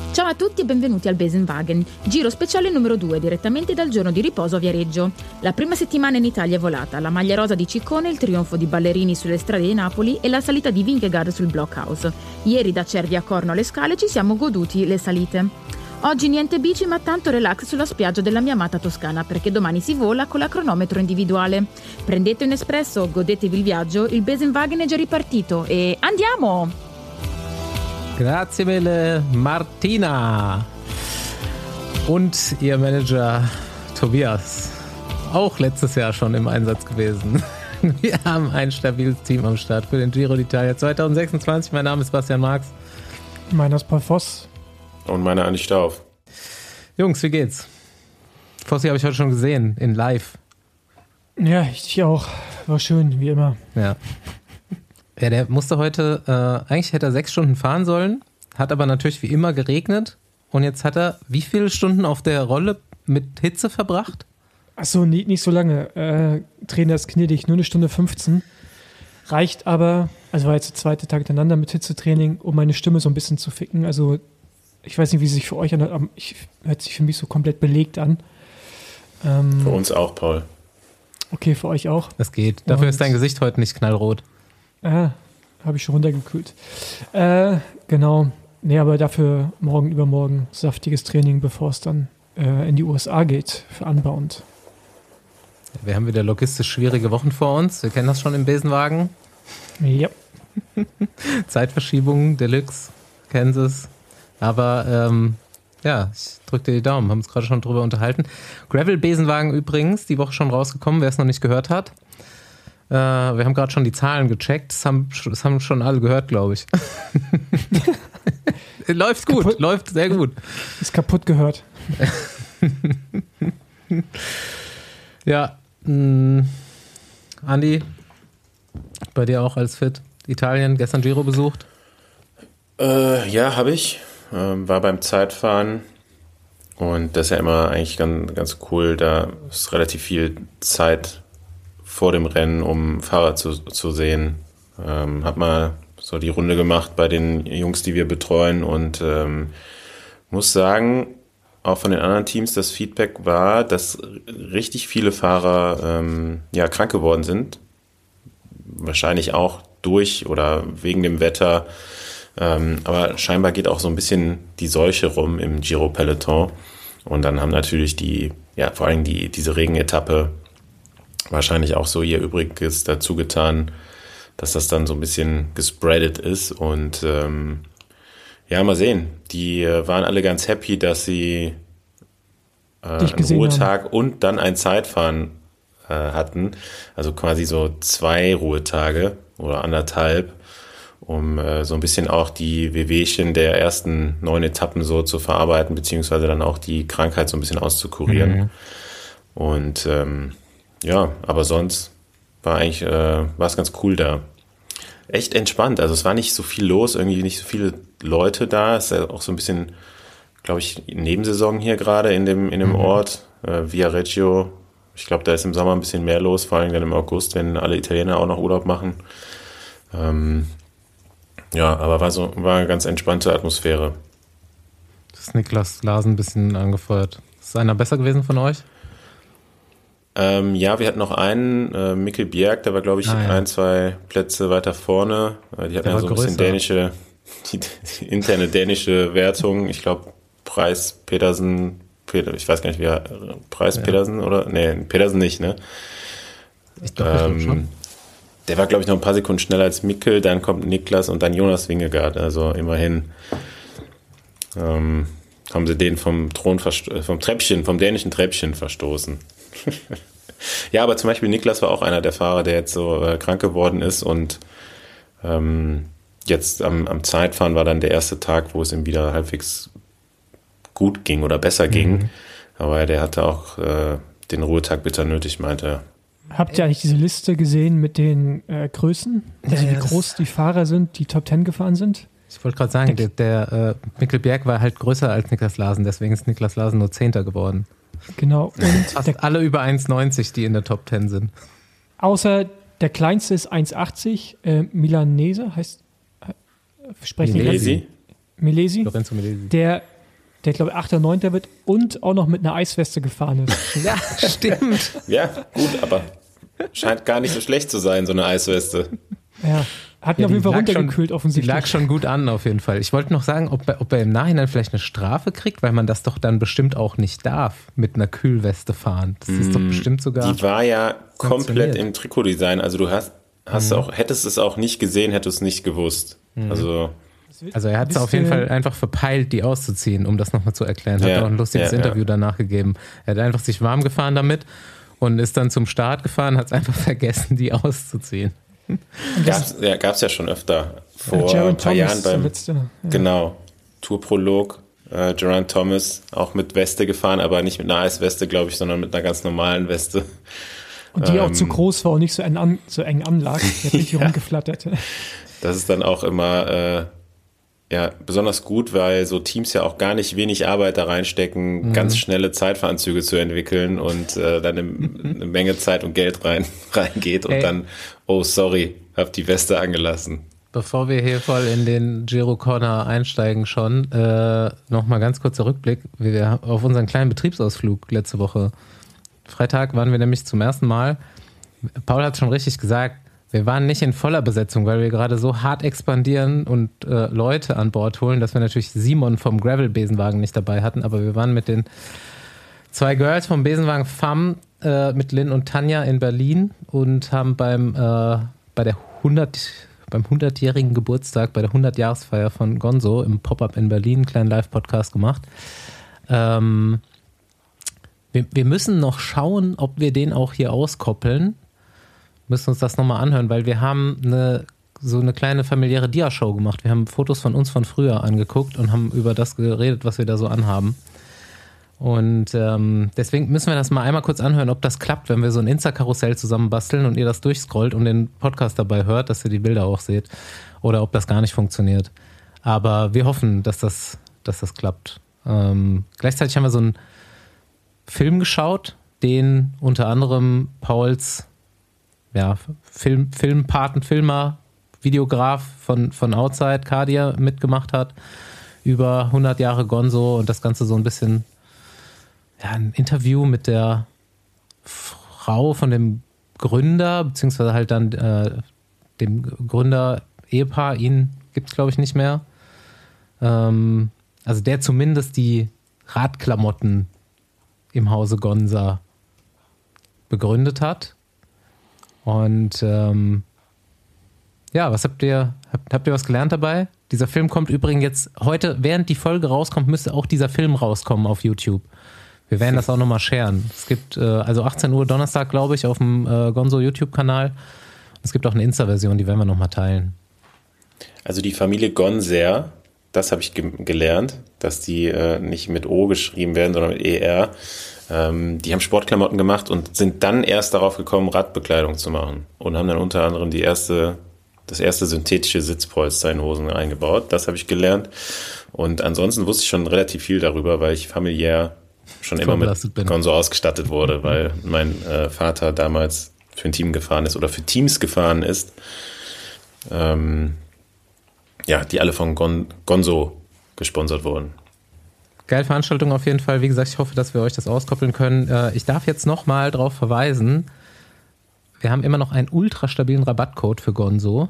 Ciao a tutti e benvenuti al Besenwagen, giro speciale numero 2 direttamente dal giorno di riposo a Viareggio. La prima settimana in Italia è volata, la maglia rosa di Ciccone, il trionfo di ballerini sulle strade di Napoli e la salita di Vingegaard sul Blockhouse. Ieri da Cervi a Corno alle Scale ci siamo goduti le salite. Oggi niente bici ma tanto relax sulla spiaggia della mia amata Toscana perché domani si vola con la cronometro individuale. Prendete un espresso, godetevi il viaggio, il Besenwagen è già ripartito e andiamo! Grazie mille, Martina. Und ihr Manager Tobias, auch letztes Jahr schon im Einsatz gewesen. Wir haben ein stabiles Team am Start für den Giro d'Italia 2026. Mein Name ist Bastian Marx. Meiner ist Paul Voss. Und meiner Andi Stauf. Jungs, wie geht's? Fossi habe ich heute schon gesehen, in live. Ja, ich auch. War schön, wie immer. Ja. Ja, der musste heute, eigentlich hätte er 6 Stunden fahren sollen, hat aber natürlich wie immer geregnet und jetzt hat er wie viele Stunden auf der Rolle mit Hitze verbracht? Achso, nicht so lange. Trainer ist gnädig, nur 1:15. Reicht aber, also war jetzt der zweite Tag hintereinander mit Hitzetraining, um meine Stimme so ein bisschen zu ficken. Also ich weiß nicht, wie es sich für euch anhört, aber hört sich für mich so komplett belegt an. Für uns auch, Paul. Okay, für euch auch. Das geht. Dafür ist dein Gesicht heute nicht knallrot. Habe ich schon runtergekühlt. Genau. Nee, aber dafür übermorgen saftiges Training, bevor es dann in die USA geht für Unbound. Wir haben wieder logistisch schwierige Wochen vor uns. Wir kennen das schon im Besenwagen. Ja. Zeitverschiebungen, Deluxe, Kansas. Aber ja, ich drücke dir die Daumen. Haben uns gerade schon drüber unterhalten. Gravel-Besenwagen übrigens, die Woche schon rausgekommen, wer es noch nicht gehört hat. Wir haben gerade schon die Zahlen gecheckt. Das haben schon alle gehört, glaube ich. Läuft gut, kaputt. Läuft sehr gut. Ist kaputt gehört. Ja, Andi, bei dir auch als fit. Italien, gestern Giro besucht? Ja, habe ich. War beim Zeitfahren und das ist ja immer eigentlich ganz cool. Da ist relativ viel Zeit vor dem Rennen, um Fahrer zu sehen. Hab mal so die Runde gemacht bei den Jungs, die wir betreuen und muss sagen, auch von den anderen Teams, das Feedback war, dass richtig viele Fahrer krank geworden sind. Wahrscheinlich auch durch oder wegen dem Wetter. Aber scheinbar geht auch so ein bisschen die Seuche rum im Giro-Peloton. Und dann haben natürlich vor allem diese Regenetappe wahrscheinlich auch so ihr Übriges dazu getan, dass das dann so ein bisschen gespreadet ist. Und mal sehen. Die waren alle ganz happy, dass sie einen Ruhetag haben und dann ein Zeitfahren hatten. Also quasi so 2 Ruhetage oder 1,5, um so ein bisschen auch die Wehwehchen der ersten 9 Etappen so zu verarbeiten, beziehungsweise dann auch die Krankheit so ein bisschen auszukurieren. Mhm. Und aber sonst war es ganz cool da. Echt entspannt. Also es war nicht so viel los, irgendwie nicht so viele Leute da. Es ist ja auch so ein bisschen, glaube ich, Nebensaison hier gerade in dem Ort. Viareggio. Ich glaube, da ist im Sommer ein bisschen mehr los, vor allem dann im August, wenn alle Italiener auch noch Urlaub machen. Aber war eine ganz entspannte Atmosphäre. Das ist Niklas Larsen ein bisschen angefeuert. Ist einer besser gewesen von euch? Wir hatten noch einen, Mikkel Bjerg, der war, glaube ich, 1-2 Plätze weiter vorne. Die hatten ja so ein bisschen die interne dänische Wertung. Ich glaube, Pedersen, ich weiß gar nicht, Pedersen oder? Nee, Pedersen nicht, ne? Ich glaube schon. Der war, glaube ich, noch ein paar Sekunden schneller als Mikkel, dann kommt Niklas und dann Jonas Vingegaard. Also immerhin haben sie den vom dänischen Treppchen verstoßen. Ja, aber zum Beispiel Niklas war auch einer der Fahrer, der jetzt so krank geworden ist und jetzt am Zeitfahren war dann der erste Tag, wo es ihm wieder halbwegs gut ging oder besser ging. Aber der hatte auch den Ruhetag bitter nötig, meinte er. Habt ihr eigentlich diese Liste gesehen mit den Größen? Also wie groß die Fahrer sind, die Top 10 gefahren sind? Ich wollte gerade sagen, der Mikkel Bjerg war halt größer als Niklas Larsen, deswegen ist Niklas Larsen nur 10. geworden. Genau. Und fast alle über 1,90, die in der Top 10 sind. Außer der kleinste ist 1,80, Milanese heißt, Milesi. Milesi. Lorenzo Milesi. Der der glaube ich 8. oder 9. wird und auch noch mit einer Eisweste gefahren ist. Ja, stimmt. Ja, gut, aber scheint gar nicht so schlecht zu sein, so eine Eisweste. Ja, hat ihn auf jeden Fall runtergekühlt offensichtlich. Die lag schon gut an auf jeden Fall. Ich wollte noch sagen, ob er im Nachhinein vielleicht eine Strafe kriegt, weil man das doch dann bestimmt auch nicht darf, mit einer Kühlweste fahren. Das ist doch bestimmt sogar... Die war ja komplett im Trikotdesign, also du hättest es auch nicht gesehen, hättest es nicht gewusst. Also er hat es auf jeden Fall einfach verpeilt, die auszuziehen, um das nochmal zu erklären. Hat auch ein lustiges Interview danach gegeben. Er hat einfach sich warm gefahren damit und ist dann zum Start gefahren, hat es einfach vergessen, die auszuziehen. Gab es ja schon öfter vor ein paar Jahren genau, Tourprolog, Geraint Thomas auch mit Weste gefahren, aber nicht mit einer Eisweste, glaube ich, sondern mit einer ganz normalen Weste. Und die auch zu groß war und nicht so eng anlag, die hat richtig rumgeflattert. Das ist dann auch immer besonders gut, weil so Teams ja auch gar nicht wenig Arbeit da reinstecken, ganz schnelle Zeitveranzüge zu entwickeln und dann eine Menge Zeit und Geld reingeht und dann, oh sorry, hab die Weste angelassen. Bevor wir hier voll in den Giro Corner einsteigen schon, nochmal ganz kurzer Rückblick. Wir auf unseren kleinen Betriebsausflug letzte Woche. Freitag waren wir nämlich zum ersten Mal, Paul hat es schon richtig gesagt, wir waren nicht in voller Besetzung, weil wir gerade so hart expandieren und Leute an Bord holen, dass wir natürlich Simon vom Gravel-Besenwagen nicht dabei hatten, aber wir waren mit den 2 Girls vom Besenwagen FAM mit Lynn und Tanja in Berlin und haben beim 100-jährigen Geburtstag, bei der 100-Jahresfeier von Gonzo im Pop-Up in Berlin einen kleinen Live-Podcast gemacht. Wir müssen noch schauen, ob wir den auch hier auskoppeln. Müssen uns das nochmal anhören, weil wir haben so eine kleine familiäre Dia-Show gemacht. Wir haben Fotos von uns von früher angeguckt und haben über das geredet, was wir da so anhaben. Und deswegen müssen wir das mal einmal kurz anhören, ob das klappt, wenn wir so ein Insta-Karussell zusammenbasteln und ihr das durchscrollt und den Podcast dabei hört, dass ihr die Bilder auch seht. Oder ob das gar nicht funktioniert. Aber wir hoffen, dass das klappt. Gleichzeitig haben wir so einen Film geschaut, den unter anderem Pauls Filmer, Videograf von Outside, Cardia, mitgemacht hat, über 100 Jahre Gonzo und das Ganze so ein bisschen, ein Interview mit der Frau von dem Gründer, beziehungsweise halt dann dem Gründer-Ehepaar, ihn gibt es glaube ich nicht mehr, also der zumindest die Radklamotten im Hause Gonza begründet hat. Und was habt ihr was gelernt dabei? Dieser Film kommt übrigens jetzt heute, während die Folge rauskommt, müsste auch dieser Film rauskommen auf YouTube. Wir werden das auch nochmal sharen. Es gibt 18 Uhr Donnerstag, glaube ich, auf dem Gonzo YouTube-Kanal. Es gibt auch eine Insta-Version, die werden wir nochmal teilen. Also die Familie Gonser, das habe ich gelernt, dass die nicht mit O geschrieben werden, sondern mit ER. Die haben Sportklamotten gemacht und sind dann erst darauf gekommen, Radbekleidung zu machen. Und haben dann unter anderem das erste synthetische Sitzpolster in Hosen eingebaut. Das habe ich gelernt. Und ansonsten wusste ich schon relativ viel darüber, weil ich familiär schon immer mit Gonzo ausgestattet wurde, weil mein Vater damals für ein Team gefahren ist oder für Teams gefahren ist. Die alle von Gonzo gesponsert wurden. Geile Veranstaltung auf jeden Fall. Wie gesagt, ich hoffe, dass wir euch das auskoppeln können. Ich darf jetzt nochmal darauf verweisen, wir haben immer noch einen ultra stabilen Rabattcode für Gonzo.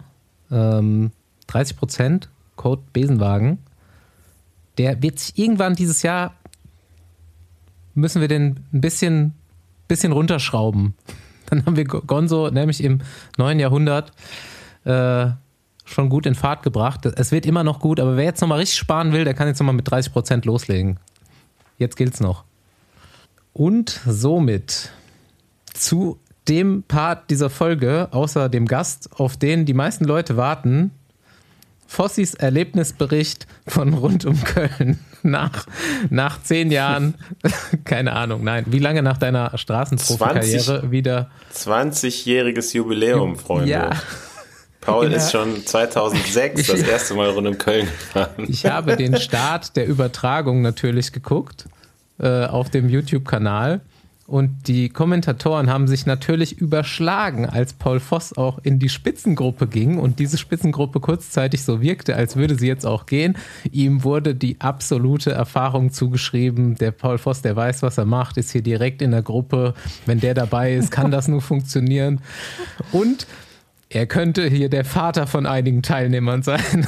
30%, Code Besenwagen. Der wird sich irgendwann dieses Jahr, müssen wir den ein bisschen runterschrauben. Dann haben wir Gonzo nämlich im neuen Jahrhundert schon gut in Fahrt gebracht. Es wird immer noch gut, aber wer jetzt nochmal richtig sparen will, der kann jetzt nochmal mit 30% loslegen. Jetzt gilt's noch. Und somit zu dem Part dieser Folge, außer dem Gast, auf den die meisten Leute warten, Fossis Erlebnisbericht von rund um Köln nach 10 Jahren, keine Ahnung, nein, wie lange nach deiner Straßenprofi-Karriere wieder? 20-jähriges Jubiläum, Freunde. Ja. Paul ist schon 2006 das erste Mal rund um Köln gefahren. Ich habe den Start der Übertragung natürlich geguckt auf dem YouTube-Kanal Und die Kommentatoren haben sich natürlich überschlagen, als Paul Voss auch in die Spitzengruppe ging und diese Spitzengruppe kurzzeitig so wirkte, als würde sie jetzt auch gehen. Ihm wurde die absolute Erfahrung zugeschrieben. Der Paul Voss, der weiß, was er macht, ist hier direkt in der Gruppe. Wenn der dabei ist, kann das nur funktionieren. Und er könnte hier der Vater von einigen Teilnehmern sein.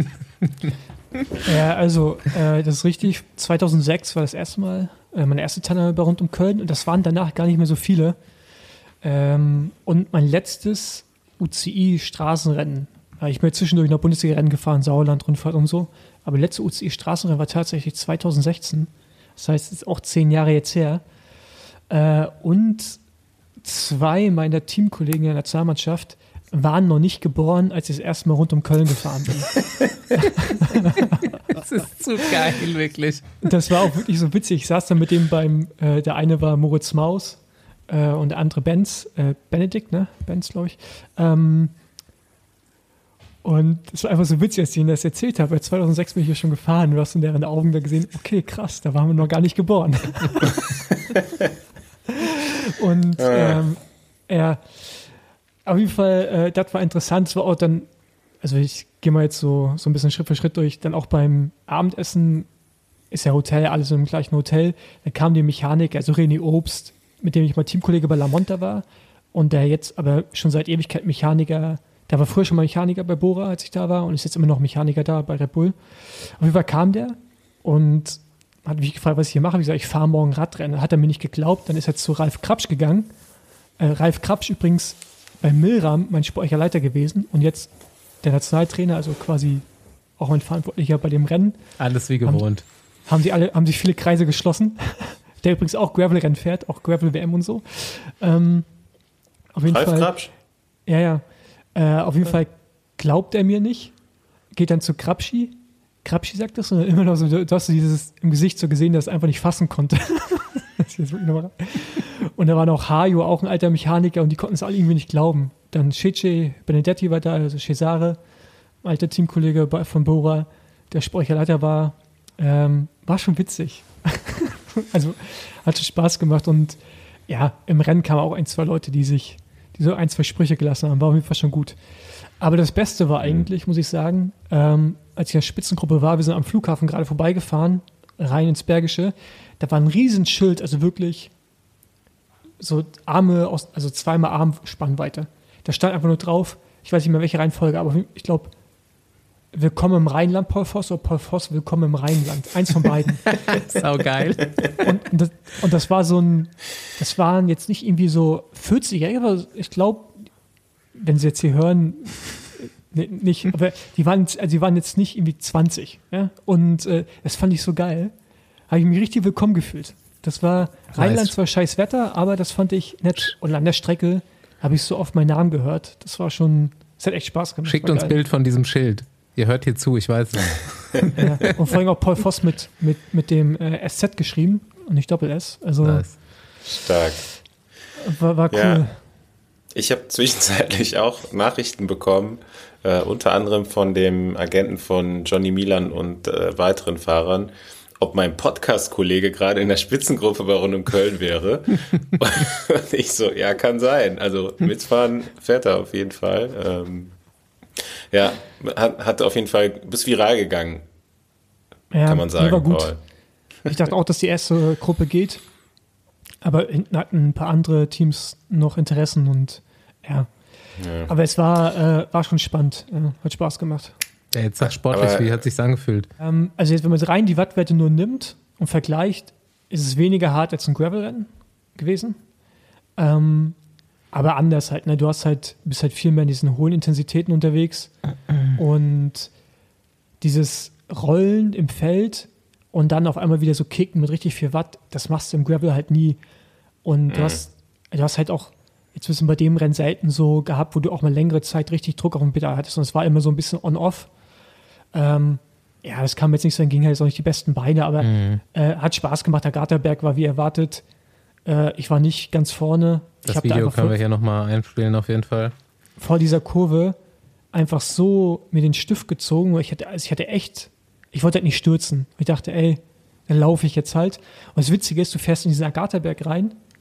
Ja, also das ist richtig. 2006 war das erste Mal meine erste Teilnahme bei Rund um Köln und das waren danach gar nicht mehr so viele. Und mein letztes UCI-Straßenrennen, ich bin zwischendurch noch Bundesliga-Rennen gefahren, Sauerland, Rundfahrt und so, aber letzte UCI-Straßenrennen war tatsächlich 2016. Das heißt, es ist auch 10 Jahre jetzt her. Und 2 meiner Teamkollegen in der Nationalmannschaft waren noch nicht geboren, als ich das erste Mal rund um Köln gefahren bin. Das ist zu geil, wirklich. Das war auch wirklich so witzig. Ich saß da mit dem der eine war Moritz Maus und der andere Benz, Benedikt, ne? Benz, glaube ich. Und es war einfach so witzig, als ich ihnen das erzählt habe. 2006 bin ich hier schon gefahren. Du hast in deren Augen da gesehen, okay, krass, da waren wir noch gar nicht geboren. Und auf jeden Fall, das war interessant. Es war auch dann, also ich gehe mal jetzt so ein bisschen Schritt für Schritt durch, dann auch beim Abendessen ist ja Hotel, alles im gleichen Hotel. Da kam die Mechaniker, also René Obst, mit dem ich mal Teamkollege bei La Monta war und der jetzt aber schon seit Ewigkeit Mechaniker, der war früher schon mal Mechaniker bei Bora, als ich da war und ist jetzt immer noch Mechaniker da bei Red Bull. Auf jeden Fall kam der und hat mich gefragt, was ich hier mache. Ich gesagt, ich fahre morgen Radrennen. Hat er mir nicht geglaubt, dann ist er zu Ralf Krapsch gegangen. Ralf Krapsch übrigens bei Milram mein sportlicher Leiter gewesen und jetzt der Nationaltrainer, also quasi auch mein Verantwortlicher bei dem Rennen. Alles wie gewohnt. Haben sich viele Kreise geschlossen. Der übrigens auch Gravel-Rennen fährt, auch Gravel-WM und so. Auf jeden Ralf Fall. Krapsch? Ja. Auf jeden Fall glaubt er mir nicht, geht dann zu Krapschi. Krapschi sagt das und dann immer noch so, du hast dieses im Gesicht so gesehen, dass er einfach nicht fassen konnte. Und da war noch Hajo, auch ein alter Mechaniker und die konnten es alle irgendwie nicht glauben. Dann Cece Benedetti war da, also Cesare, ein alter Teamkollege von Bora, der sportlicher Leiter war. War schon witzig. Also hat schon Spaß gemacht und ja, im Rennen kamen auch 1, 2 Leute, die so 1, 2 Sprüche gelassen haben. War auf jeden Fall schon gut. Aber das Beste war eigentlich, muss ich sagen, als ich in der Spitzengruppe war, wir sind am Flughafen gerade vorbeigefahren, rein ins Bergische, da war ein Riesenschild, also wirklich so also 2-mal Armspannweite. Da stand einfach nur drauf, ich weiß nicht mehr welche Reihenfolge, aber ich glaube, Willkommen im Rheinland, Paul Voss, oder Paul Voss, Willkommen im Rheinland. Eins von beiden. Sau geil. Und das war das waren jetzt nicht irgendwie so 40-Jährige, aber ich glaube, wenn Sie jetzt hier hören, nicht, aber die waren jetzt nicht irgendwie 20. Ja? Und das fand ich so geil. Habe ich mich richtig willkommen gefühlt. Das war, Rheinland zwar scheiß Wetter, aber das fand ich nett. Und an der Strecke habe ich so oft meinen Namen gehört. Das hat echt Spaß gemacht. Schickt uns Bild von diesem Schild. Ihr hört hier zu, ich weiß es. Ja, und vor allem auch Paul Voss mit dem SZ geschrieben und nicht Doppel-S. Also nice. Stark. War cool. Ja. Ich habe zwischenzeitlich auch Nachrichten bekommen, unter anderem von dem Agenten von Johnny Milan und weiteren Fahrern, ob mein Podcast-Kollege gerade in der Spitzengruppe bei Rund um Köln wäre. Und ich so, ja, kann sein. Also mitfahren fährt er auf jeden Fall. Ja, hat auf jeden Fall, bist viral gegangen, ja, kann man sagen. War gut. Paul. Ich dachte auch, dass die erste Gruppe geht, aber hinten hatten ein paar andere Teams noch Interessen und ja. Aber es war schon spannend, hat Spaß gemacht. Ja, jetzt sag sportlich, wie hat es sich angefühlt? Also jetzt, wenn man rein die Wattwerte nur nimmt und vergleicht, ist es weniger hart als ein Gravel-Rennen gewesen. Aber anders halt, ne? Du bist halt viel mehr in diesen hohen Intensitäten unterwegs und dieses Rollen im Feld und dann auf einmal wieder so kicken mit richtig viel Watt, das machst du im Gravel halt nie. Und du hast halt auch, jetzt bist du bei dem Rennen selten so gehabt, wo du auch mal längere Zeit richtig Druck auf dem Pedal hattest und es war immer so ein bisschen on-off. Ja, das kam jetzt nicht so, dann ging halt auch nicht die besten Beine, aber hat Spaß gemacht. Der Gaterberg war wie erwartet. Ich war nicht ganz vorne. Das Video können wir hier nochmal einspielen auf jeden Fall. Vor dieser Kurve einfach so mir den Stift gezogen, weil ich wollte halt nicht stürzen. Ich dachte, ey, dann laufe ich jetzt halt. Und das Witzige ist, du fährst in diesen Agatha-Berg rein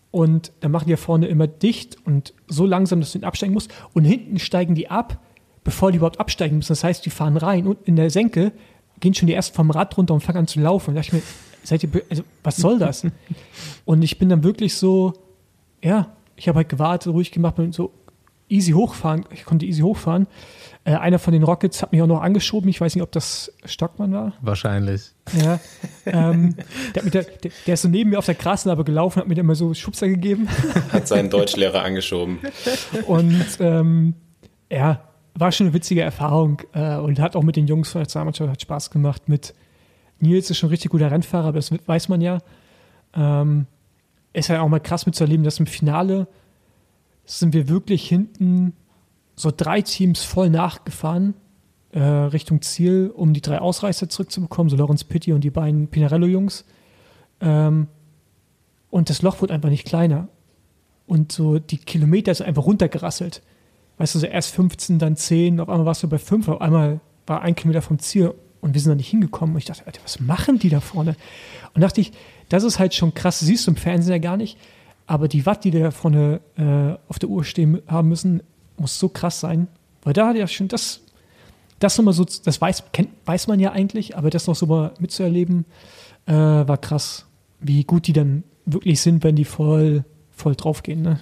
Und dann machen die ja vorne immer dicht und so langsam, dass du absteigen musst. Und hinten steigen die ab, bevor die überhaupt absteigen müssen. Das heißt, die fahren rein und in der Senke gehen schon die erst vom Rad runter und fangen an zu laufen. Und da dachte ich mir, also, was soll das? Und ich bin dann wirklich so, ja, ich habe halt gewartet, ruhig gemacht und so easy hochfahren. Ich konnte easy hochfahren. Einer von den Rockets hat mich auch noch angeschoben. Ich weiß nicht, ob das Stockmann war. Wahrscheinlich. Ja. Der ist so neben mir auf der Grasnarbe gelaufen, hat mir dann immer so Schubser gegeben. Hat seinen Deutschlehrer angeschoben. Und ja, war schon eine witzige Erfahrung und hat auch mit den Jungs von der Nationalmannschaft hat Spaß gemacht. Mit Nils ist schon ein richtig guter Rennfahrer, aber das weiß man ja. Ist ja auch mal krass mitzuerleben, dass im Finale sind wir wirklich hinten so 3 Teams voll nachgefahren Richtung Ziel, um die 3 Ausreißer zurückzubekommen, so Lorenz Pitti und die beiden Pinarello-Jungs. Und das Loch wurde einfach nicht kleiner. Und so die Kilometer sind einfach runtergerasselt. Weißt du, so erst 15, dann 10, auf einmal warst du bei 5, auf einmal war 1 Kilometer vom Ziel und wir sind da nicht hingekommen. Und ich dachte, Alter, was machen die da vorne? Und dachte ich, das ist halt schon krass, siehst du im Fernsehen ja gar nicht, aber die Watt, die da vorne auf der Uhr stehen haben müssen, muss so krass sein. Weil da hat ja schon das nochmal so, das weiß man ja eigentlich, aber das noch so mal mitzuerleben, war krass, wie gut die dann wirklich sind, wenn die voll draufgehen. Ne?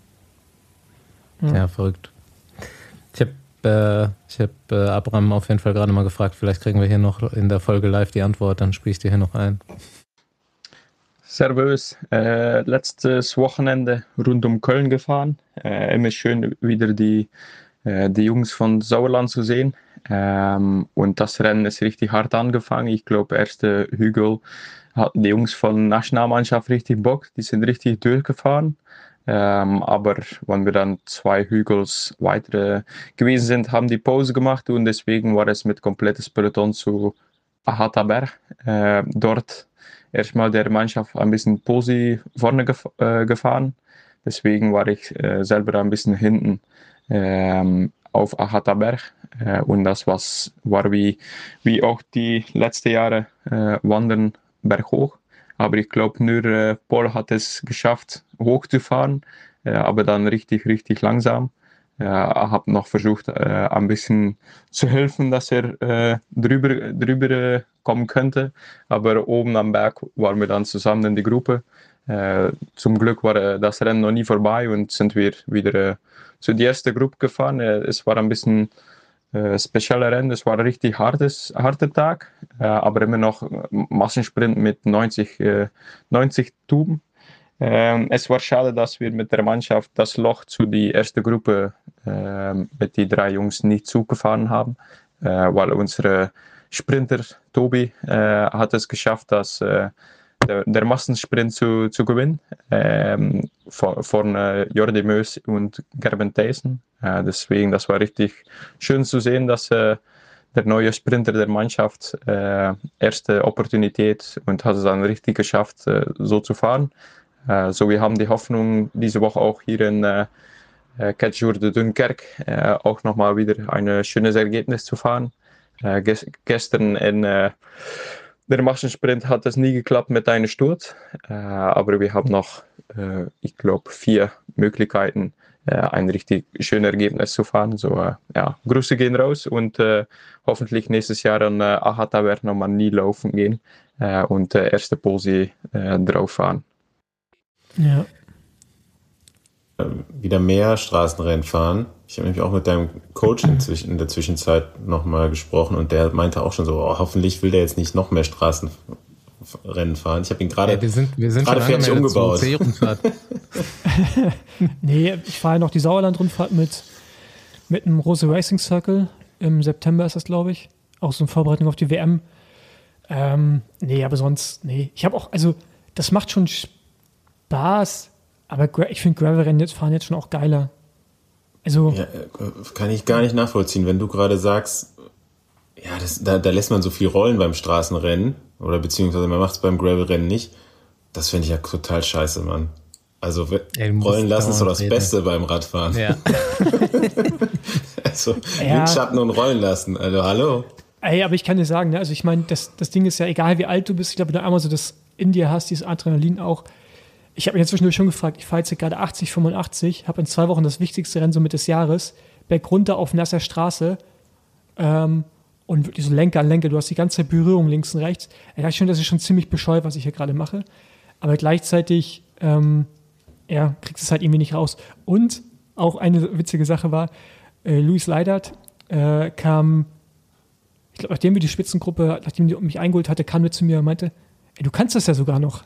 Ja, verrückt. Ich hab Abraham auf jeden Fall gerade mal gefragt, vielleicht kriegen wir hier noch in der Folge live die Antwort, dann spiele ich dir hier noch ein. Servus, letztes Wochenende rund um Köln gefahren. Immer schön wieder die Jungs von Sauerland zu sehen. Und das Rennen ist richtig hart angefangen. Ich glaube, erste Hügel hatten die Jungs von Nationalmannschaft richtig Bock. Die sind richtig durchgefahren. Aber wenn wir dann 2 Hügels weitere gewesen sind, haben die Pause gemacht und deswegen war es mit komplettes Peloton zu Ahataberg. Dort erstmal der Mannschaft ein bisschen Posi vorne gefahren. Deswegen war ich selber ein bisschen hinten auf Ahataberg. Und das war wie auch die letzten Jahre Wandern berghoch. Aber ich glaube, nur Paul hat es geschafft, hochzufahren, aber dann richtig, richtig langsam. Habe noch versucht, ein bisschen zu helfen, dass er drüber kommen könnte. Aber oben am Berg waren wir dann zusammen in die Gruppe. Zum Glück war das Rennen noch nie vorbei und sind wir wieder zu der ersten Gruppe gefahren. Es war ein bisschen spezieller Rennen, es war ein richtig harter Tag, aber immer noch Massensprint mit 90 Tuben. Es war schade, dass wir mit der Mannschaft das Loch zu der ersten Gruppe mit den 3 Jungs nicht zugefahren haben, weil unsere Sprinter Tobi hat es geschafft, dass der Massensprint zu gewinnen von Jordi Meus und Gerben Thijssen. Deswegen, das war richtig schön zu sehen, dass der neue Sprinter der Mannschaft erste Opportunität und hat es dann richtig geschafft, so zu fahren. So, wir haben die Hoffnung, diese Woche auch hier in Ketjour de Dunkerque auch nochmal wieder ein schönes Ergebnis zu fahren. Gestern in der Massensprint hat es nie geklappt mit einem Sturz, aber wir haben noch, ich glaube, 4 Möglichkeiten, ein richtig schönes Ergebnis zu fahren. So, Grüße gehen raus und hoffentlich nächstes Jahr an Ahataberg nochmal nie laufen gehen und erste Posi drauf fahren. Ja. Wieder mehr Straßenrennen fahren. Ich habe nämlich auch mit deinem Coach in der Zwischenzeit nochmal gesprochen und der meinte auch schon so, hoffentlich will der jetzt nicht noch mehr Straßenrennen fahren. Ich habe ihn gerade wir sind gerade fertig umgebaut. Nee, ich fahre noch die Sauerland-Rundfahrt mit einem Rose Racing Circle. Im September ist das, glaube ich. Auch so eine Vorbereitung auf die WM. Nee, aber sonst, nee. Ich habe auch, also, das macht schon Spaß, aber ich finde Gravel-Rennen fahren jetzt schon auch geiler. Also, ja, kann ich gar nicht nachvollziehen, wenn du gerade sagst, ja, da lässt man so viel rollen beim Straßenrennen oder beziehungsweise man macht es beim Gravel-Rennen nicht. Das finde ich ja total scheiße, Mann. Also rollen lassen ist doch das Beste beim Radfahren. Ja. Also Windschatten und rollen lassen. Also hallo. Ey, aber ich kann dir sagen, ne, also ich meine, das Ding ist ja egal, wie alt du bist. Ich glaube, wenn du einmal so das in dir hast, dieses Adrenalin auch. ich habe mich zwischendurch schon gefragt, ich fahre jetzt gerade 80, 85, habe in 2 Wochen das wichtigste Rennen somit des Jahres, berg runter auf nasser Straße und wirklich so Lenker an Lenker, du hast die ganze Zeit Berührung links und rechts. Ich dachte schon, das ist schon ziemlich bescheuert, was ich hier gerade mache. Aber gleichzeitig kriegst es halt irgendwie nicht raus. Und auch eine witzige Sache war, Luis Leidert kam, ich glaube, nachdem wir die Spitzengruppe, nachdem die mich eingeholt hatte, kam er zu mir und meinte, ey, du kannst das ja sogar noch.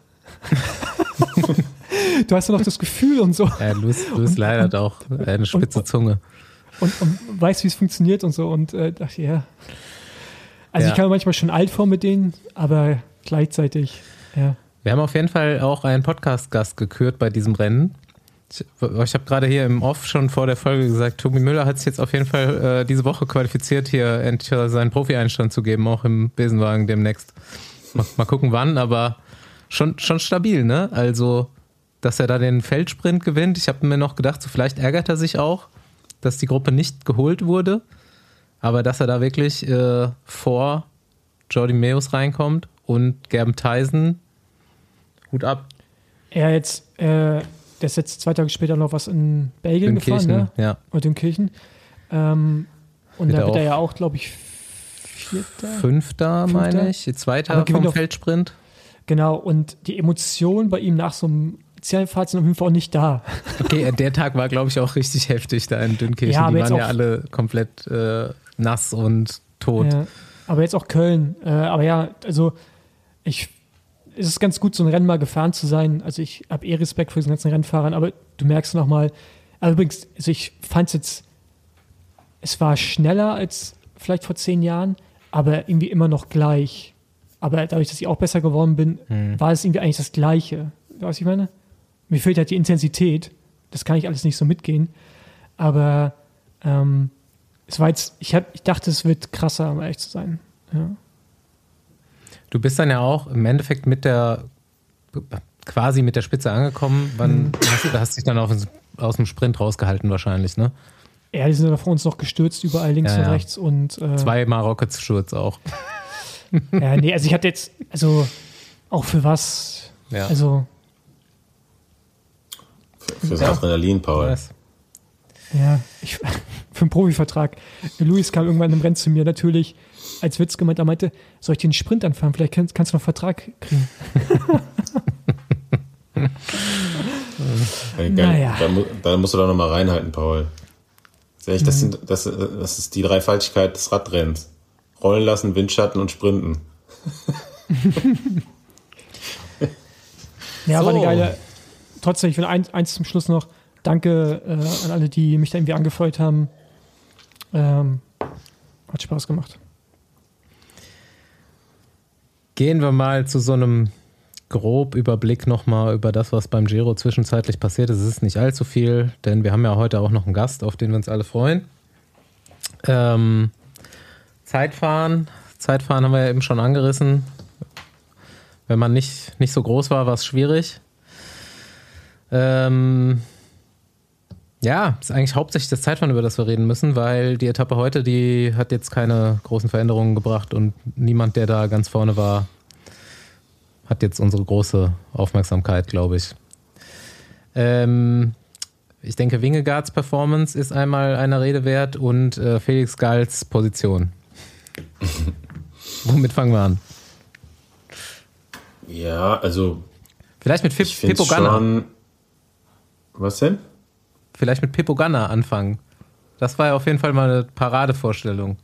Du hast ja noch das Gefühl und so. Ja, Luis Leidert auch eine spitze Zunge. Und weißt, wie es funktioniert und so. Und dachte, ja. Also ich kam manchmal schon alt vor mit denen, aber gleichzeitig, ja. Wir haben auf jeden Fall auch einen Podcast-Gast gekürt bei diesem Rennen. Ich habe gerade hier im Off schon vor der Folge gesagt, Tobi Müller hat sich jetzt auf jeden Fall diese Woche qualifiziert, hier endlich seinen Profi-Einstand zu geben, auch im Besenwagen demnächst. Mal gucken wann, aber schon stabil, ne? Also, dass er da den Feldsprint gewinnt. Ich habe mir noch gedacht, so vielleicht ärgert er sich auch, dass die Gruppe nicht geholt wurde, aber dass er da wirklich vor Jordi Meeus reinkommt und Gerben Theisen, Hut ab. Der ist jetzt 2 Tage später noch was in Belgien gefahren, ne? Ja. Und in Kirchen. Und da wird er ja auch, glaube ich, Fünfter, meine ich. Zweiter vom Feldsprint. Genau, und die Emotionen bei ihm nach so einem Zielfahrt sind auf jeden Fall auch nicht da. Okay, der Tag war, glaube ich, auch richtig heftig da in Dünkirchen. Ja, die waren ja alle komplett nass und tot. Ja, aber jetzt auch Köln. Aber ja, also es ist ganz gut, so ein Rennen mal gefahren zu sein. Also ich habe Respekt vor diesen ganzen Rennfahrern, aber du merkst nochmal, also übrigens, also ich fand es war schneller als vielleicht vor 10 Jahren, aber irgendwie immer noch gleich. Aber dadurch, dass ich auch besser geworden bin, war es irgendwie eigentlich das Gleiche. Weißt du, was ich meine? Mir fehlt halt die Intensität. Das kann ich alles nicht so mitgehen. Aber es war jetzt, ich dachte, es wird krasser, um ehrlich zu sein. Ja. Du bist dann ja auch im Endeffekt quasi mit der Spitze angekommen. Wann hast du dich dann aus dem Sprint rausgehalten wahrscheinlich, ne? Ja, die sind dann vor uns noch gestürzt, überall links und rechts. Und 2-mal Rockets-Sturz auch. Ja, nee, also ich hatte jetzt, also auch für was, also Fürs Adrenalin, Paul. Ja, für einen Profivertrag. Luis kam irgendwann im Rennen zu mir, natürlich als Witz gemeint, er meinte, soll ich den Sprint anfangen? Vielleicht kannst du noch einen Vertrag kriegen. Naja. Da musst du doch nochmal reinhalten, Paul. Das ist die Dreifaltigkeit des Radrennens. Rollen lassen, Windschatten und Sprinten. Ja, so. War eine geile. Trotzdem, ich will eins zum Schluss noch. Danke an alle, die mich da irgendwie angefreut haben. Hat Spaß gemacht. Gehen wir mal zu so einem grob Überblick nochmal über das, was beim Giro zwischenzeitlich passiert ist. Es ist nicht allzu viel, denn wir haben ja heute auch noch einen Gast, auf den wir uns alle freuen. Zeitfahren haben wir ja eben schon angerissen. Wenn man nicht so groß war, war es schwierig. Ja, ist eigentlich hauptsächlich das Zeitfahren, über das wir reden müssen, weil die Etappe heute, die hat jetzt keine großen Veränderungen gebracht und niemand, der da ganz vorne war, hat jetzt unsere große Aufmerksamkeit, glaube ich. Ich denke, Wingegaards Performance ist einmal einer Rede wert und Felix Galls Position. Womit fangen wir an? Ja, also vielleicht mit Pippo Ganna. Was denn? Vielleicht mit Pippo Ganna anfangen. Das war ja auf jeden Fall mal eine Paradevorstellung.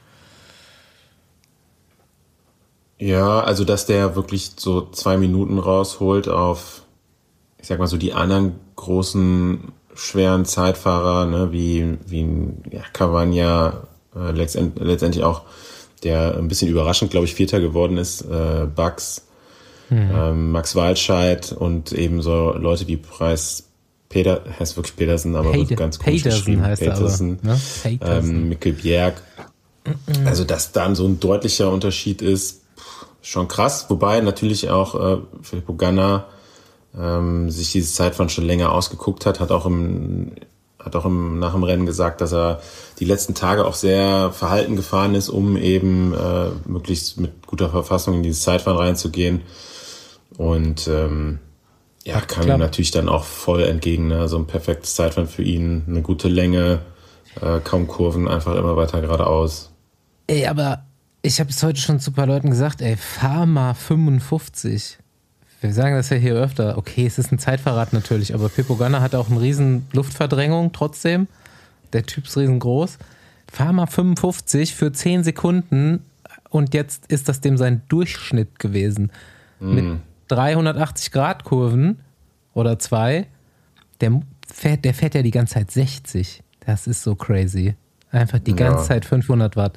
Ja, also dass der wirklich so 2 Minuten rausholt auf, ich sag mal so, die anderen großen, schweren Zeitfahrer, ne, wie Cavagna, letztendlich auch, der ein bisschen überraschend, glaube ich, Vierter geworden ist, Bugs, Max Walscheid und eben so Leute wie heißt wirklich Pedersen, aber wird ganz komisch geschrieben. Petersen, ne? Mikkel Bjerg. Also, dass dann so ein deutlicher Unterschied ist, schon krass. Wobei natürlich auch Filippo Ganna sich dieses Zeitfahren schon länger ausgeguckt hat, hat auch nach dem Rennen gesagt, dass er die letzten Tage auch sehr verhalten gefahren ist, um eben möglichst mit guter Verfassung in dieses Zeitfahren reinzugehen. Und Ja, kam ihm natürlich dann auch voll entgegen. Ne? So ein perfektes Zeitfahren für ihn, eine gute Länge, kaum Kurven, einfach immer weiter geradeaus. Ey, aber ich habe es heute schon zu ein paar Leuten gesagt, fahr mal 55. Wir sagen das ja hier öfter. Okay, es ist ein Zeitverrat natürlich, aber Pippo Ganna hat auch eine riesen Luftverdrängung trotzdem. Der Typ ist riesengroß. Fahr mal 55 für 10 Sekunden und jetzt ist das dem sein Durchschnitt gewesen. Mit 380 Grad Kurven oder 2, der fährt ja die ganze Zeit 60. Das ist so crazy. Einfach die ganze Zeit 500 Watt.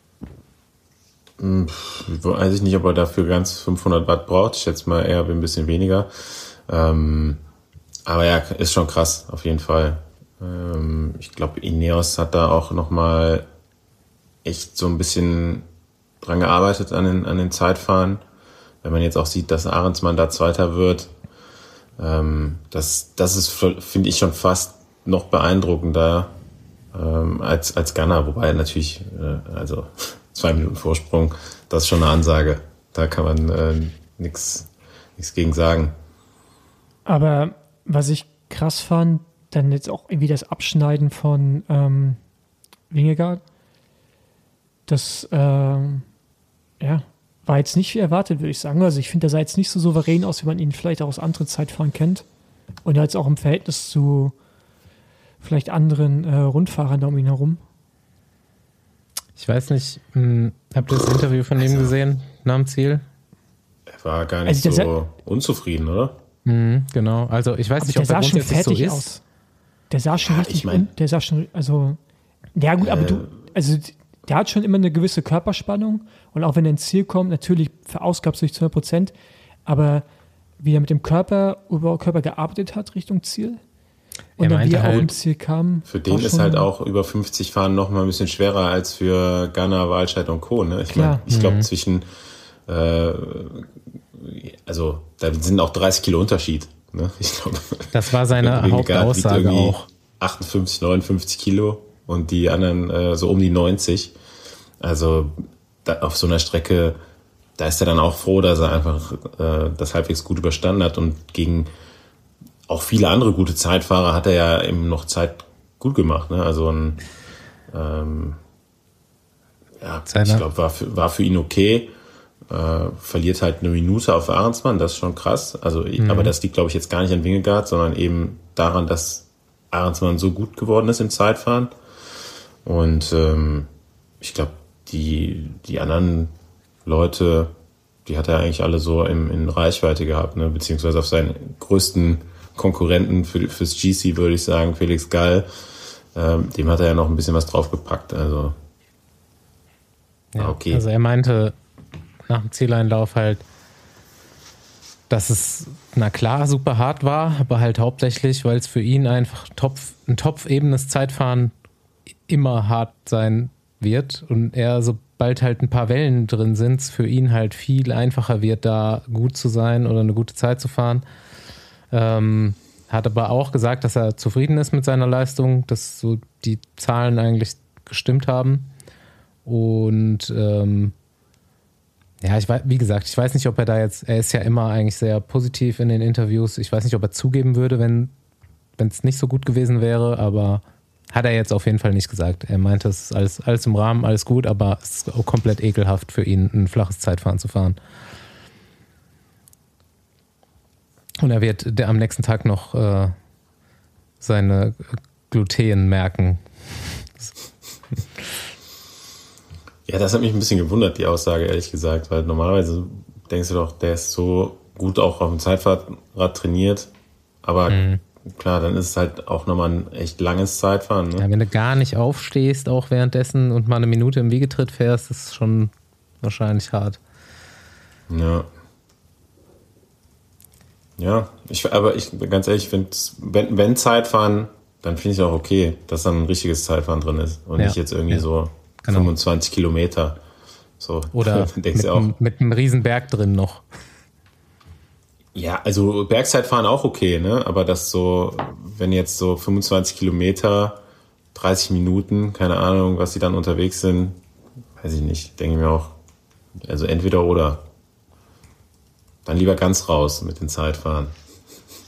Weiß ich nicht, ob er dafür ganz 500 Watt braucht. Ich schätze mal eher ein bisschen weniger. Aber ja, ist schon krass, auf jeden Fall. Ich glaube, Ineos hat da auch nochmal echt so ein bisschen dran gearbeitet an den Zeitfahren. Wenn man jetzt auch sieht, dass Arendsmann da Zweiter wird, das ist, finde ich, schon fast noch beeindruckender als Ganna. Wobei natürlich, also 2 Minuten Vorsprung, das ist schon eine Ansage. Da kann man nichts gegen sagen. Aber was ich krass fand, dann jetzt auch irgendwie das Abschneiden von Vingegaard, das war jetzt nicht wie erwartet, würde ich sagen. Also ich finde, der sah jetzt nicht so souverän aus, wie man ihn vielleicht auch aus anderen Zeitfahren kennt. Und jetzt auch im Verhältnis zu vielleicht anderen Rundfahrern da um ihn herum. Ich weiß nicht, habt ihr das Interview von ihm gesehen nach dem Ziel? Er war gar nicht so unzufrieden, oder? Genau, also ich weiß nicht, ob der das grundsätzlich so ist. Aus. Der sah schon richtig, der sah schon, also, ja gut, aber der hat schon immer eine gewisse Körperspannung und auch wenn er ins Ziel kommt, natürlich verausgabt sich zu 100%, aber wie er mit dem Körper gearbeitet hat Richtung Ziel und dann wie er auch ins Ziel kam. Für den ist halt auch über 50 fahren noch mal ein bisschen schwerer als für Ganna, Walscheid und Co. Ne? Ich glaube zwischen, also da sind auch 30 Kilo Unterschied. Ne? Ich glaube, das war seine Hauptaussage auch. 58, 59 Kilo und die anderen so um die 90. Also auf so einer Strecke, da ist er dann auch froh, dass er einfach das halbwegs gut überstanden hat und gegen auch viele andere gute Zeitfahrer hat er ja eben noch Zeit gut gemacht. Ne? Also ich glaube, war für ihn okay. Verliert halt eine Minute auf Arendsmann, das ist schon krass. Also, aber das liegt, glaube ich, jetzt gar nicht an Vingegaard, sondern eben daran, dass Arendsmann so gut geworden ist im Zeitfahren. Und ich glaube, die anderen Leute, die hat er eigentlich alle so in Reichweite gehabt, ne? Beziehungsweise auf seinen größten Konkurrenten fürs GC, würde ich sagen, Felix Gall, dem hat er ja noch ein bisschen was draufgepackt. Also, okay. Also er meinte nach dem Zieleinlauf halt, dass es, na klar, super hart war, aber halt hauptsächlich, weil es für ihn einfach ein topfebenes Zeitfahren immer hart sein wird und er, sobald halt ein paar Wellen drin sind, für ihn halt viel einfacher wird, da gut zu sein oder eine gute Zeit zu fahren. Hat aber auch gesagt, dass er zufrieden ist mit seiner Leistung, dass so die Zahlen eigentlich gestimmt haben. Und wie gesagt, ich weiß nicht, ob er ist ja immer eigentlich sehr positiv in den Interviews. Ich weiß nicht, ob er zugeben würde, wenn es nicht so gut gewesen wäre, aber hat er jetzt auf jeden Fall nicht gesagt. Er meinte, es ist alles im Rahmen, alles gut, aber es ist auch komplett ekelhaft für ihn, ein flaches Zeitfahren zu fahren. Und er wird am nächsten Tag noch seine Gluten merken. Ja, das hat mich ein bisschen gewundert, die Aussage, ehrlich gesagt, weil normalerweise denkst du doch, der ist so gut auch auf dem Zeitfahrrad trainiert, aber klar, dann ist es halt auch nochmal ein echt langes Zeitfahren. Ne? Ja, wenn du gar nicht aufstehst, auch währenddessen und mal eine Minute im Wiegetritt fährst, ist schon wahrscheinlich hart. Ja. Ja, aber ganz ehrlich, finde, wenn Zeitfahren, dann finde ich auch okay, dass dann ein richtiges Zeitfahren drin ist und nicht jetzt irgendwie so 25 Kilometer. So. Oder mit einem riesen Berg drin noch. Ja, also Bergzeitfahren auch okay, ne? Aber das so, wenn jetzt so 25 Kilometer, 30 Minuten, keine Ahnung, was die dann unterwegs sind, weiß ich nicht, denke ich mir auch, also entweder oder. Dann lieber ganz raus mit den Zeitfahren.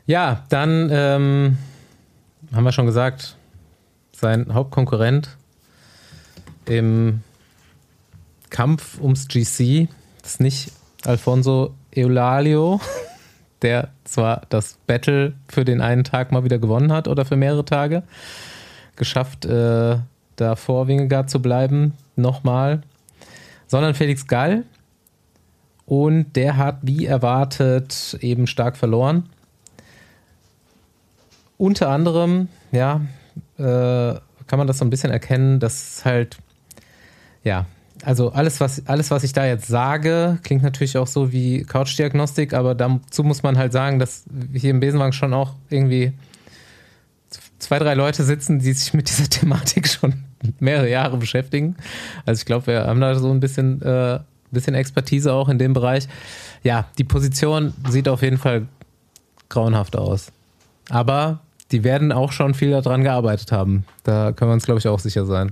Ja, dann haben wir schon gesagt, sein Hauptkonkurrent im Kampf ums GC ist nicht Alfonso Eulalio, der zwar das Battle für den einen Tag mal wieder gewonnen hat oder für mehrere Tage, geschafft, da vor Vingegaard zu bleiben, nochmal, sondern Felix Gall. Und der hat, wie erwartet, eben stark verloren. Unter anderem, ja, kann man das so ein bisschen erkennen, dass halt, ja, also alles, was ich da jetzt sage, klingt natürlich auch so wie Couch-Diagnostik, aber dazu muss man halt sagen, dass hier im Besenwagen schon auch irgendwie 2, 3 Leute sitzen, die sich mit dieser Thematik schon mehrere Jahre beschäftigen. Also ich glaube, wir haben da so ein bisschen Expertise auch in dem Bereich. Ja, die Position sieht auf jeden Fall grauenhaft aus. Aber die werden auch schon viel daran gearbeitet haben. Da können wir uns, glaube ich, auch sicher sein.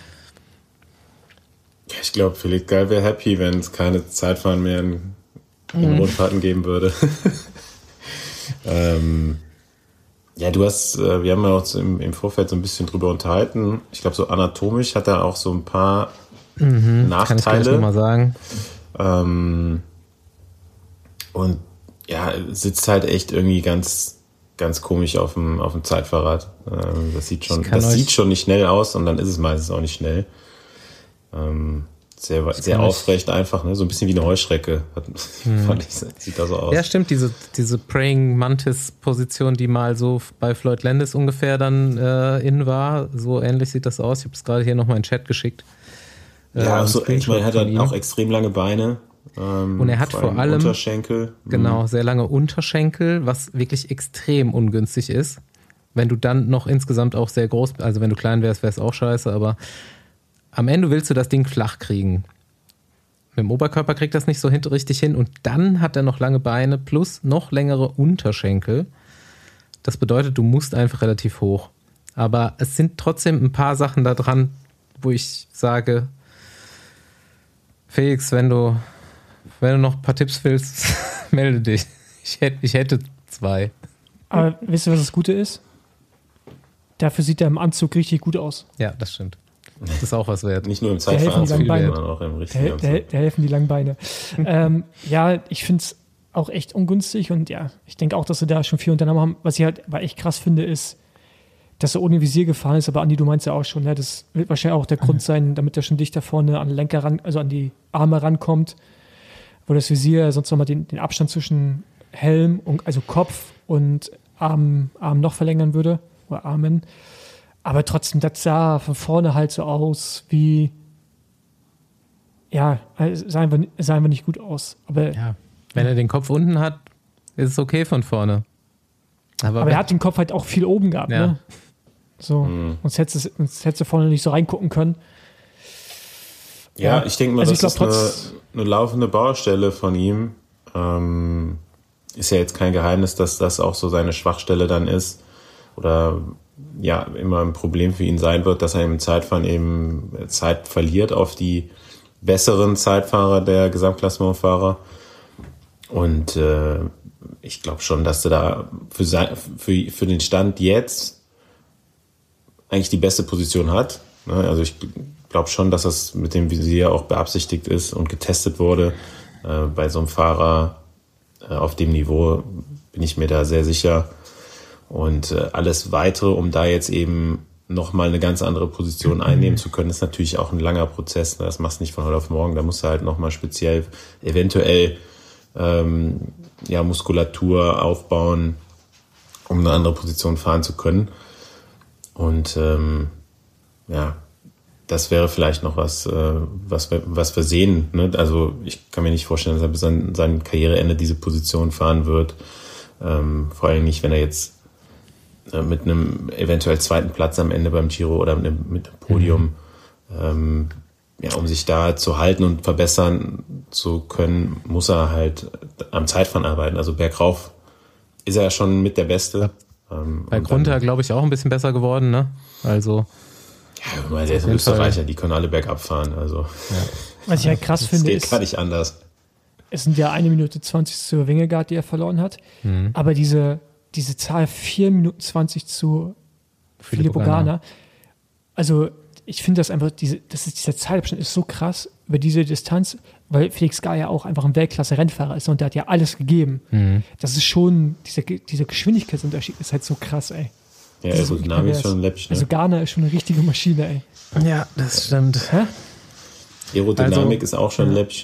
Ich glaube, Felix Gall wäre happy, wenn es keine Zeitfahren mehr in Rundfahrten geben würde. Ja, wir haben ja auch im Vorfeld so ein bisschen drüber unterhalten. Ich glaube, so anatomisch hat er auch so ein paar Nachteile. Kann ich gleich nochmal sagen. Und ja, sitzt halt echt irgendwie ganz, ganz komisch auf dem Zeitfahrrad. Das sieht schon nicht schnell aus und dann ist es meistens auch nicht schnell. Sehr aufrecht einfach, ne? So ein bisschen wie eine Heuschrecke. Fand ich, sieht da so aus. Ja, stimmt, diese Praying Mantis Position, die mal so bei Floyd Landis ungefähr dann in war, so ähnlich sieht das aus. Ich habe es gerade hier nochmal in den Chat geschickt. Ja, also, ich meine, er hat dann auch extrem lange Beine. Und er hat vor allem Unterschenkel. Genau, sehr lange Unterschenkel, was wirklich extrem ungünstig ist. Wenn du dann noch insgesamt auch sehr groß, also wenn du klein wärst, wäre es auch scheiße, aber am Ende willst du das Ding flach kriegen. Mit dem Oberkörper kriegt das nicht so richtig hin und dann hat er noch lange Beine plus noch längere Unterschenkel. Das bedeutet, du musst einfach relativ hoch. Aber es sind trotzdem ein paar Sachen da dran, wo ich sage, Felix, wenn du noch ein paar Tipps willst, melde dich. Ich hätte 2. Aber wisst ihr, was das Gute ist? Dafür sieht er im Anzug richtig gut aus. Ja, das stimmt. Das ist auch was wert. Nicht nur im Zeitfahren, sondern auch im richtigen Anzug. Da helfen die langen Beine. Ja, ich finde es auch echt ungünstig und ja, ich denke auch, dass sie da schon viel unternommen haben. Was ich halt aber echt krass finde, ist, dass er ohne Visier gefahren ist, aber Andi, du meinst ja auch schon, ne? Das wird wahrscheinlich auch der Grund sein, damit er schon dichter vorne an den Lenker ran, also an die Arme rankommt, wo das Visier sonst nochmal den Abstand zwischen Helm und also Kopf und Arm noch verlängern würde, oder Armen. Aber trotzdem, das sah von vorne halt so aus wie, ja, sah einfach nicht gut aus. Aber ja, wenn er den Kopf unten hat, ist es okay von vorne. Aber er hat den Kopf halt auch viel oben gehabt, ja. Ne? So, sonst hättest du vorne nicht so reingucken können. Ja, ich denke mal, also das ist eine laufende Baustelle von ihm. Ist ja jetzt kein Geheimnis, dass das auch so seine Schwachstelle dann ist. Oder ja, immer ein Problem für ihn sein wird, dass er im Zeitfahren eben Zeit verliert auf die besseren Zeitfahrer der Gesamtklassementfahrer. Und ich glaube schon, dass er da für den Stand jetzt eigentlich die beste Position hat. Also ich glaube schon, dass das mit dem Visier auch beabsichtigt ist und getestet wurde. Bei so einem Fahrer auf dem Niveau bin ich mir da sehr sicher. Und alles Weitere, um da jetzt eben nochmal eine ganz andere Position einnehmen zu können, ist natürlich auch ein langer Prozess. Das machst du nicht von heute auf morgen. Da musst du halt nochmal speziell eventuell Muskulatur aufbauen, um eine andere Position fahren zu können. Und das wäre vielleicht noch was wir sehen. Ne? Also ich kann mir nicht vorstellen, dass er bis an sein Karriereende diese Position fahren wird. Vor allem nicht, wenn er jetzt mit einem eventuell zweiten Platz am Ende beim Giro oder mit einem Podium, um sich da zu halten und verbessern zu können, muss er halt am Zeitfahren arbeiten. Also bergauf ist er ja schon mit der Beste. Bei Grunter, glaube ich, auch ein bisschen besser geworden, ne? Also. Ja, der ist ein Österreicher, die können alle bergab fahren. Also. Ja. Was ich halt krass finde, ist gar nicht anders. Es sind ja 1 Minute 20 zur Vingegaard, die er verloren hat. Aber diese diese Zahl 4 Minuten 20 zu Filippo Ganna. Also ich finde das einfach, dieser Zeitabschnitt ist so krass über diese Distanz, weil Felix Gall ja auch einfach ein Weltklasse-Rennfahrer ist und der hat ja alles gegeben. Das ist schon, dieser Geschwindigkeitsunterschied ist halt so krass, ey. Ja, Aerodynamik ist schon läppisch, ne? Also Ganna ist schon eine richtige Maschine, ey. Ja, das stimmt. Hä? Aerodynamik ist auch schon läppisch.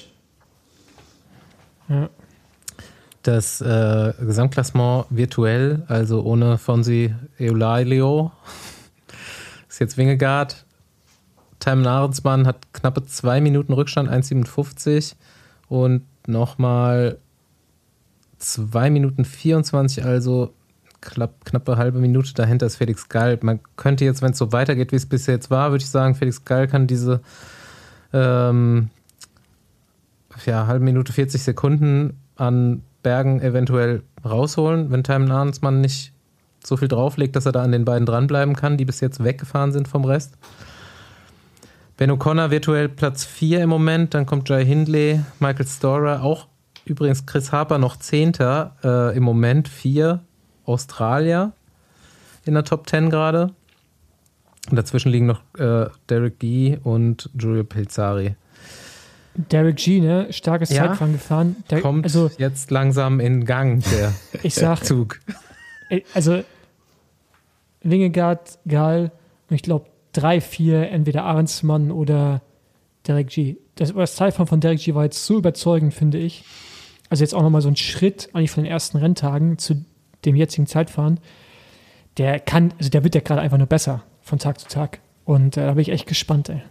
Ja. Das Gesamtklassement virtuell, also ohne Fonsi Eulalia, ist jetzt Vingegaard. Thymen Arensman hat knappe 2 Minuten Rückstand, 1,57 und nochmal 2 Minuten 24, also knappe halbe Minute dahinter ist Felix Gall. Man könnte jetzt, wenn es so weitergeht, wie es bisher jetzt war, würde ich sagen, Felix Gall kann diese halbe Minute 40 Sekunden an Bergen eventuell rausholen, wenn Thymen Arensman nicht so viel drauflegt, dass er da an den beiden dranbleiben kann, die bis jetzt weggefahren sind vom Rest. Ben O'Connor virtuell Platz 4 im Moment, dann kommt Jai Hindley, Michael Storer, auch übrigens Chris Harper noch 10. Im Moment 4 Australier in der Top 10 gerade. Und dazwischen liegen noch Derek Gee und Giulio Pelzari. Derek Gee, ne? Starkes Zeitfahren gefahren. Kommt jetzt langsam in Gang, der Zug. Also Vingegaard, Gall, ich glaube 3, 4, entweder Arensman oder Derek Gee. Das Zeitfahren von Derek Gee war jetzt so überzeugend, finde ich. Also jetzt auch nochmal so ein Schritt eigentlich von den ersten Renntagen zu dem jetzigen Zeitfahren. Der wird ja gerade einfach nur besser von Tag zu Tag. Und da bin ich echt gespannt, ey.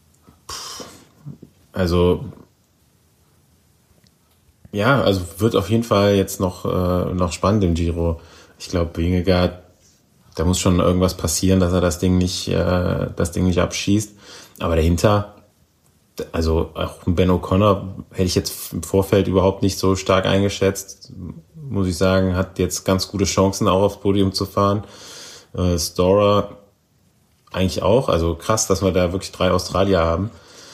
Also wird auf jeden Fall jetzt noch spannend im Giro. Ich glaube, Vingegaard, da muss schon irgendwas passieren, dass er das Ding nicht abschießt. Aber dahinter, also auch Ben O'Connor hätte ich jetzt im Vorfeld überhaupt nicht so stark eingeschätzt, muss ich sagen, hat jetzt ganz gute Chancen auch aufs Podium zu fahren. Storer eigentlich auch, also krass, dass wir da wirklich 3 Australier haben.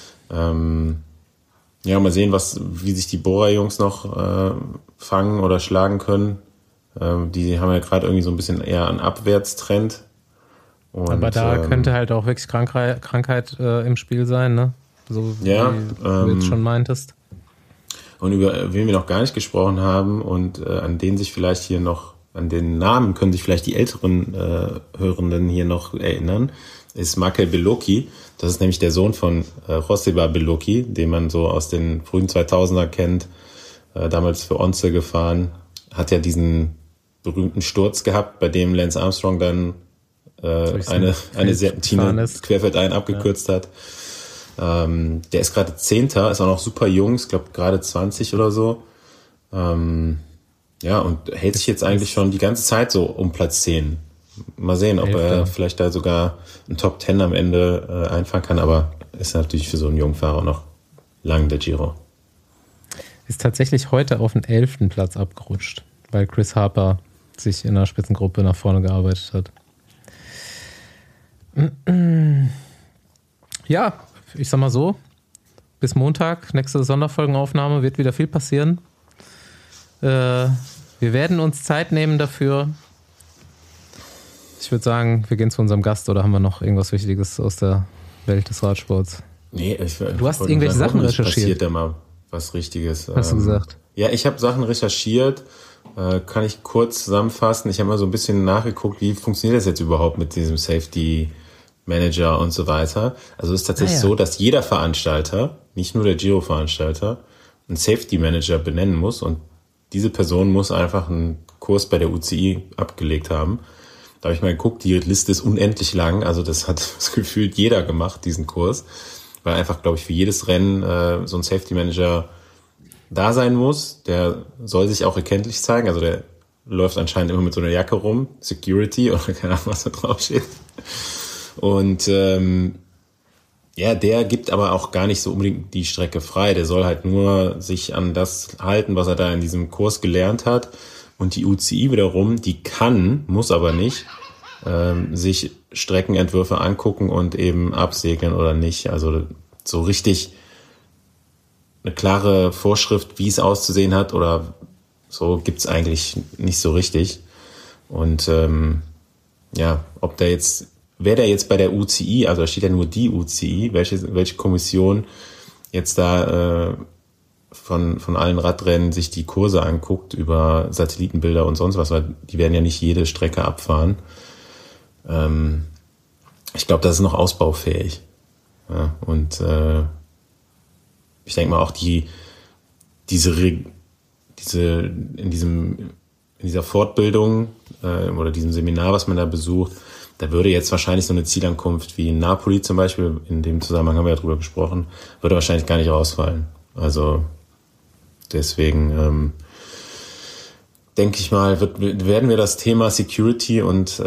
Mal sehen, wie sich die Bora-Jungs noch fangen oder schlagen können. Die haben ja gerade irgendwie so ein bisschen eher einen Abwärtstrend. Und, aber da könnte halt auch wirklich Krankheit im Spiel sein, ne? So wie du jetzt schon meintest. Und über wen wir noch gar nicht gesprochen haben und an den Namen können sich vielleicht die älteren Hörenden hier noch erinnern, ist Michael Bellocchi. Das ist nämlich der Sohn von Joseba Bellocchi, den man so aus den frühen 2000er kennt, damals für Onze gefahren. Hat ja diesen berühmten Sturz gehabt, bei dem Lance Armstrong dann eine Serpentine querfeldein abgekürzt hat. Der ist gerade 10., ist auch noch super jung, ich glaube gerade 20 oder so. Und hält sich jetzt eigentlich schon die ganze Zeit so um Platz 10. Mal sehen, ob er vielleicht da sogar ein Top 10 am Ende einfahren kann, aber ist natürlich für so einen jungen Fahrer noch lang der Giro. Ist tatsächlich heute auf den 11. Platz abgerutscht, weil Chris Harper sich in der Spitzengruppe nach vorne gearbeitet hat. Ja, ich sag mal so, bis Montag, nächste Sonderfolgenaufnahme, wird wieder viel passieren. Wir werden uns Zeit nehmen dafür. Ich würde sagen, wir gehen zu unserem Gast, oder haben wir noch irgendwas Wichtiges aus der Welt des Radsports? Nee, du hast irgendwelche Sachen recherchiert. Passiert da mal was Richtiges. Hast du gesagt? Ja, ich habe Sachen recherchiert. Kann ich kurz zusammenfassen. Ich habe mal so ein bisschen nachgeguckt, wie funktioniert das jetzt überhaupt mit diesem Safety Manager und so weiter. Also es ist tatsächlich so, dass jeder Veranstalter, nicht nur der Giro-Veranstalter, einen Safety Manager benennen muss und diese Person muss einfach einen Kurs bei der UCI abgelegt haben. Da habe ich mal geguckt, die Liste ist unendlich lang, also das hat gefühlt jeder gemacht, diesen Kurs, weil einfach, glaube ich, für jedes Rennen so ein Safety Manager da sein muss. Der soll sich auch erkenntlich zeigen, also der läuft anscheinend immer mit so einer Jacke rum, Security oder keine Ahnung, was da drauf steht. Und der gibt aber auch gar nicht so unbedingt die Strecke frei. Der soll halt nur sich an das halten, was er da in diesem Kurs gelernt hat. Und die UCI wiederum, die muss aber nicht, sich Streckenentwürfe angucken und eben absegnen oder nicht. Also so richtig eine klare Vorschrift, wie es auszusehen hat oder so, gibt's eigentlich nicht so richtig. Und ob der jetzt, wer der jetzt bei der UCI, also da steht ja nur die UCI, welche Kommission jetzt da von allen Radrennen sich die Kurse anguckt über Satellitenbilder und sonst was, weil die werden ja nicht jede Strecke abfahren. Ich glaube, das ist noch ausbaufähig. Ja, und ich denke mal auch in dieser Fortbildung oder diesem Seminar, was man da besucht, da würde jetzt wahrscheinlich so eine Zielankunft wie in Napoli zum Beispiel, in dem Zusammenhang haben wir ja drüber gesprochen, würde wahrscheinlich gar nicht rausfallen. Also deswegen denke ich mal, werden wir das Thema Security und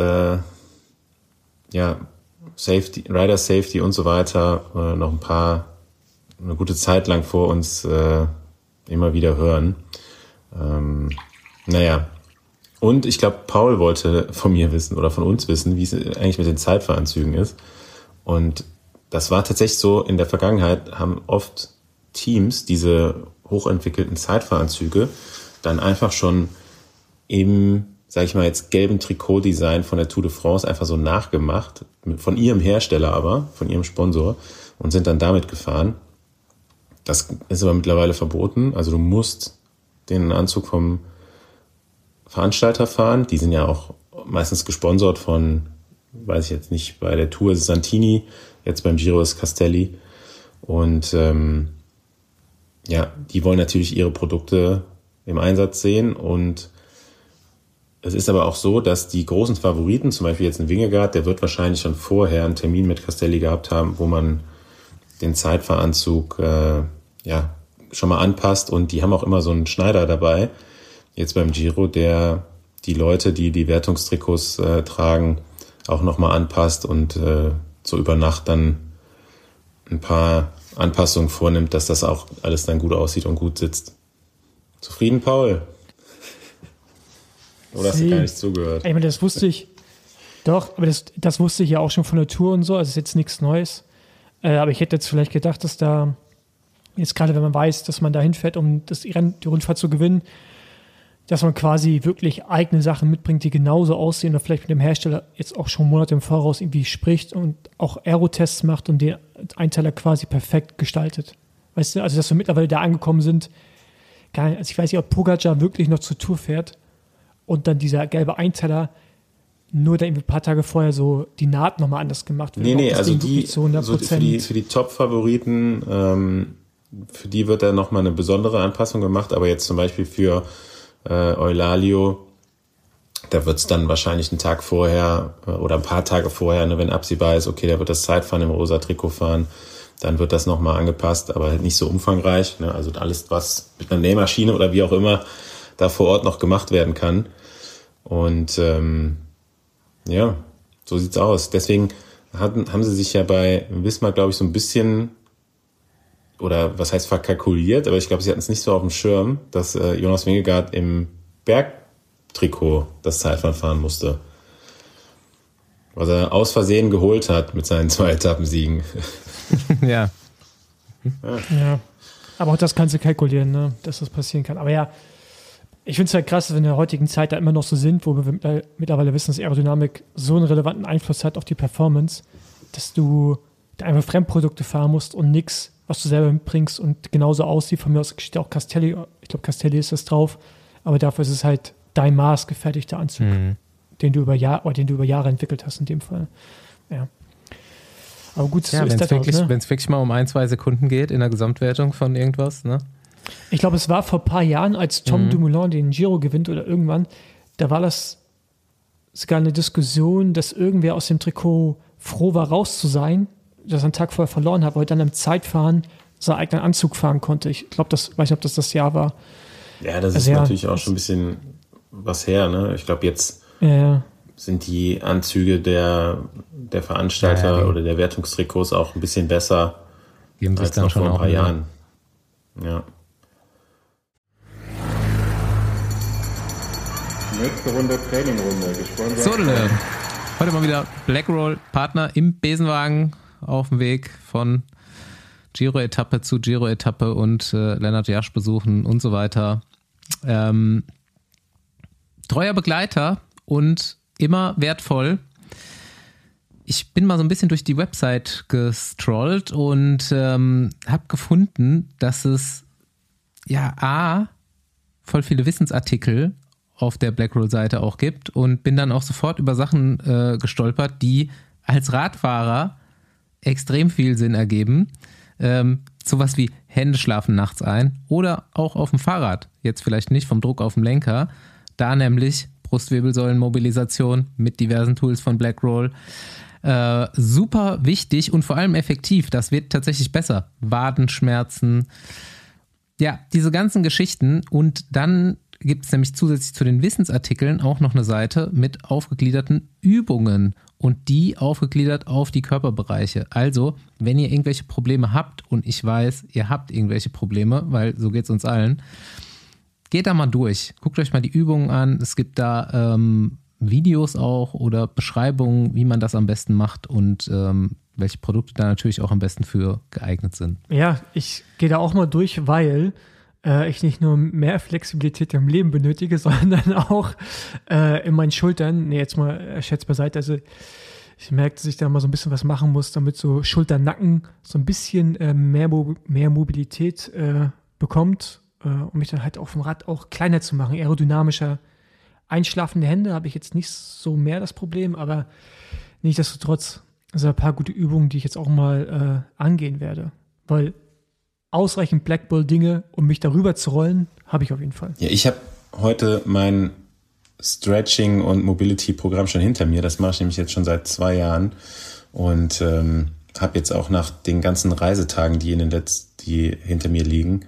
Safety, Rider Safety und so weiter noch eine gute Zeit lang vor uns immer wieder hören. Und ich glaube, Paul wollte von mir wissen oder von uns wissen, wie es eigentlich mit den Zeitfahranzügen ist. Und das war tatsächlich so, in der Vergangenheit haben oft Teams diese hochentwickelten Zeitfahranzüge dann einfach schon im, sag ich mal jetzt, gelben Trikotdesign von der Tour de France einfach so nachgemacht, von ihrem Hersteller aber, von ihrem Sponsor, und sind dann damit gefahren. Das ist aber mittlerweile verboten. Also du musst den Anzug vom Veranstalter fahren. Die sind ja auch meistens gesponsert von, weiß ich jetzt nicht, bei der Tour ist es Santini, jetzt beim Giro ist Castelli. Und die wollen natürlich ihre Produkte im Einsatz sehen. Und es ist aber auch so, dass die großen Favoriten, zum Beispiel jetzt ein Vingegaard, der wird wahrscheinlich schon vorher einen Termin mit Castelli gehabt haben, wo man den Zeitfahranzug schon mal anpasst. Und die haben auch immer so einen Schneider dabei, jetzt beim Giro, der die Leute, die die Wertungstrikots tragen, auch nochmal anpasst und so über Nacht dann ein paar Anpassungen vornimmt, dass das auch alles dann gut aussieht und gut sitzt. Zufrieden, Paul? Oder hast du gar nicht zugehört? Ich meine, das wusste ich. Doch, aber das wusste ich ja auch schon von der Tour und so, also ist jetzt nichts Neues. Aber ich hätte jetzt vielleicht gedacht, dass da jetzt gerade, wenn man weiß, dass man da hinfährt, um die Rundfahrt zu gewinnen, dass man quasi wirklich eigene Sachen mitbringt, die genauso aussehen oder vielleicht mit dem Hersteller jetzt auch schon Monate im Voraus irgendwie spricht und auch Aerotests macht und den Einteiler quasi perfekt gestaltet. Weißt du, also dass wir mittlerweile da angekommen sind, also ich weiß nicht, ob Pogacar wirklich noch zur Tour fährt und dann dieser gelbe Einteiler nur da irgendwie ein paar Tage vorher so die Naht nochmal anders gemacht wird. Nee, also die so für die Top-Favoriten, für die wird da nochmal eine besondere Anpassung gemacht, aber jetzt zum Beispiel für Eulalio, da wird es dann wahrscheinlich einen Tag vorher oder ein paar Tage vorher, ne, wenn absehbar ist, okay, der wird das Zeitfahren im rosa Trikot fahren, dann wird das nochmal angepasst, aber halt nicht so umfangreich. Ne? Also alles, was mit einer Nähmaschine oder wie auch immer da vor Ort noch gemacht werden kann. Und so sieht's aus. Deswegen haben sie sich ja bei Visma, glaube ich, so ein bisschen, oder was heißt verkalkuliert, aber ich glaube, sie hatten es nicht so auf dem Schirm, dass Jonas Vingegaard im Bergtrikot das Zeitfahren fahren musste. Was er aus Versehen geholt hat mit seinen 2 Etappensiegen. Ja. Aber auch das kannst du kalkulieren, ne? Dass das passieren kann. Aber ja, ich finde es halt krass, dass wir in der heutigen Zeit da immer noch so sind, wo wir mittlerweile wissen, dass Aerodynamik so einen relevanten Einfluss hat auf die Performance, dass du da einfach Fremdprodukte fahren musst und nichts, was du selber mitbringst und genauso aussieht. Von mir aus steht auch Castelli, ich glaube Castelli ist das drauf, aber dafür ist es halt dein maßgefertigter Anzug, den du über Jahre entwickelt hast in dem Fall. Ja. Aber gut, ja, so ist das wirklich, auch, ne? Wenn es wirklich mal um 1-2 Sekunden geht in der Gesamtwertung von irgendwas, ne? Ich glaube, es war vor ein paar Jahren, als Tom Dumoulin den Giro gewinnt oder irgendwann, da war das sogar eine Diskussion, dass irgendwer aus dem Trikot froh war, raus zu sein, dass er einen Tag vorher verloren hat, weil er dann im Zeitfahren seinen eigenen Anzug fahren konnte. Ich glaube, weiß nicht, ob das Jahr war. Ja, das ist natürlich auch schon ein bisschen was her, ne? Ich glaube, jetzt sind die Anzüge der Veranstalter oder der Wertungstrikots auch ein bisschen besser als noch vor ein paar Jahren. Ja. Nächste Runde, Trainingrunde. So, heute mal wieder Blackroll Partner im Besenwagen auf dem Weg von Giro-Etappe zu Giro-Etappe und Lennart Jasch besuchen und so weiter. Treuer Begleiter und immer wertvoll. Ich bin mal so ein bisschen durch die Website gestrollt und habe gefunden, dass es voll viele Wissensartikel auf der Blackroll-Seite auch gibt und bin dann auch sofort über Sachen gestolpert, die als Radfahrer extrem viel Sinn ergeben. Sowas wie Hände schlafen nachts ein oder auch auf dem Fahrrad, jetzt vielleicht nicht vom Druck auf dem Lenker, da nämlich Brustwirbelsäulenmobilisation mit diversen Tools von Blackroll. Super wichtig und vor allem effektiv. Das wird tatsächlich besser. Wadenschmerzen. Ja, diese ganzen Geschichten. Und dann gibt es nämlich zusätzlich zu den Wissensartikeln auch noch eine Seite mit aufgegliederten Übungen. Und die aufgegliedert auf die Körperbereiche. Also, wenn ihr irgendwelche Probleme habt, und ich weiß, ihr habt irgendwelche Probleme, weil so geht es uns allen, geht da mal durch. Guckt euch mal die Übungen an. Es gibt da Videos auch oder Beschreibungen, wie man das am besten macht und welche Produkte da natürlich auch am besten für geeignet sind. Ja, ich gehe da auch mal durch, weil ich nicht nur mehr Flexibilität im Leben benötige, sondern auch in meinen Schultern. Nee, jetzt mal Scherz beiseite. Also ich merke, dass ich da mal so ein bisschen was machen muss, damit so Schulter, Nacken so ein bisschen mehr Mobilität bekommt, um mich dann halt auf dem Rad auch kleiner zu machen, aerodynamischer. Einschlafende Hände habe ich jetzt nicht so mehr das Problem, aber nichtsdestotrotz sind ein paar gute Übungen, die ich jetzt auch mal angehen werde. Weil ausreichend Blackroll-Dinge, um mich darüber zu rollen, habe ich auf jeden Fall. Ja, ich habe heute mein Stretching- und Mobility-Programm schon hinter mir. Das mache ich nämlich jetzt schon seit 2 Jahren und habe jetzt auch nach den ganzen Reisetagen, die hinter mir liegen,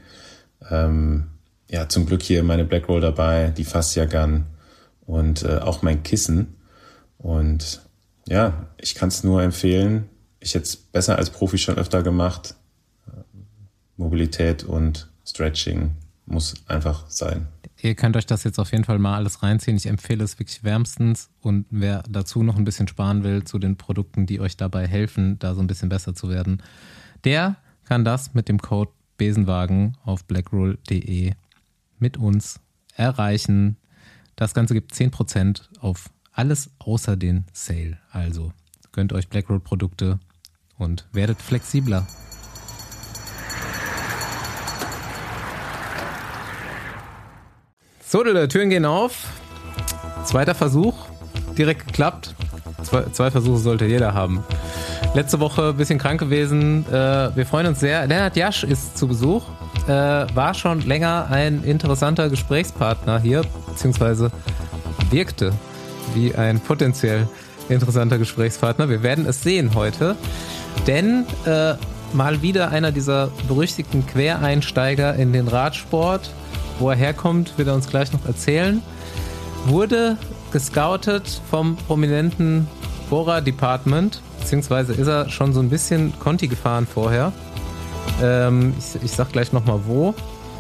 zum Glück hier meine Blackroll dabei, die Fascia Gun und auch mein Kissen. Und ja, ich kann es nur empfehlen. Ich hätte es besser als Profi schon öfter gemacht. Mobilität und Stretching muss einfach sein. Ihr könnt euch das jetzt auf jeden Fall mal alles reinziehen. Ich empfehle es wirklich wärmstens. Und wer dazu noch ein bisschen sparen will zu den Produkten, die euch dabei helfen, da so ein bisschen besser zu werden, der kann das mit dem Code Besenwagen auf blackroll.de mit uns erreichen. Das Ganze gibt 10% auf alles außer den Sale. Also gönnt euch Blackroll-Produkte und werdet flexibler. So, die Türen gehen auf. 2. Versuch. Direkt geklappt. 2 Versuche sollte jeder haben. Letzte Woche ein bisschen krank gewesen. Wir freuen uns sehr. Lennart Jasch ist zu Besuch. War schon länger ein interessanter Gesprächspartner hier, beziehungsweise wirkte wie ein potenziell interessanter Gesprächspartner. Wir werden es sehen heute, denn mal wieder einer dieser berüchtigten Quereinsteiger in den Radsport. Wo er herkommt, wird er uns gleich noch erzählen. Wurde gescoutet vom prominenten Bora-Department, beziehungsweise ist er schon so ein bisschen Conti gefahren vorher. Ich sag gleich nochmal wo.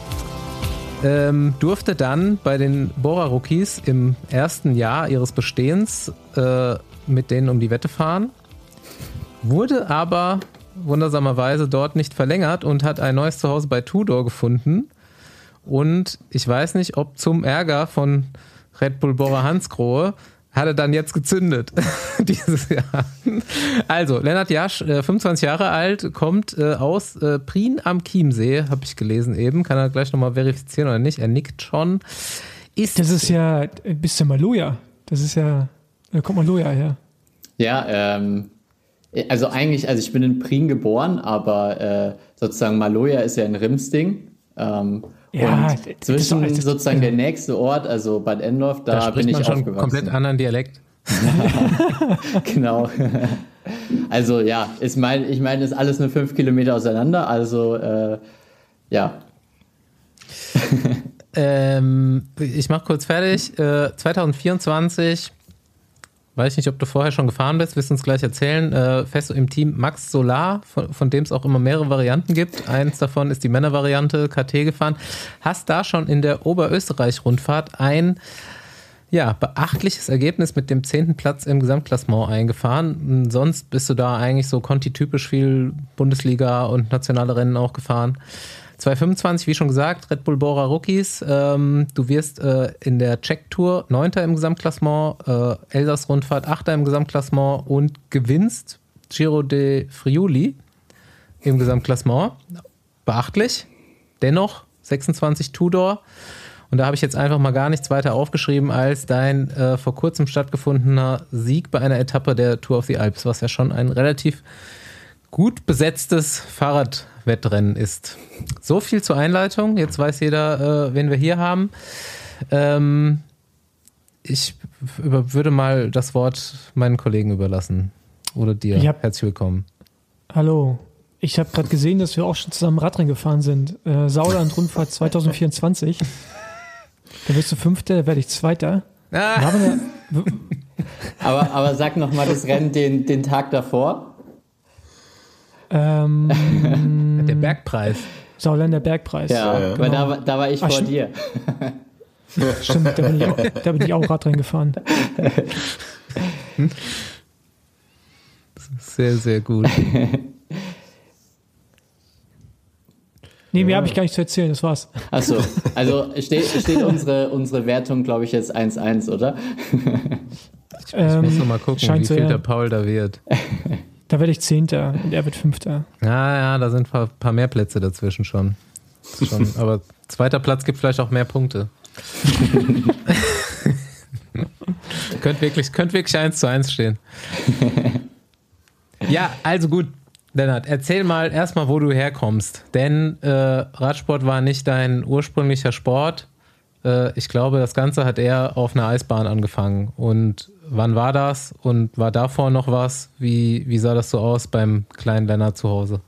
Durfte dann bei den Bora-Rookies im ersten Jahr ihres Bestehens mit denen um die Wette fahren. Wurde aber wundersamerweise dort nicht verlängert und hat ein neues Zuhause bei Tudor gefunden. Und ich weiß nicht, ob zum Ärger von Red Bull Bora Hansgrohe hat er dann jetzt gezündet dieses Jahr. Also, Lennart Jasch, 25 Jahre alt, kommt aus Prien am Chiemsee, habe ich gelesen eben. Kann er gleich nochmal verifizieren oder nicht? Er nickt schon. Das ist ja ein bisschen Maloja. Das ist ja, da kommt Maloja her. Ja, also ich bin in Prien geboren, aber sozusagen Maloja ist ja in Rimsting. Ja, und zwischen sozusagen der nächste Ort, also Bad Endorf, da bin ich aufgewachsen. Schon komplett anderen Dialekt. Genau. Also ja, ich meine, ist alles nur 5 Kilometer auseinander, also ja. Ich mach kurz fertig. 2024, weiß ich nicht, ob du vorher schon gefahren bist, wirst du uns gleich erzählen. Fährst du im Team Max Solar, von dem es auch immer mehrere Varianten gibt. Eins davon ist die Männervariante, KT gefahren. Hast da schon in der Oberösterreich-Rundfahrt ein beachtliches Ergebnis mit dem 10. Platz im Gesamtklassement eingefahren. Sonst bist du da eigentlich so Conti-typisch viel Bundesliga und nationale Rennen auch gefahren. 2,25, wie schon gesagt, Red Bull Bora Rookies. Du wirst in der Czech-Tour 9. im Gesamtklassement, Elsass-Rundfahrt 8. im Gesamtklassement und gewinnst Giro de Friuli im Gesamtklassement. Beachtlich. Dennoch 26 Tudor. Und da habe ich jetzt einfach mal gar nichts weiter aufgeschrieben als dein vor kurzem stattgefundener Sieg bei einer Etappe der Tour of the Alps, was ja schon ein relativ gut besetztes Fahrradwettrennen ist. So viel zur Einleitung. Jetzt weiß jeder, wen wir hier haben. Ich würde mal das Wort meinen Kollegen überlassen. Oder dir. Herzlich willkommen. Hallo. Ich habe gerade gesehen, dass wir auch schon zusammen Radrennen gefahren sind. Sauerland-Rundfahrt 2024. Da wirst du Fünfter, da werde ich Zweiter. Aber sag noch mal das Rennen den Tag davor. Der Bergpreis. Sauerländer Bergpreis. Ja, genau. Weil da war ich vor dir. Stimmt, da bin ich auch Radrennen gefahren. Sehr, sehr gut. Nee, mehr habe ich gar nicht zu erzählen, das war's. Achso, also steht unsere Wertung, glaube ich, jetzt 1-1, oder? Ich muss noch mal gucken, wie viel der Paul da wird. Da werde ich 10. und er wird 5. Ja, da sind ein paar mehr Plätze dazwischen schon. Aber 2. Platz gibt vielleicht auch mehr Punkte. Könnte wirklich 1:1 stehen. Ja, also gut. Lennart, erzähl mal erstmal, wo du herkommst. Denn Radsport war nicht dein ursprünglicher Sport. Ich glaube, das Ganze hat eher auf einer Eisbahn angefangen. Und wann war das? Und war davor noch was? Wie sah das so aus beim kleinen Lennart zu Hause?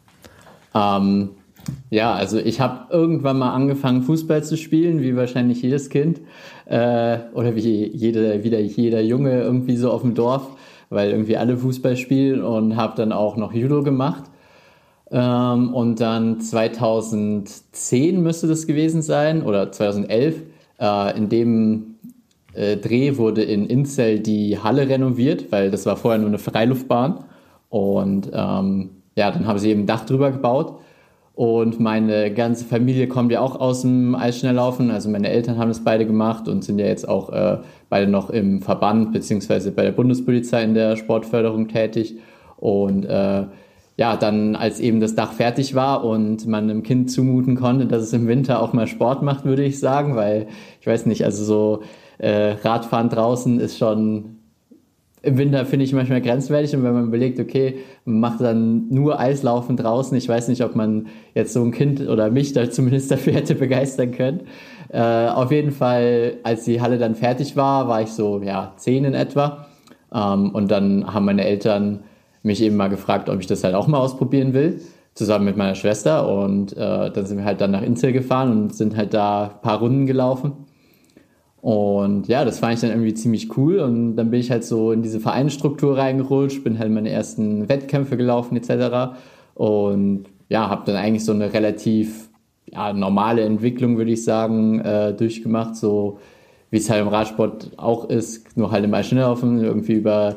Ja, also ich habe irgendwann mal angefangen, Fußball zu spielen, wie wahrscheinlich jedes Kind. Oder wie jeder Junge irgendwie so auf dem Dorf, weil irgendwie alle Fußball spielen, und habe dann auch noch Judo gemacht. Und dann 2010 müsste das gewesen sein, oder 2011, in dem Dreh wurde in Inzell die Halle renoviert, weil das war vorher nur eine Freiluftbahn. Und dann haben sie eben ein Dach drüber gebaut. Und meine ganze Familie kommt ja auch aus dem Eisschnelllaufen. Also meine Eltern haben das beide gemacht und sind ja jetzt auch beide noch im Verband beziehungsweise bei der Bundespolizei in der Sportförderung tätig. Und dann, als eben das Dach fertig war und man einem Kind zumuten konnte, dass es im Winter auch mal Sport macht, würde ich sagen, weil ich weiß nicht, also so Radfahren draußen ist schon im Winter, finde ich, manchmal grenzwertig, und wenn man überlegt, okay, man macht dann nur Eislaufen draußen, ich weiß nicht, ob man jetzt so ein Kind oder mich da zumindest dafür hätte begeistern können. Auf jeden Fall, als die Halle dann fertig war ich so 10 in etwa, und dann haben meine Eltern mich eben mal gefragt, ob ich das halt auch mal ausprobieren will, zusammen mit meiner Schwester, und dann sind wir halt dann nach Inzell gefahren und sind halt da ein paar Runden gelaufen. Und ja, das fand ich dann irgendwie ziemlich cool, und dann bin ich halt so in diese Vereinsstruktur reingerutscht, bin halt meine ersten Wettkämpfe gelaufen etc. Und ja, habe dann eigentlich so eine relativ normale Entwicklung, würde ich sagen, durchgemacht, so wie es halt im Radsport auch ist, nur halt im Eisschnelllaufen, irgendwie über,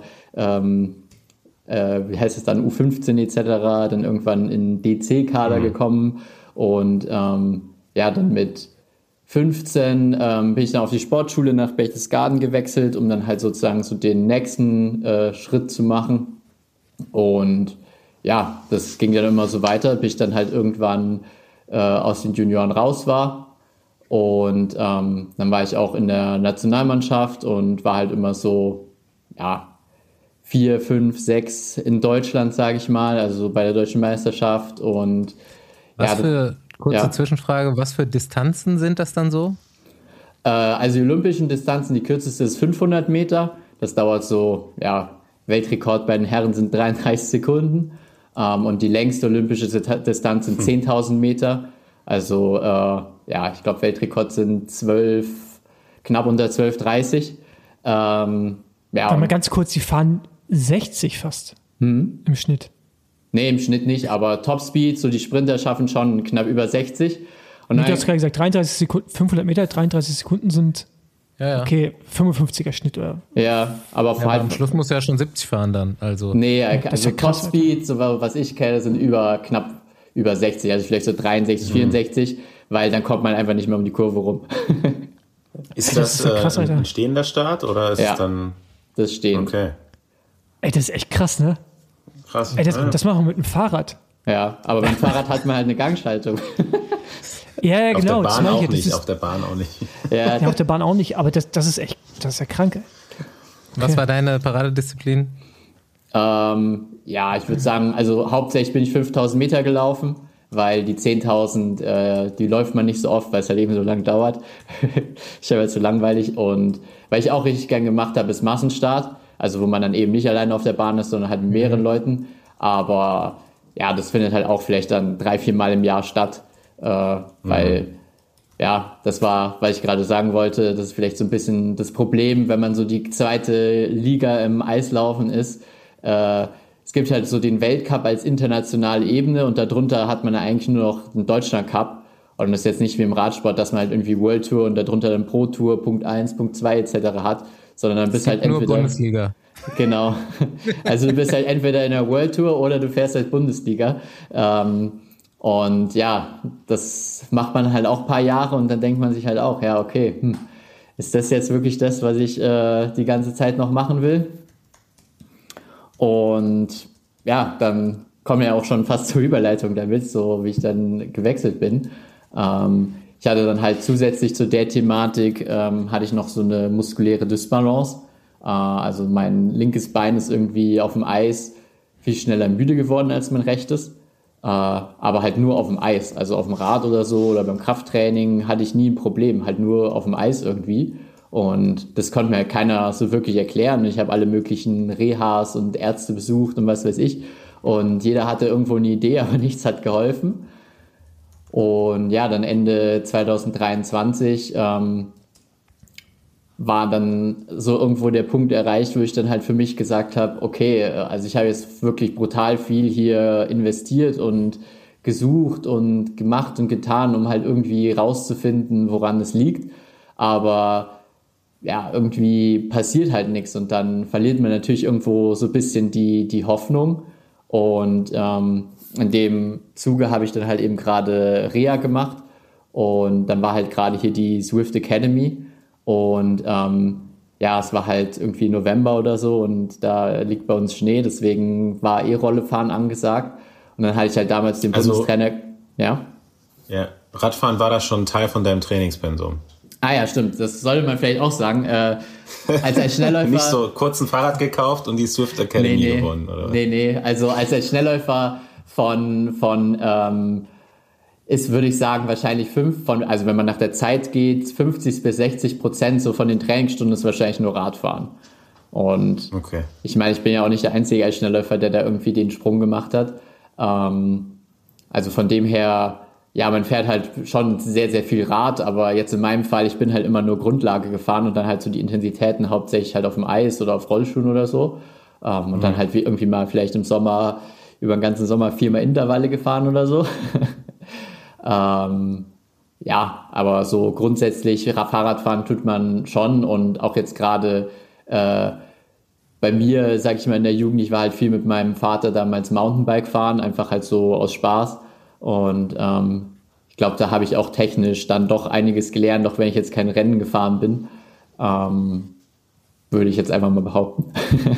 wie heißt es dann, U15 etc., dann irgendwann in DC-Kader gekommen, und dann mit 15 bin ich dann auf die Sportschule nach Berchtesgaden gewechselt, um dann halt sozusagen so den nächsten Schritt zu machen. Und ja, das ging dann immer so weiter, bis ich dann halt irgendwann aus den Junioren raus war. Und dann war ich auch in der Nationalmannschaft und war halt immer so, 4, 5, 6 in Deutschland, sage ich mal, also bei der Deutschen Meisterschaft. Und kurze Zwischenfrage, was für Distanzen sind das dann so? Also die olympischen Distanzen, die kürzeste ist 500 Meter. Das dauert so, Weltrekord bei den Herren sind 33 Sekunden. Und die längste olympische Distanz sind 10.000 Meter. Also, ich glaube, Weltrekord sind knapp unter 12,30. Mal ganz kurz, die fahren 60 fast im Schnitt. Nee, im Schnitt nicht, aber Topspeed, so die Sprinter schaffen schon knapp über 60. Und du hast gerade gesagt, 33 Sekunden, 500 Meter, 33 Sekunden sind, okay, 55er Schnitt, oder? Ja, aber vor allem am Schluss muss er ja schon 70 fahren dann, also. Nee, also Topspeed, so was ich kenne, sind knapp über 60, also vielleicht so 63, 64, weil dann kommt man einfach nicht mehr um die Kurve rum. Ist das so krass, Alter. ein stehender Start oder ist es dann... Das stehend. Okay. Ey, das ist echt krass, ne? Krass. Ey, das machen wir mit dem Fahrrad. Ja, aber beim Fahrrad hat man halt eine Gangschaltung. Ja, genau. Auf der Bahn auch das nicht, ist, auf der Bahn auch nicht. Ja, auf der Bahn auch nicht, aber das ist echt, das ist ja krank. Was war deine Paradedisziplin? ja, ich würde sagen, also hauptsächlich bin ich 5000 Meter gelaufen, weil die 10.000, die läuft man nicht so oft, weil es halt eben so lang dauert. Ich habe halt so langweilig und weil ich auch richtig gern gemacht habe, ist Massenstart, also wo man dann eben nicht alleine auf der Bahn ist, sondern halt mit mehreren Leuten. Aber ja, das findet halt auch vielleicht dann 3-4 Mal im Jahr statt, weil ja, das war, was ich gerade sagen wollte, das ist vielleicht so ein bisschen das Problem, wenn man so die zweite Liga im Eislaufen ist. Es gibt halt so den Weltcup als internationale Ebene und darunter hat man eigentlich nur noch den Deutschland Cup. Und das ist jetzt nicht wie im Radsport, dass man halt irgendwie World Tour und darunter dann Pro Tour, Punkt 1, Punkt 2 etc. hat, sondern dann bist halt entweder... Nur Bundesliga. Genau. Also du bist halt entweder in der World Tour oder du fährst halt Bundesliga. Und ja, das macht man halt auch ein paar Jahre und dann denkt man sich halt auch, ja, okay, ist das jetzt wirklich das, was ich die ganze Zeit noch machen will? Und ja, dann kommen wir ja auch schon fast zur Überleitung damit, so wie ich dann gewechselt bin. Ich hatte dann halt zusätzlich zu der Thematik, hatte ich noch so eine muskuläre Dysbalance. Also mein linkes Bein ist irgendwie auf dem Eis viel schneller müde geworden als mein rechtes. Aber halt nur auf dem Eis, also auf dem Rad oder so oder beim Krafttraining hatte ich nie ein Problem, halt nur auf dem Eis irgendwie. Und das konnte mir halt keiner so wirklich erklären. Ich habe alle möglichen Rehas und Ärzte besucht und was weiß ich. Und jeder hatte irgendwo eine Idee, aber nichts hat geholfen. Und ja, dann Ende 2023 war dann so irgendwo der Punkt erreicht, wo ich dann halt für mich gesagt habe, okay, also ich habe jetzt wirklich brutal viel hier investiert und gesucht und gemacht und getan, um halt irgendwie rauszufinden, woran es liegt. Aber ja, irgendwie passiert halt nichts und dann verliert man natürlich irgendwo so ein bisschen die Hoffnung. Und in dem Zuge habe ich dann halt eben gerade Reha gemacht und dann war halt gerade hier die Zwift Academy und ja, es war halt irgendwie November oder so und da liegt bei uns Schnee, deswegen war Rollefahren angesagt und dann hatte ich halt damals den Bundestrainer, ja. Ja, Radfahren war da schon Teil von deinem Trainingspensum. Ah ja, stimmt, das sollte man vielleicht auch sagen. Als Schnellläufer... Nicht so kurz ein Fahrrad gekauft und die Zwift Academy gewonnen, oder was? Nee, also als Schnellläufer ist, würde ich sagen, wahrscheinlich also wenn man nach der Zeit geht, 50-60% so von den Trainingsstunden ist wahrscheinlich nur Radfahren. Und okay. Ich meine, ich bin ja auch nicht der Einzige als Schnellläufer, der da irgendwie den Sprung gemacht hat. Also von dem her... Ja, man fährt halt schon sehr, sehr viel Rad, aber jetzt in meinem Fall, ich bin halt immer nur Grundlage gefahren und dann halt so die Intensitäten hauptsächlich halt auf dem Eis oder auf Rollschuhen oder so. Und dann halt irgendwie mal vielleicht im Sommer, über den ganzen Sommer 4-mal Intervalle gefahren oder so. Ja, aber so grundsätzlich Fahrradfahren tut man schon und auch jetzt gerade bei mir, sag ich mal, in der Jugend, ich war halt viel mit meinem Vater damals Mountainbike fahren, einfach halt so aus Spaß. Und ich glaube, da habe ich auch technisch dann doch einiges gelernt, auch wenn ich jetzt kein Rennen gefahren bin. Würde ich jetzt einfach mal behaupten.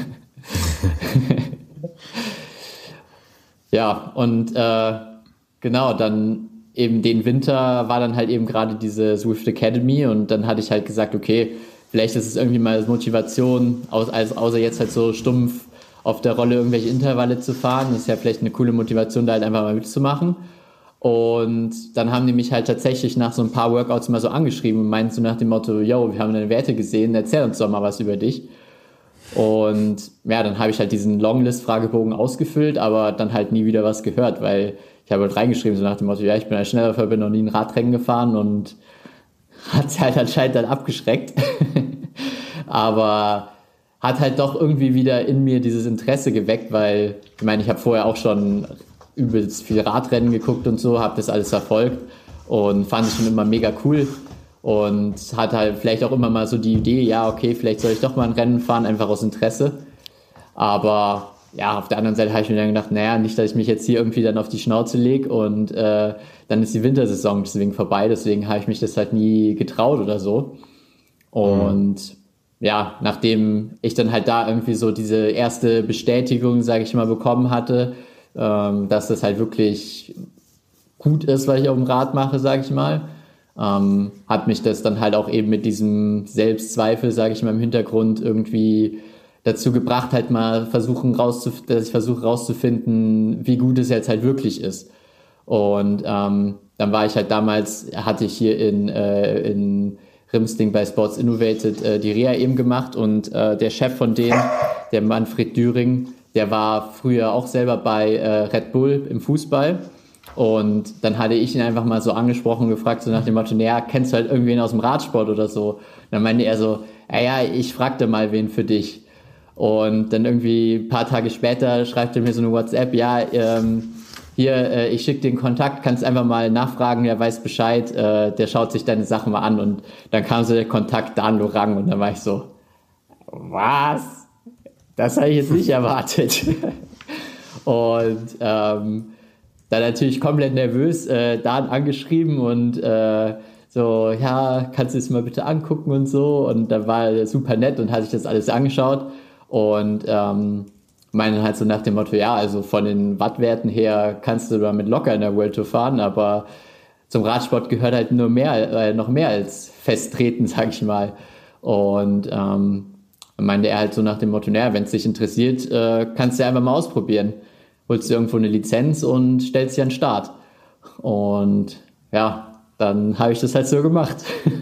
Ja, und genau, dann eben den Winter war dann halt eben gerade diese Zwift Academy und dann hatte ich halt gesagt, okay, vielleicht ist es irgendwie mal Motivation, außer jetzt halt so stumpf auf der Rolle irgendwelche Intervalle zu fahren. Das ist ja vielleicht eine coole Motivation, da halt einfach mal mitzumachen. Und dann haben die mich halt tatsächlich nach so ein paar Workouts mal so angeschrieben und meinten so nach dem Motto, yo, wir haben deine Werte gesehen, erzähl uns doch mal was über dich. Und ja, dann habe ich halt diesen Longlist-Fragebogen ausgefüllt, aber dann halt nie wieder was gehört, weil ich habe halt reingeschrieben so nach dem Motto, ja, ich bin ein Schnellläufer, bin noch nie ein Radrennen gefahren und hat es halt anscheinend dann abgeschreckt. Aber hat halt doch irgendwie wieder in mir dieses Interesse geweckt, weil ich meine, ich habe vorher auch schon übelst viel Radrennen geguckt und so, habe das alles verfolgt und fand es schon immer mega cool und hatte halt vielleicht auch immer mal so die Idee, ja, okay, vielleicht soll ich doch mal ein Rennen fahren, einfach aus Interesse. Aber ja, auf der anderen Seite habe ich mir dann gedacht, naja, nicht, dass ich mich jetzt hier irgendwie dann auf die Schnauze lege und dann ist die Wintersaison deswegen vorbei, deswegen habe ich mich das halt nie getraut oder so. Und ja, nachdem ich dann halt da irgendwie so diese erste Bestätigung, sage ich mal, bekommen hatte, dass das halt wirklich gut ist, was ich auf dem Rad mache, sage ich mal, hat mich das dann halt auch eben mit diesem Selbstzweifel, sage ich mal, im Hintergrund irgendwie dazu gebracht, halt mal dass ich versuche rauszufinden, wie gut es jetzt halt wirklich ist. Und dann war ich halt damals, hatte ich hier in Rimsting bei Sports Innovated die Reha eben gemacht und der Chef von denen, der Manfred Düring, der war früher auch selber bei Red Bull im Fußball und dann hatte ich ihn einfach mal so angesprochen und gefragt, so nach dem Motto, naja, kennst du halt irgendwen aus dem Radsport oder so? Und dann meinte er so, ja, ich fragte mal wen für dich. Und dann irgendwie ein paar Tage später schreibt er mir so eine WhatsApp, ja, hier, ich schicke den Kontakt, kannst einfach mal nachfragen, der weiß Bescheid, der schaut sich deine Sachen mal an und dann kam so der Kontakt Dan Lorang und dann war ich so, was? Das habe ich jetzt nicht erwartet. Und dann natürlich komplett nervös Dan angeschrieben und so, ja, kannst du es mal bitte angucken und so und da war er super nett und hat sich das alles angeschaut und meinen halt so nach dem Motto, ja, also von den Wattwerten her kannst du damit locker in der World Tour fahren, aber zum Radsport gehört halt noch mehr als Festtreten, sag ich mal. Und meinte er halt so nach dem Motto, naja, wenn es dich interessiert, kannst du einfach mal ausprobieren. Holst du irgendwo eine Lizenz und stellst dich an den Start. Und ja, dann habe ich das halt so gemacht.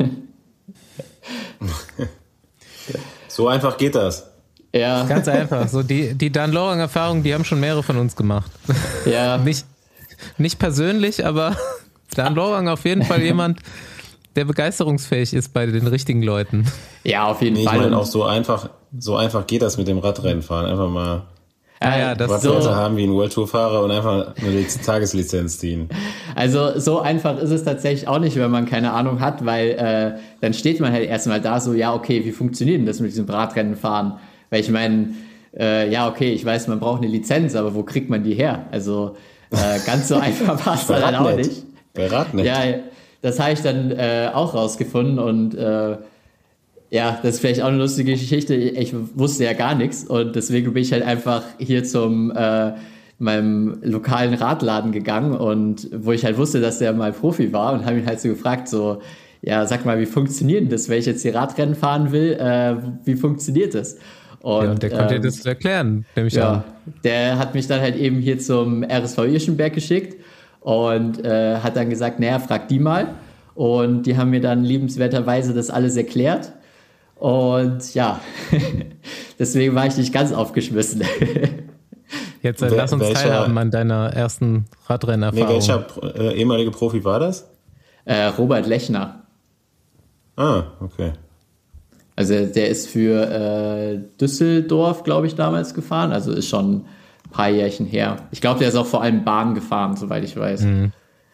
So einfach geht das. Ja. Ganz einfach. So die Dan Lorang-Erfahrung, die haben schon mehrere von uns gemacht. Ja. Nicht persönlich, aber Dan Lorang auf jeden Fall jemand, der begeisterungsfähig ist bei den richtigen Leuten. Ja, auf jeden Fall. Ich meine auch so einfach geht das mit dem Radrennenfahren. Einfach mal Das Wattwerte haben wie ein World Tour Fahrer und einfach eine Tageslizenz ziehen. Also so einfach ist es tatsächlich auch nicht, wenn man keine Ahnung hat, weil dann steht man halt erstmal da so, ja, okay, wie funktioniert denn das mit diesem Radrennenfahren? Weil ich meine, ja, okay, ich weiß, man braucht eine Lizenz, aber wo kriegt man die her? Also ganz so einfach war es dann auch nicht. Bei Radnet. Ja, das habe ich dann auch rausgefunden und ja, das ist vielleicht auch eine lustige Geschichte. Ich wusste ja gar nichts und deswegen bin ich halt einfach hier zum meinem lokalen Radladen gegangen und wo ich halt wusste, dass der mal Profi war und habe ihn halt so gefragt, so, ja, sag mal, wie funktioniert denn das, wenn ich jetzt hier Radrennen fahren will, wie funktioniert das? Und der konnte dir das erklären, nehme ich an. Der hat mich dann halt eben hier zum RSV Irschenberg geschickt und hat dann gesagt, naja, frag die mal. Und die haben mir dann liebenswerterweise das alles erklärt. Und ja, deswegen war ich nicht ganz aufgeschmissen. Jetzt lass uns teilhaben an deiner ersten Radrennerfahrung. Welcher ehemalige Profi war das? Robert Lechner. Ah, okay. Also der ist für Düsseldorf, glaube ich, damals gefahren. Also ist schon ein paar Jährchen her. Ich glaube, der ist auch vor allem Bahn gefahren, soweit ich weiß. Mhm.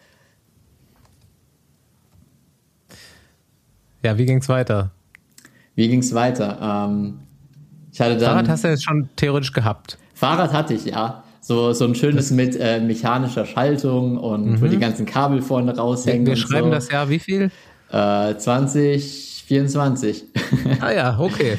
Ja, wie ging's weiter? Ich hatte dann, Fahrrad hast du jetzt schon theoretisch gehabt? Fahrrad hatte ich, ja. So ein schönes mit mechanischer Schaltung und wo die ganzen Kabel vorne raushängen. Wir schreiben so. Das Jahr wie viel? 2024. Ah ja, okay.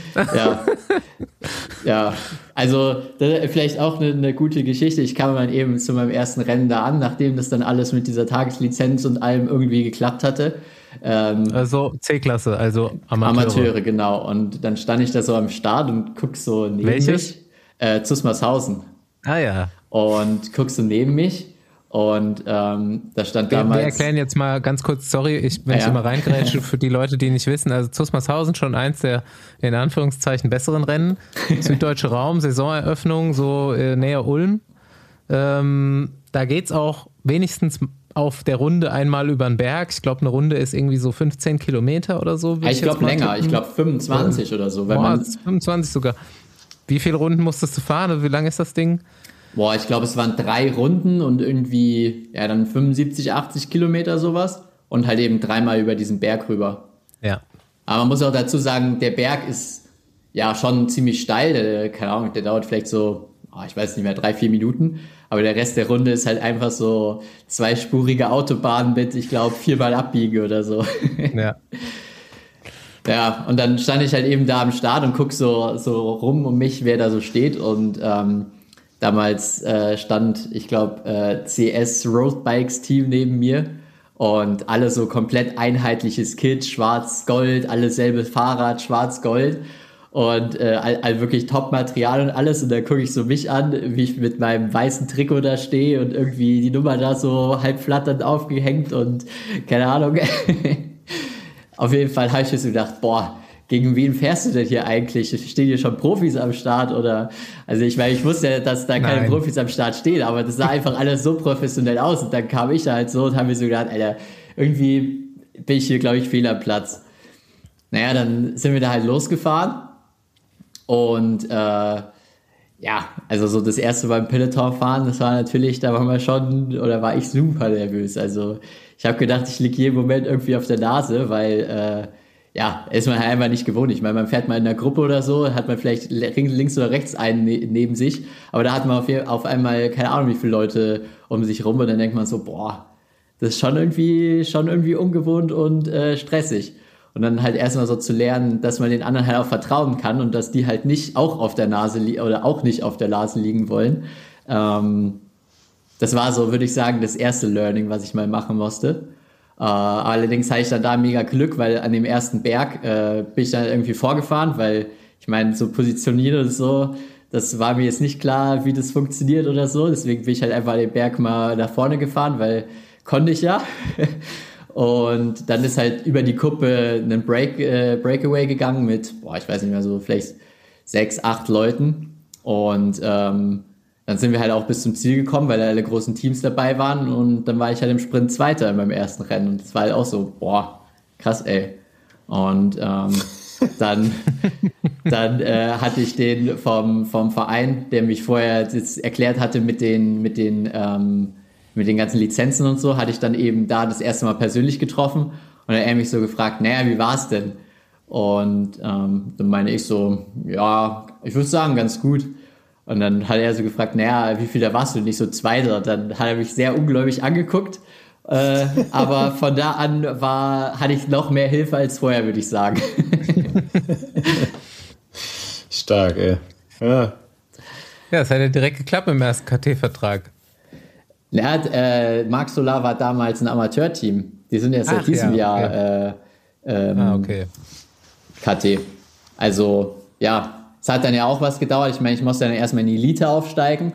Ja, also vielleicht auch eine gute Geschichte. Ich kam dann eben zu meinem ersten Rennen da an, nachdem das dann alles mit dieser Tageslizenz und allem irgendwie geklappt hatte. Also C-Klasse, also Amateure, genau. Und dann stand ich da so am Start und guck so neben mich. Zusmarshausen. Ah ja. Und guckst so neben mich und da stand damals... Wir erklären jetzt mal ganz kurz, sorry, wenn ich immer reingrätsche, für die Leute, die nicht wissen, also Zusmarshausen schon eins der in Anführungszeichen besseren Rennen. Süddeutsche Raum, Saisoneröffnung, so näher Ulm. Da geht's auch wenigstens auf der Runde einmal über den Berg. Ich glaube, eine Runde ist irgendwie so 15 Kilometer oder so. Ich glaube länger, ich glaube 25 oder so. 25 sogar. Wie viele Runden musstest du fahren? Wie lang ist das Ding? Ich glaube, es waren 3 Runden und irgendwie, ja, dann 75, 80 Kilometer sowas. Und halt eben 3-mal über diesen Berg rüber. Ja. Aber man muss auch dazu sagen, der Berg ist ja schon ziemlich steil. Keine Ahnung, der dauert vielleicht so ich weiß nicht mehr, 3-4 Minuten. Aber der Rest der Runde ist halt einfach so zweispurige Autobahn mit, ich glaube, 4-mal abbiegen oder so. Ja. Ja, und dann stand ich halt eben da am Start und guck so rum um mich, wer da so steht. Und damals stand, ich glaube, CS Roadbikes Team neben mir. Und alle so komplett einheitliches Kit, schwarz-gold, alles selbe Fahrrad, schwarz-gold. Und wirklich Top-Material und alles. Und dann gucke ich so mich an, wie ich mit meinem weißen Trikot da stehe und irgendwie die Nummer da so halb flatternd aufgehängt und keine Ahnung. Auf jeden Fall habe ich mir so gedacht, boah, gegen wen fährst du denn hier eigentlich? Stehen hier schon Profis am Start? Oder, also ich meine, ich wusste ja, dass da keine Profis am Start stehen, aber das sah einfach alles so professionell aus. Und dann kam ich da halt so und habe mir so gedacht, Alter, irgendwie bin ich hier, glaube ich, fehl am Platz. Naja, dann sind wir da halt losgefahren. Und also so das erste beim Peloton fahren, das war natürlich, da war ich super nervös. Also ich habe gedacht, ich liege jeden Moment irgendwie auf der Nase, weil ist man halt einfach nicht gewohnt. Ich meine, man fährt mal in einer Gruppe oder so, hat man vielleicht links oder rechts einen neben sich, aber da hat man auf einmal keine Ahnung, wie viele Leute um sich rum und dann denkt man so, boah, das ist schon irgendwie ungewohnt und stressig. Und dann halt erstmal so zu lernen, dass man den anderen halt auch vertrauen kann und dass die halt nicht auch auf der Nase oder auch nicht auf der Nase liegen wollen. Das war so, würde ich sagen, das erste Learning, was ich mal machen musste. Allerdings hatte ich dann da mega Glück, weil an dem ersten Berg bin ich dann irgendwie vorgefahren, weil ich meine, so positionieren und so, das war mir jetzt nicht klar, wie das funktioniert oder so. Deswegen bin ich halt einfach den Berg mal nach vorne gefahren, weil konnte ich ja. Und dann ist halt über die Kuppe ein Breakaway gegangen mit, ich weiß nicht mehr, so vielleicht 6-8 Leuten. Und dann sind wir halt auch bis zum Ziel gekommen, weil alle großen Teams dabei waren. Und dann war ich halt im Sprint Zweiter in meinem ersten Rennen. Und das war halt auch so, krass, ey. Und dann hatte ich den vom Verein, der mich vorher jetzt erklärt hatte mit den ganzen Lizenzen und so, hatte ich dann eben da das erste Mal persönlich getroffen. Und dann hat er mich so gefragt, naja, wie war's denn? Und dann meine ich so, ja, ich würde sagen, ganz gut. Und dann hat er so gefragt, naja, wie viel da warst du? Nicht so Zweiter. Dann hat er mich sehr ungläubig angeguckt. Aber von da an hatte ich noch mehr Hilfe als vorher, würde ich sagen. Stark, ey. Ja, es hat ja direkt geklappt mit dem ersten KT-Vertrag. Marc Solar war damals ein Amateurteam. Die sind jetzt seit diesem Jahr okay. KT. Also, ja, es hat dann ja auch was gedauert. Ich meine, ich musste dann erstmal in die Elite aufsteigen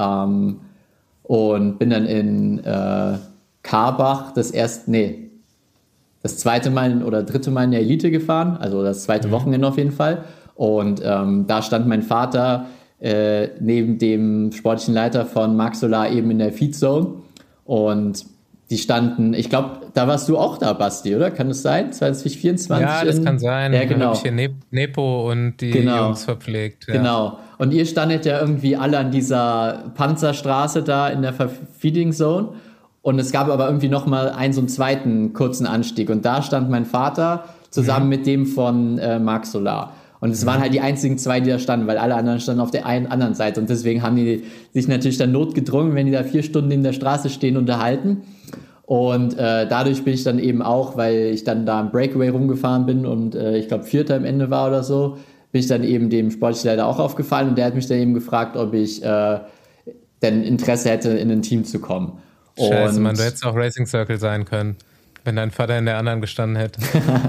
und bin dann in Karbach das zweite Mal oder dritte Mal in der Elite gefahren, also das zweite Wochenende auf jeden Fall. Und da stand mein Vater neben dem sportlichen Leiter von Marc Solar eben in der Feedzone. Und die standen, ich glaube, da warst du auch da, Basti, oder? Kann das sein? 2024? Ja, das kann sein. Ja, genau. Dann habe ich hier Nepo und die Jungs verpflegt. Ja. Genau. Und ihr standet ja irgendwie alle an dieser Panzerstraße da in der Feeding Zone. Und es gab aber irgendwie nochmal so einen zweiten kurzen Anstieg. Und da stand mein Vater zusammen mit dem von Marc Solar. Und es waren halt die einzigen zwei, die da standen, weil alle anderen standen auf der anderen Seite. Und deswegen haben die sich natürlich dann notgedrungen, wenn die da 4 Stunden in der Straße stehen, unterhalten. Und dadurch bin ich dann eben auch, weil ich dann da im Breakaway rumgefahren bin und ich glaube Vierter am Ende war oder so, bin ich dann eben dem Sportleiter auch aufgefallen. Und der hat mich dann eben gefragt, ob ich denn Interesse hätte, in ein Team zu kommen. Scheiße, Mann, du hättest auch Racing Circle sein können, wenn dein Vater in der anderen gestanden hätte.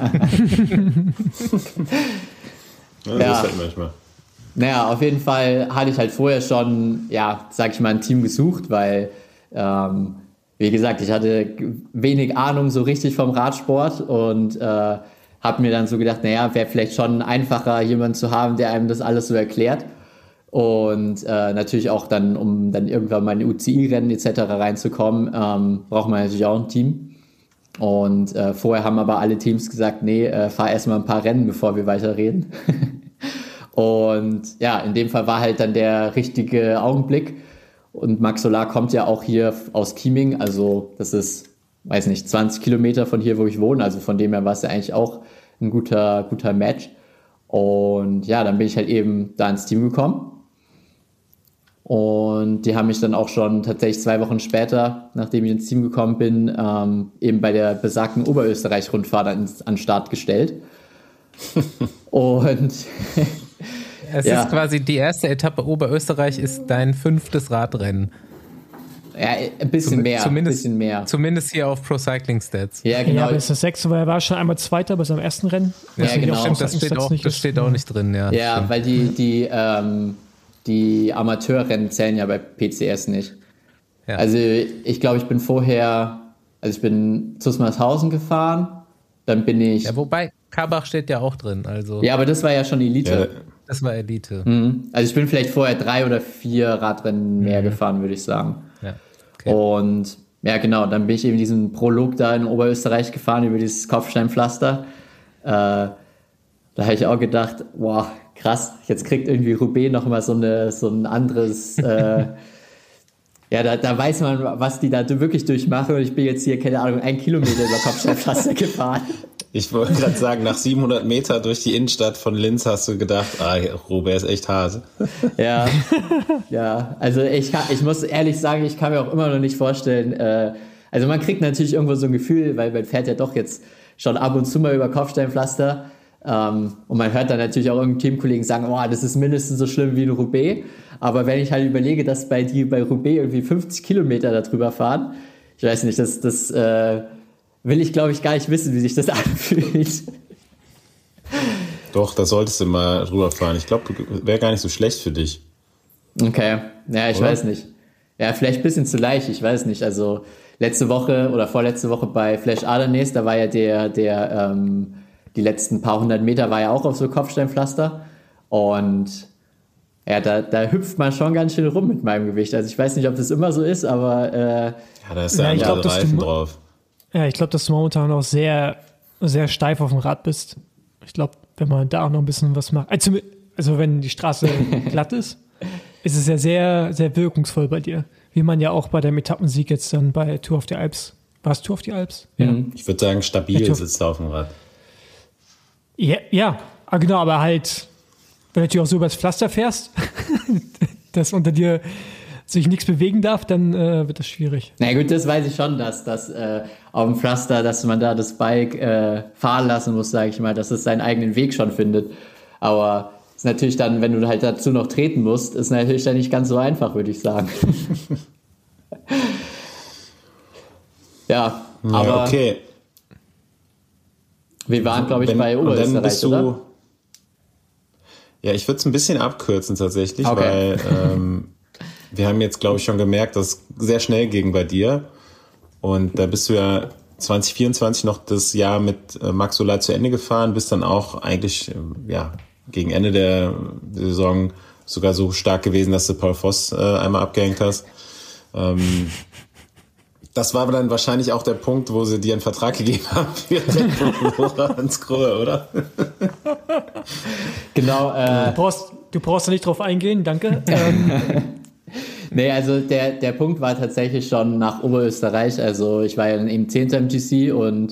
Ja, das ist halt manchmal. Naja, auf jeden Fall hatte ich halt vorher schon, sag ich mal, ein Team gesucht, weil, wie gesagt, ich hatte wenig Ahnung so richtig vom Radsport und habe mir dann so gedacht, naja, wäre vielleicht schon einfacher, jemanden zu haben, der einem das alles so erklärt. Und natürlich auch dann, um dann irgendwann mal in UCI-Rennen etc. reinzukommen, braucht man natürlich auch ein Team. Und vorher haben aber alle Teams gesagt, nee, fahr erstmal ein paar Rennen, bevor wir weiterreden. Und ja, in dem Fall war halt dann der richtige Augenblick. Und Marc Solar kommt ja auch hier aus Chieming, also das ist, 20 Kilometer von hier, wo ich wohne. Also von dem her war es ja eigentlich auch ein guter Match. Und ja, dann bin ich halt eben da ins Team gekommen. Und die haben mich dann auch schon tatsächlich 2 Wochen später, nachdem ich ins Team gekommen bin, eben bei der besagten Oberösterreich-Rundfahrt an den Start gestellt. Und es ist quasi die erste Etappe Oberösterreich ist dein 5. Radrennen. Ja, ein bisschen mehr. Zumindest hier auf Pro Cycling Stats. Ja, genau. Ja, aber ist das 6., weil er war schon einmal Zweiter bei seinem ersten Rennen. Ja, genau. Das steht auch nicht drin. Ja, weil die Amateurrennen zählen ja bei PCS nicht. Ja. Also ich glaube, ich bin zu Smarshausen gefahren, dann bin ich... Ja, wobei, Karbach steht ja auch drin. Also. Ja, aber das war ja schon Elite. Ja. Das war Elite. Also ich bin vielleicht vorher 3 oder 4 Radrennen mehr gefahren, würde ich sagen. Ja. Okay. Und ja, genau, dann bin ich eben diesen Prolog da in Oberösterreich gefahren, über dieses Kopfsteinpflaster. Da habe ich auch gedacht, wow, krass, jetzt kriegt irgendwie Roubaix nochmal so ein anderes, da weiß man, was die da wirklich durchmachen. Und ich bin jetzt hier, keine Ahnung, 1 Kilometer über Kopfsteinpflaster gefahren. Ich wollte gerade sagen, nach 700 Meter durch die Innenstadt von Linz hast du gedacht, Roubaix ist echt hart. Ja, also ich muss ehrlich sagen, ich kann mir auch immer noch nicht vorstellen, also man kriegt natürlich irgendwo so ein Gefühl, weil man fährt ja doch jetzt schon ab und zu mal über Kopfsteinpflaster und man hört dann natürlich auch irgendeinen Teamkollegen sagen, das ist mindestens so schlimm wie ein Roubaix, aber wenn ich halt überlege, dass bei Roubaix irgendwie 50 Kilometer da drüber fahren, ich weiß nicht, das will ich, glaube ich, gar nicht wissen, wie sich das anfühlt. Doch, da solltest du mal drüber fahren. Ich glaube, wäre gar nicht so schlecht für dich. Okay, ja, ich weiß nicht. Ja, vielleicht ein bisschen zu leicht, ich weiß nicht. Also letzte Woche oder vorletzte Woche bei Flash Ardennes, da war ja die letzten paar 100 Meter war ja auch auf so Kopfsteinpflaster. Und ja, da hüpft man schon ganz schön rum mit meinem Gewicht. Also ich weiß nicht, ob das immer so ist, aber... ja, da ist der andere Reifen drauf. Ja, ich glaube, dass du momentan auch sehr, sehr steif auf dem Rad bist. Ich glaube, wenn man da auch noch ein bisschen was macht, also wenn die Straße glatt ist es ja sehr, sehr wirkungsvoll bei dir. Wie man ja auch bei dem Etappensieg jetzt dann bei Tour of the Alps. War es Tour of the Alps? Ja. Ich würde sagen, stabil sitzt auf dem Rad. Ja, genau, aber halt, wenn du natürlich auch so übers Pflaster fährst, dass unter dir sich nichts bewegen darf, dann wird das schwierig. Na gut, das weiß ich schon, dass auf dem Pflaster, dass man da das Bike fahren lassen muss, sage ich mal, dass es seinen eigenen Weg schon findet. Aber ist natürlich dann, wenn du halt dazu noch treten musst, ist natürlich dann nicht ganz so einfach, würde ich sagen. Ja, aber okay. Wir waren, glaube ich, bei Oberösterreich, oder? Ja, ich würde es ein bisschen abkürzen tatsächlich, weil wir haben jetzt, glaube ich, schon gemerkt, dass es sehr schnell ging bei dir. Und da bist du ja 2024 noch das Jahr mit Max Solar zu Ende gefahren, bist dann auch eigentlich gegen Ende der Saison sogar so stark gewesen, dass du Paul Voss einmal abgehängt hast. Das war dann wahrscheinlich auch der Punkt, wo sie dir einen Vertrag gegeben haben für Red Bull Lorenz Grohe, oder? Genau. Du brauchst da nicht drauf eingehen, danke. Nee, also der Punkt war tatsächlich schon nach Oberösterreich. Also ich war ja eben 10. im GC und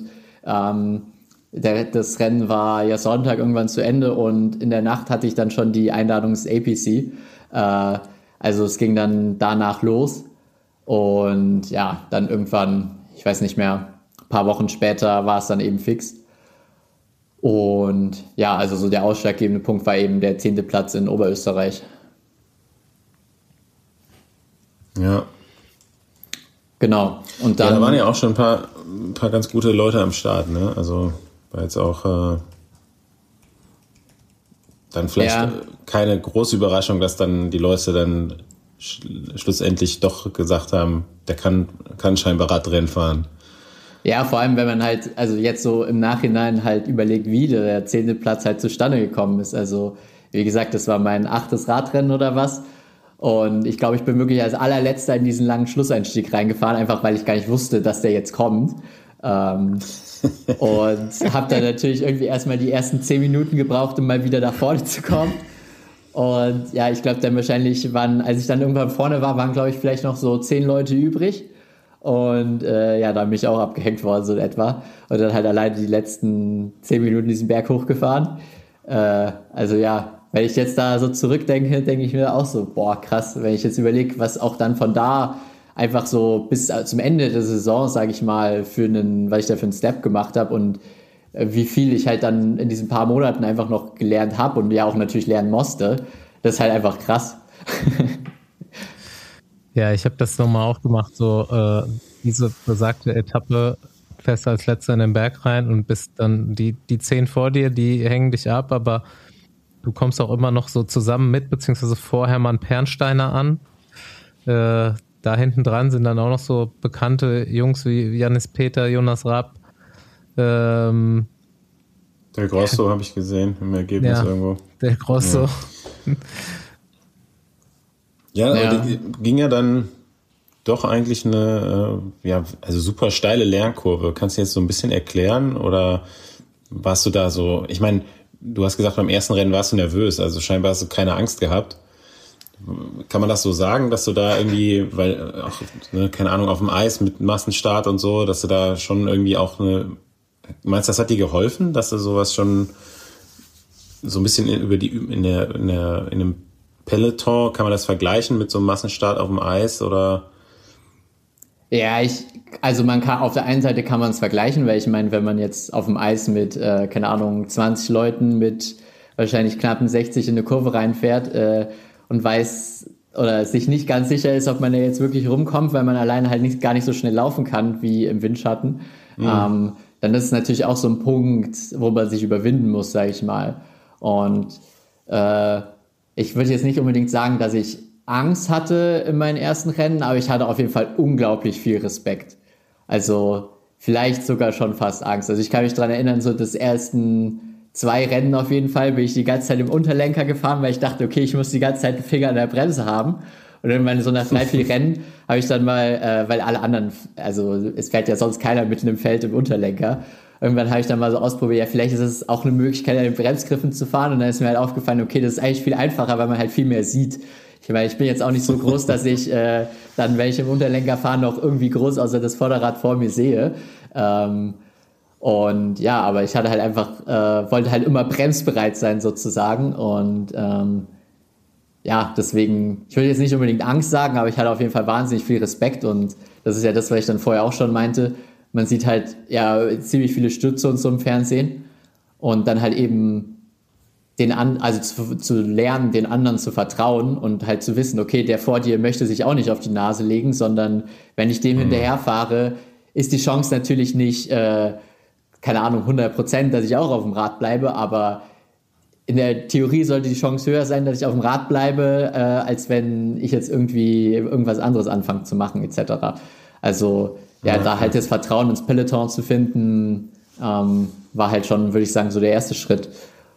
das Rennen war ja Sonntag irgendwann zu Ende und in der Nacht hatte ich dann schon die Einladung des APC. Also es ging dann danach los und ja, dann irgendwann, ich weiß nicht mehr, ein paar Wochen später war es dann eben fix. Und ja, also so der ausschlaggebende Punkt war eben der 10. Platz in Oberösterreich. Ja. Genau. Und dann, da waren ja auch schon ein paar ganz gute Leute am Start, ne? Also war jetzt auch dann vielleicht keine große Überraschung, dass dann die Leute dann schlussendlich doch gesagt haben, der kann scheinbar Radrennen fahren. Ja, vor allem, wenn man halt, also jetzt so im Nachhinein halt überlegt, wie der 10. Platz halt zustande gekommen ist. Also, wie gesagt, das war mein 8. Radrennen oder was. Und ich glaube, ich bin wirklich als allerletzter in diesen langen Schlusseinstieg reingefahren, einfach weil ich gar nicht wusste, dass der jetzt kommt. Und habe dann natürlich irgendwie erstmal die ersten 10 Minuten gebraucht, um mal wieder da vorne zu kommen. Und ja, ich glaube dann wahrscheinlich als ich dann irgendwann vorne war, waren glaube ich vielleicht noch so 10 Leute übrig. Und da bin ich auch abgehängt worden, so in etwa. Und dann halt alleine die letzten 10 Minuten diesen Berg hochgefahren. Also ja, wenn ich jetzt da so zurückdenke, denke ich mir auch so, boah, krass, wenn ich jetzt überlege, was auch dann von da einfach so bis zum Ende der Saison, sage ich mal, was ich da für einen Step gemacht habe und wie viel ich halt dann in diesen paar Monaten einfach noch gelernt habe und ja auch natürlich lernen musste, das ist halt einfach krass. Ja, ich habe das nochmal auch gemacht, so diese besagte Etappe, fährst als letzter in den Berg rein und bist dann die 10 vor dir, die hängen dich ab, aber du kommst auch immer noch so zusammen mit, beziehungsweise vor Hermann Pernsteiner an. Da hinten dran sind dann auch noch so bekannte Jungs wie Janis Peter, Jonas Rapp. Der Grosso habe ich gesehen im Ergebnis irgendwo. Der Grosso. Ja, ging ja dann doch eigentlich eine also super steile Lernkurve. Kannst du jetzt so ein bisschen erklären oder warst du da so, ich meine, du hast gesagt, beim ersten Rennen warst du nervös, also scheinbar hast du keine Angst gehabt. Kann man das so sagen, dass du da irgendwie, weil auch, keine Ahnung, auf dem Eis mit Massenstart und so, dass du da schon irgendwie auch meinst du, das hat dir geholfen, dass du sowas schon so ein bisschen in einem Peloton, kann man das vergleichen mit so einem Massenstart auf dem Eis oder? Ja, also man kann, auf der einen Seite kann man es vergleichen, weil ich meine, wenn man jetzt auf dem Eis mit, keine Ahnung, 20 Leuten mit wahrscheinlich knappen 60 in eine Kurve reinfährt, und weiß oder sich nicht ganz sicher ist, ob man da jetzt wirklich rumkommt, weil man alleine halt gar nicht so schnell laufen kann wie im Windschatten, dann ist es natürlich auch so ein Punkt, wo man sich überwinden muss, sage ich mal. Und ich würde jetzt nicht unbedingt sagen, dass ich Angst hatte in meinen ersten Rennen, aber ich hatte auf jeden Fall unglaublich viel Respekt. Also vielleicht sogar schon fast Angst. Also ich kann mich daran erinnern, so des ersten 2 Rennen auf jeden Fall bin ich die ganze Zeit im Unterlenker gefahren, weil ich dachte, okay, ich muss die ganze Zeit einen Finger an der Bremse haben. Und irgendwann so nach 3-4 Rennen habe ich dann mal, weil alle anderen, also es fährt ja sonst keiner mitten im Feld im Unterlenker. Irgendwann habe ich dann mal so ausprobiert, ja, vielleicht ist es auch eine Möglichkeit, an den Bremsgriffen zu fahren. Und dann ist mir halt aufgefallen, okay, das ist eigentlich viel einfacher, weil man halt viel mehr sieht. Ich meine, ich bin jetzt auch nicht so groß, dass ich dann, wenn ich im Unterlenker fahre, noch irgendwie groß außer das Vorderrad vor mir sehe. Und ja, aber ich hatte halt einfach, wollte halt immer bremsbereit sein sozusagen und ja, deswegen, ich will jetzt nicht unbedingt Angst sagen, aber ich hatte auf jeden Fall wahnsinnig viel Respekt und das ist ja das, was ich dann vorher auch schon meinte, man sieht halt ja ziemlich viele Stürze und so im Fernsehen und dann halt eben zu lernen, den anderen zu vertrauen und halt zu wissen, okay, der vor dir möchte sich auch nicht auf die Nase legen, sondern wenn ich dem hinterher fahre, ist die Chance natürlich nicht keine Ahnung, 100%, dass ich auch auf dem Rad bleibe, aber in der Theorie sollte die Chance höher sein, dass ich auf dem Rad bleibe, als wenn ich jetzt irgendwie irgendwas anderes anfange zu machen, etc. Also, ja, da halt das Vertrauen ins Peloton zu finden, war halt schon, würde ich sagen, so der erste Schritt.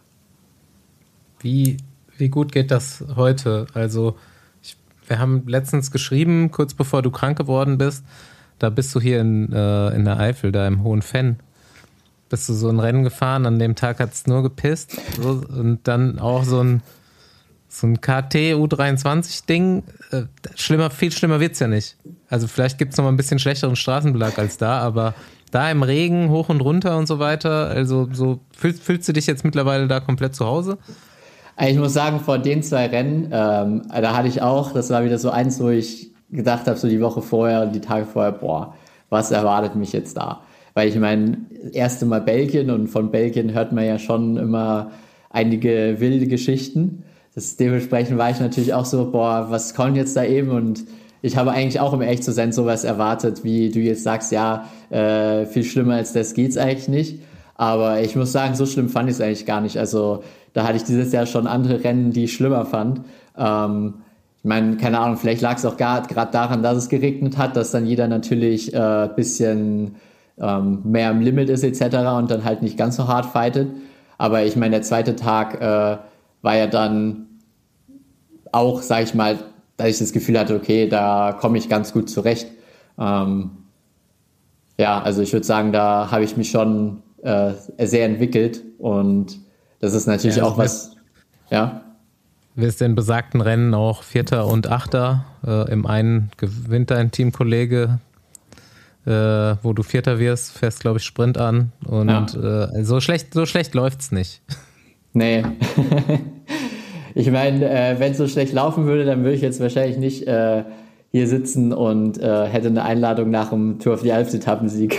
Wie gut geht das heute? Also, wir haben letztens geschrieben, kurz bevor du krank geworden bist, da bist du hier in der Eifel, da im Hohen Venn. Bist du so ein Rennen gefahren, an dem Tag hat es nur gepisst so, und dann auch so ein KT U23-Ding. Viel schlimmer wird's ja nicht. Also vielleicht gibt's noch mal ein bisschen schlechteren Straßenbelag als da, aber da im Regen, hoch und runter und so weiter, also so fühlst du dich jetzt mittlerweile da komplett zu Hause? Ich muss sagen, vor den 2 Rennen, da hatte ich auch, das war wieder so eins, wo ich gedacht habe, so die Woche vorher und die Tage vorher, boah, was erwartet mich jetzt da? Weil ich meine, das erste Mal Belgien und von Belgien hört man ja schon immer einige wilde Geschichten. Dementsprechend war ich natürlich auch so, boah, was kommt jetzt da eben? Und ich habe eigentlich auch, um ehrlich zu sein, sowas erwartet, wie du jetzt sagst, ja, viel schlimmer als das geht's eigentlich nicht. Aber ich muss sagen, so schlimm fand ich es eigentlich gar nicht. Also da hatte ich dieses Jahr schon andere Rennen, die ich schlimmer fand. Ich meine, keine Ahnung, vielleicht lag es auch gerade daran, dass es geregnet hat, dass dann jeder natürlich bisschen mehr am Limit ist etc. und dann halt nicht ganz so hart fightet. Aber ich meine, der zweite Tag war ja dann auch, sag ich mal, dass ich das Gefühl hatte, okay, da komme ich ganz gut zurecht. Ja, also ich würde sagen, da habe ich mich schon sehr entwickelt und das ist natürlich ja, auch was, ja. Wirst in besagten Rennen auch Vierter und Achter. Im einen gewinnt dein Teamkollege, wo du Vierter wirst, fährst, glaube ich, Sprint an. Und so schlecht läuft's nicht. Nee. Ich meine, wenn es so schlecht laufen würde, dann würde ich jetzt wahrscheinlich nicht hier sitzen und hätte eine Einladung nach dem Tour of the Alps-Etappensieg.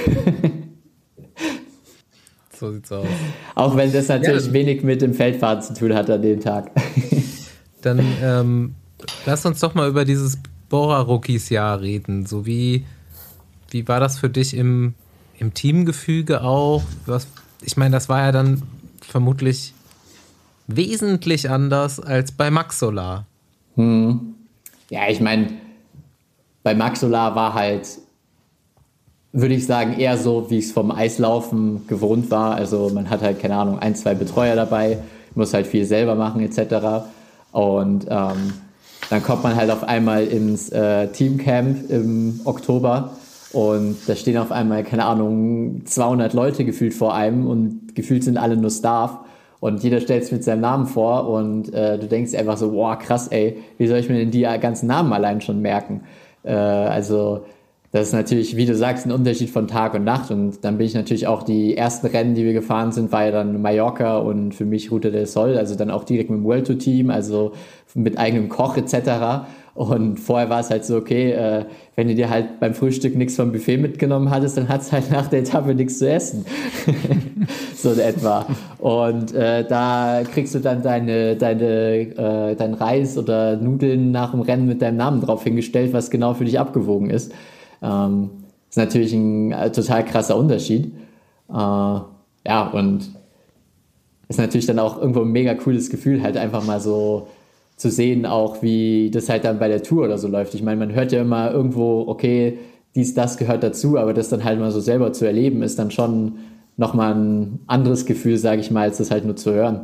So sieht's aus. Auch wenn das natürlich wenig mit dem Feldfahren zu tun hat an dem Tag. Dann lass uns doch mal über dieses Bora-Rookies-Jahr reden. So wie war das für dich im Teamgefüge auch? Ich meine, das war ja dann vermutlich wesentlich anders als bei Max Solar. Ja, ich meine, bei Max Solar war halt, würde ich sagen, eher so, wie ich es vom Eislaufen gewohnt war. Also man hat halt, keine Ahnung, 1, 2 Betreuer dabei, muss halt viel selber machen etc. Und dann kommt man halt auf einmal ins Teamcamp im Oktober und da stehen auf einmal, keine Ahnung, 200 Leute gefühlt vor einem und gefühlt sind alle nur Staff und jeder stellt es mit seinem Namen vor und du denkst einfach so, wow, krass, ey, wie soll ich mir denn die ganzen Namen allein schon merken? Also das ist natürlich, wie du sagst, ein Unterschied von Tag und Nacht und dann bin ich natürlich auch die ersten Rennen, die wir gefahren sind, war ja dann Mallorca und für mich Ruta del Sol, also dann auch direkt mit dem Vuelto-Team, also mit eigenem Koch etc. Und vorher war es halt so, okay, wenn du dir halt beim Frühstück nichts vom Buffet mitgenommen hattest, dann hattest du halt nach der Etappe nichts zu essen. So in etwa. Und da kriegst du dann dein Reis oder Nudeln nach dem Rennen mit deinem Namen drauf hingestellt, was genau für dich abgewogen ist. Ist natürlich ein total krasser Unterschied. Ja, und ist natürlich dann auch irgendwo ein mega cooles Gefühl, halt einfach mal so zu sehen, auch wie das halt dann bei der Tour oder so läuft. Ich meine, man hört ja immer irgendwo, okay, das gehört dazu, aber das dann halt mal so selber zu erleben, ist dann schon nochmal ein anderes Gefühl, sage ich mal, als das halt nur zu hören.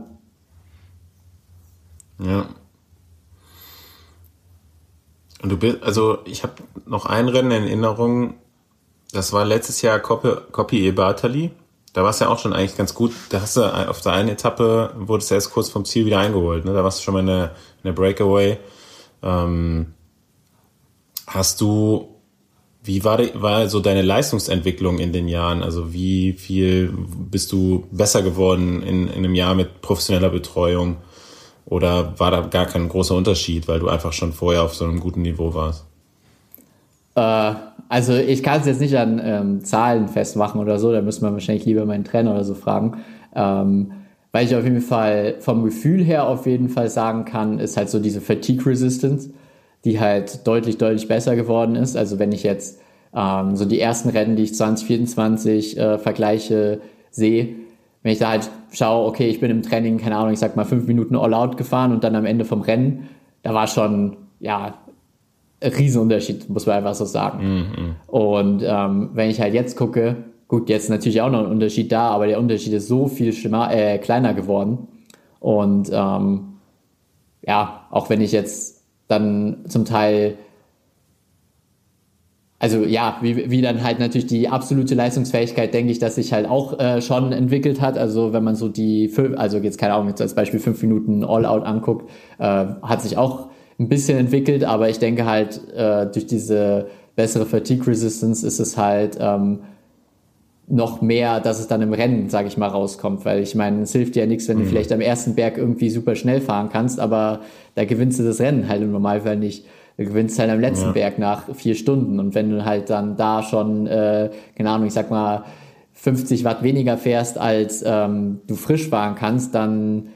Ja. Und ich habe noch ein Rennen in Erinnerung, das war letztes Jahr Coppi e Bartali. Da war es ja auch schon eigentlich ganz gut. Da hast du auf der einen Etappe, wurdest du erst kurz vom Ziel wieder eingeholt. Ne? Da warst du schon mal in der Breakaway. Wie war so deine Leistungsentwicklung in den Jahren? Also wie viel bist du besser geworden in einem Jahr mit professioneller Betreuung? Oder war da gar kein großer Unterschied, weil du einfach schon vorher auf so einem guten Niveau warst? Also ich kann es jetzt nicht an Zahlen festmachen oder so, da müssen wir wahrscheinlich lieber meinen Trainer oder so fragen. Weil ich auf jeden Fall vom Gefühl her auf jeden Fall sagen kann, ist halt so diese Fatigue Resistance, die halt deutlich, deutlich besser geworden ist. Also wenn ich jetzt so die ersten Rennen, die ich 2024 vergleiche, sehe, wenn ich da halt schaue, okay, ich bin im Training, keine Ahnung, ich sag mal 5 Minuten All-Out gefahren und dann am Ende vom Rennen, da war schon, ja, ein Riesenunterschied, muss man einfach so sagen. Und wenn ich halt jetzt gucke, gut, jetzt natürlich auch noch ein Unterschied da, aber der Unterschied ist so viel kleiner geworden. Und ja, auch wenn ich jetzt dann zum Teil, also ja, wie dann halt natürlich die absolute Leistungsfähigkeit, denke ich, dass sich halt auch schon entwickelt hat. Also wenn man so also jetzt keine Ahnung, jetzt als Beispiel 5 Minuten All-Out anguckt, hat sich auch ein bisschen entwickelt, aber ich denke halt, durch diese bessere Fatigue Resistance ist es halt noch mehr, dass es dann im Rennen, sage ich mal, rauskommt, weil ich meine, es hilft dir ja nichts, wenn du vielleicht am ersten Berg irgendwie super schnell fahren kannst, aber da gewinnst du das Rennen halt im Normalfall nicht. Du gewinnst halt am letzten Berg nach 4 Stunden und wenn du halt dann da schon, keine Ahnung, ich sag mal 50 Watt weniger fährst, als du frisch fahren kannst, dann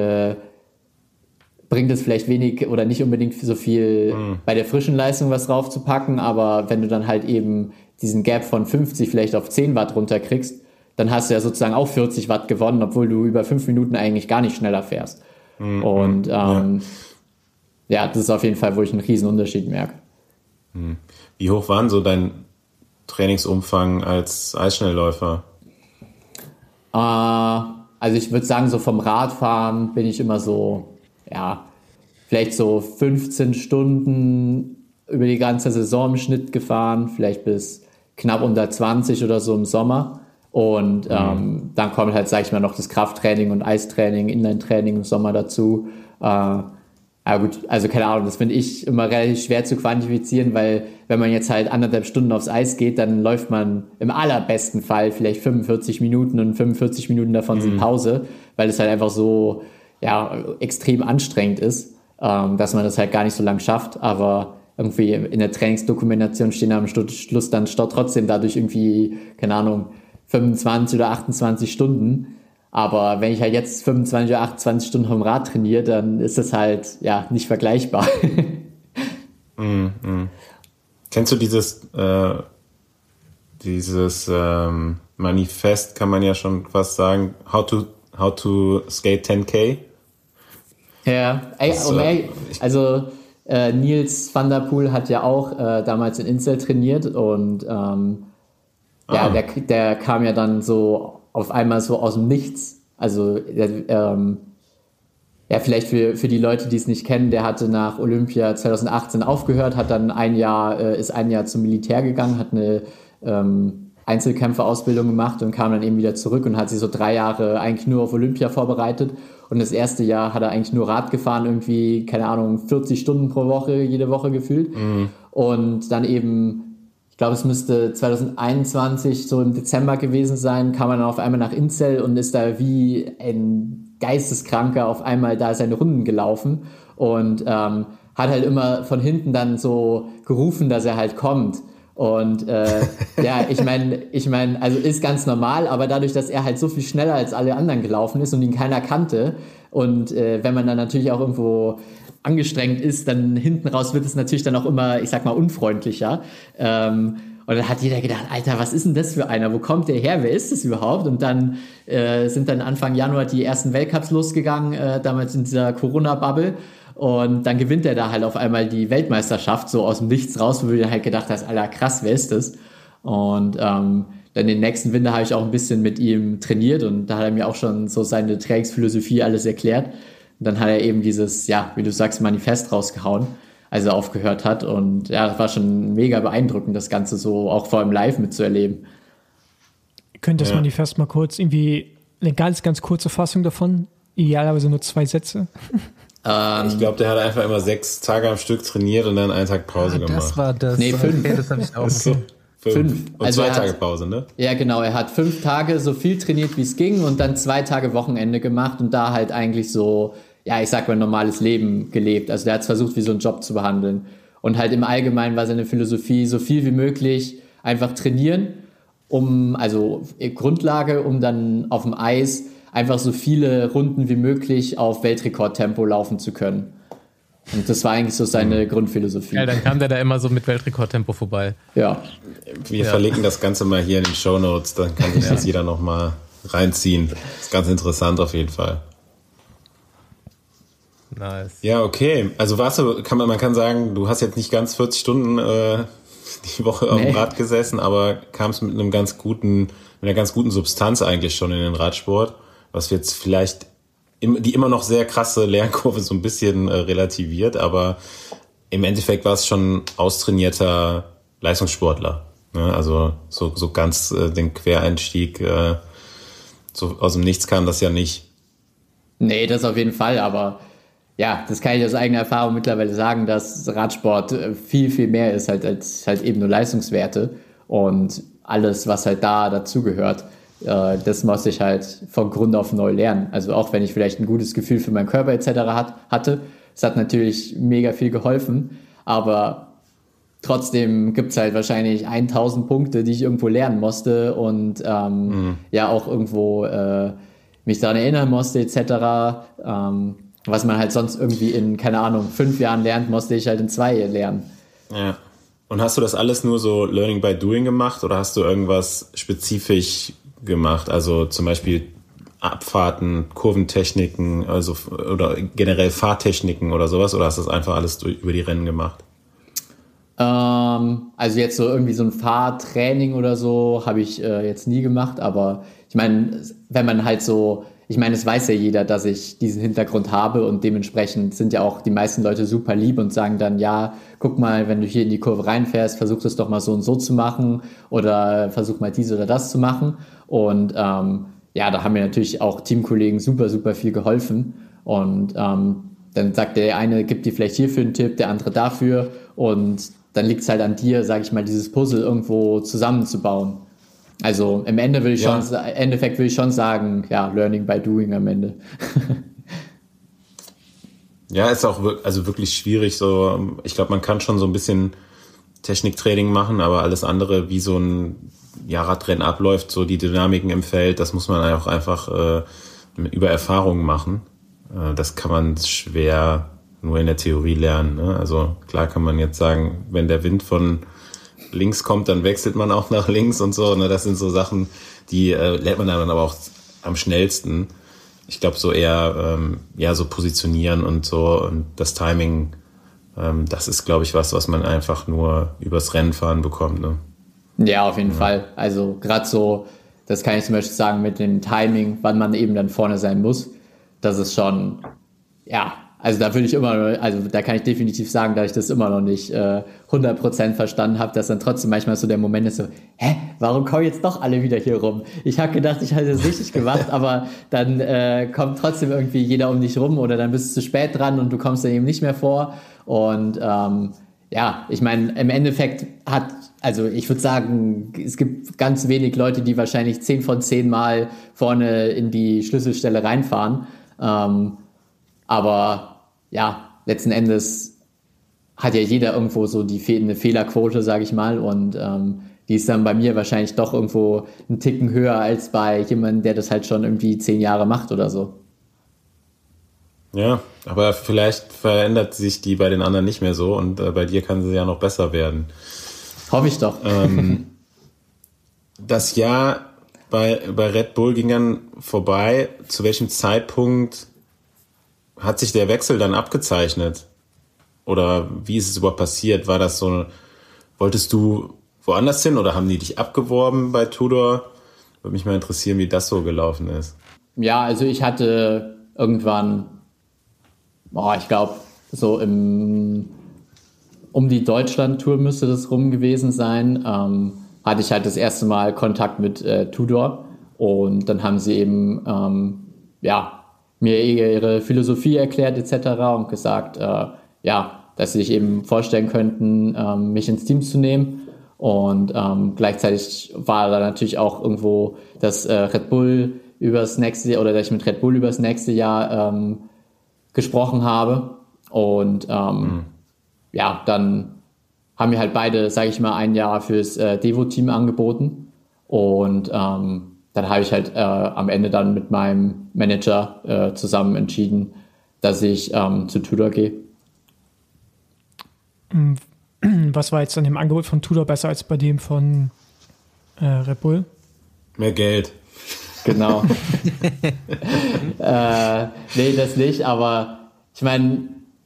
bringt es vielleicht wenig oder nicht unbedingt so viel bei der frischen Leistung was draufzupacken, aber wenn du dann halt eben diesen Gap von 50 vielleicht auf 10 Watt runterkriegst, dann hast du ja sozusagen auch 40 Watt gewonnen, obwohl du über 5 Minuten eigentlich gar nicht schneller fährst. Und ja, das ist auf jeden Fall, wo ich einen riesen Unterschied merke. Wie hoch war denn so dein Trainingsumfang als Eisschnellläufer? Also ich würde sagen, so vom Radfahren bin ich immer so, ja, vielleicht so 15 Stunden über die ganze Saison im Schnitt gefahren, vielleicht bis knapp unter 20 oder so im Sommer. Und dann kommt halt, sag ich mal, noch das Krafttraining und Eistraining, Inline-Training im Sommer dazu. Aber gut, also keine Ahnung, das finde ich immer relativ schwer zu quantifizieren, weil wenn man jetzt halt 1,5 Stunden aufs Eis geht, dann läuft man im allerbesten Fall vielleicht 45 Minuten und 45 Minuten davon sind Pause, weil es halt einfach so, extrem anstrengend ist, dass man das halt gar nicht so lang schafft, aber irgendwie in der Trainingsdokumentation stehen am Schluss dann trotzdem dadurch irgendwie, keine Ahnung, 25 oder 28 Stunden. Aber wenn ich halt jetzt 25 oder 28 Stunden vom Rad trainiere, dann ist das halt nicht vergleichbar. Kennst du dieses Manifest, kann man ja schon fast sagen, how to skate 10K? Ja, Niels van der Poel hat ja auch damals in Insel trainiert und der kam ja dann so auf einmal so aus dem Nichts. Also vielleicht für die Leute, die es nicht kennen, der hatte nach Olympia 2018 aufgehört, hat dann ist ein Jahr zum Militär gegangen, hat eine Einzelkämpferausbildung gemacht und kam dann eben wieder zurück und hat sich so 3 Jahre eigentlich nur auf Olympia vorbereitet. Und das erste Jahr hat er eigentlich nur Rad gefahren, irgendwie, keine Ahnung, 40 Stunden pro Woche, jede Woche gefühlt. Und dann eben, ich glaube, es müsste 2021 so im Dezember gewesen sein, kam er dann auf einmal nach Inzell und ist da wie ein Geisteskranker auf einmal da seine Runden gelaufen und hat halt immer von hinten dann so gerufen, dass er halt kommt. Und ich meine, also ist ganz normal, aber dadurch, dass er halt so viel schneller als alle anderen gelaufen ist und ihn keiner kannte und wenn man dann natürlich auch irgendwo angestrengt ist, dann hinten raus wird es natürlich dann auch immer, ich sag mal, unfreundlicher. Und dann hat jeder gedacht, Alter, was ist denn das für einer? Wo kommt der her? Wer ist das überhaupt? Und dann sind dann Anfang Januar die ersten Weltcups losgegangen, damals in dieser Corona-Bubble. Und dann gewinnt er da halt auf einmal die Weltmeisterschaft so aus dem Nichts raus, wo du dir halt gedacht hast, Alter, krass, wer ist das? Und dann den nächsten Winter habe ich auch ein bisschen mit ihm trainiert und da hat er mir auch schon so seine Trainingsphilosophie alles erklärt. Und dann hat er eben dieses, wie du sagst, Manifest rausgehauen, als er aufgehört hat. Und das war schon mega beeindruckend, das Ganze so auch vor allem live mitzuerleben. Ihr könnt das Manifest mal kurz irgendwie, eine ganz, ganz kurze Fassung davon, idealerweise nur 2 Sätze. Ich glaube, der hat einfach immer 6 Tage am Stück trainiert und dann einen Tag Pause gemacht. Das war das. Nee, 5. Okay, das habe ich auch. So, 5. Und Also 2 Tage Pause, ne? Ja, genau. Er hat 5 Tage so viel trainiert, wie es ging und dann 2 Tage Wochenende gemacht und da halt eigentlich so, ich sag mal, ein normales Leben gelebt. Also der hat es versucht, wie so einen Job zu behandeln. Und halt im Allgemeinen war seine Philosophie, so viel wie möglich einfach trainieren, also Grundlage, um dann auf dem Eis einfach so viele Runden wie möglich auf Weltrekordtempo laufen zu können. Und das war eigentlich so seine Grundphilosophie. Ja, dann kam der da immer so mit Weltrekordtempo vorbei. Ja. Wir verlinken das Ganze mal hier in den Shownotes, dann kann sich das jeder nochmal reinziehen. Das ist ganz interessant auf jeden Fall. Nice. Ja, okay. Also man kann sagen, du hast jetzt nicht ganz 40 Stunden die Woche am Rad gesessen, aber kamst mit einer ganz guten Substanz eigentlich schon in den Radsport, was jetzt vielleicht die immer noch sehr krasse Lernkurve so ein bisschen relativiert, aber im Endeffekt war es schon austrainierter Leistungssportler. Ne? Also so ganz den Quereinstieg so aus dem Nichts kam das ja nicht. Nee, das auf jeden Fall, aber das kann ich aus eigener Erfahrung mittlerweile sagen, dass Radsport viel, viel mehr ist als halt eben nur Leistungswerte und alles, was halt dazugehört. Das muss ich halt von Grund auf neu lernen. Also auch wenn ich vielleicht ein gutes Gefühl für meinen Körper etc. hatte, es hat natürlich mega viel geholfen, aber trotzdem gibt es halt wahrscheinlich 1000 Punkte, die ich irgendwo lernen musste und auch irgendwo mich daran erinnern musste etc. Was man halt sonst irgendwie in, keine Ahnung, 5 Jahren lernt, musste ich halt in 2 lernen. Ja. Und hast du das alles nur so Learning by Doing gemacht oder hast du irgendwas spezifisch gemacht? Also zum Beispiel Abfahrten, Kurventechniken, oder generell Fahrtechniken oder sowas? Oder hast du das einfach alles über die Rennen gemacht? Also jetzt so irgendwie so ein Fahrtraining oder so habe ich jetzt nie gemacht. Aber ich meine, wenn man halt so... Ich meine, es weiß ja jeder, dass ich diesen Hintergrund habe und dementsprechend sind ja auch die meisten Leute super lieb und sagen dann, guck mal, wenn du hier in die Kurve reinfährst, versuch das doch mal so und so zu machen oder versuch mal dies oder das zu machen. Und da haben mir natürlich auch Teamkollegen super, super viel geholfen. Und dann sagt der eine, gibt dir vielleicht hierfür einen Tipp, der andere dafür. Und dann liegt es halt an dir, sage ich mal, dieses Puzzle irgendwo zusammenzubauen. Also im Endeffekt würde ich schon sagen, Learning by Doing am Ende. Ja, ist auch wirklich schwierig. So, ich glaube, man kann schon so ein bisschen Techniktraining machen, aber alles andere, wie so ein Radrennen abläuft, so die Dynamiken im Feld, das muss man auch einfach über Erfahrung machen. Das kann man schwer nur in der Theorie lernen. Ne? Also klar kann man jetzt sagen, wenn der Wind von links kommt, dann wechselt man auch nach links und so. Ne? Das sind so Sachen, die lernt man dann aber auch am schnellsten. Ich glaube so eher so positionieren und so und das Timing, das ist, glaube ich, was man einfach nur übers Rennenfahren bekommt. Ne? Ja, auf jeden Fall. Also gerade so, das kann ich zum Beispiel sagen mit dem Timing, wann man eben dann vorne sein muss. Das ist schon, also da da kann ich definitiv sagen, dass ich das immer noch nicht 100% verstanden habe, dass dann trotzdem manchmal so der Moment ist so, warum kommen jetzt doch alle wieder hier rum? Ich habe gedacht, ich hatte es richtig gemacht, aber dann kommt trotzdem irgendwie jeder um dich rum oder dann bist du zu spät dran und du kommst dann eben nicht mehr vor. Und ich meine, im Endeffekt ich würde sagen, es gibt ganz wenig Leute, die wahrscheinlich 10 von 10 Mal vorne in die Schlüsselstelle reinfahren. Aber ja, letzten Endes hat ja jeder irgendwo so eine Fehlerquote, sage ich mal. Und die ist dann bei mir wahrscheinlich doch irgendwo einen Ticken höher als bei jemandem, der das halt schon irgendwie 10 Jahre macht oder so. Ja, aber vielleicht verändert sich die bei den anderen nicht mehr so und bei dir kann sie ja noch besser werden. Hoffe ich doch. Das Jahr bei Red Bull ging dann vorbei. Zu welchem Zeitpunkt hat sich der Wechsel dann abgezeichnet? Oder wie ist es überhaupt passiert? War das so, wolltest du woanders hin oder haben die dich abgeworben bei Tudor? Würde mich mal interessieren, wie das so gelaufen ist. Ja, also ich hatte irgendwann, ich glaube, so um die Deutschland-Tour müsste das rum gewesen sein, hatte ich halt das erste Mal Kontakt mit Tudor und dann haben sie eben, mir ihre Philosophie erklärt etc. und gesagt, dass sie sich eben vorstellen könnten, mich ins Team zu nehmen. Und gleichzeitig war da natürlich auch irgendwo, dass Red Bull dass ich mit Red Bull übers nächste Jahr gesprochen habe. Und dann haben mir halt beide, sage ich mal, ein Jahr fürs Devo-Team angeboten. Und dann habe ich halt am Ende dann mit meinem Manager zusammen entschieden, dass ich zu Tudor gehe. Was war jetzt an dem Angebot von Tudor besser als bei dem von Red Bull? Mehr Geld. Genau. Nee, das nicht, aber ich meine,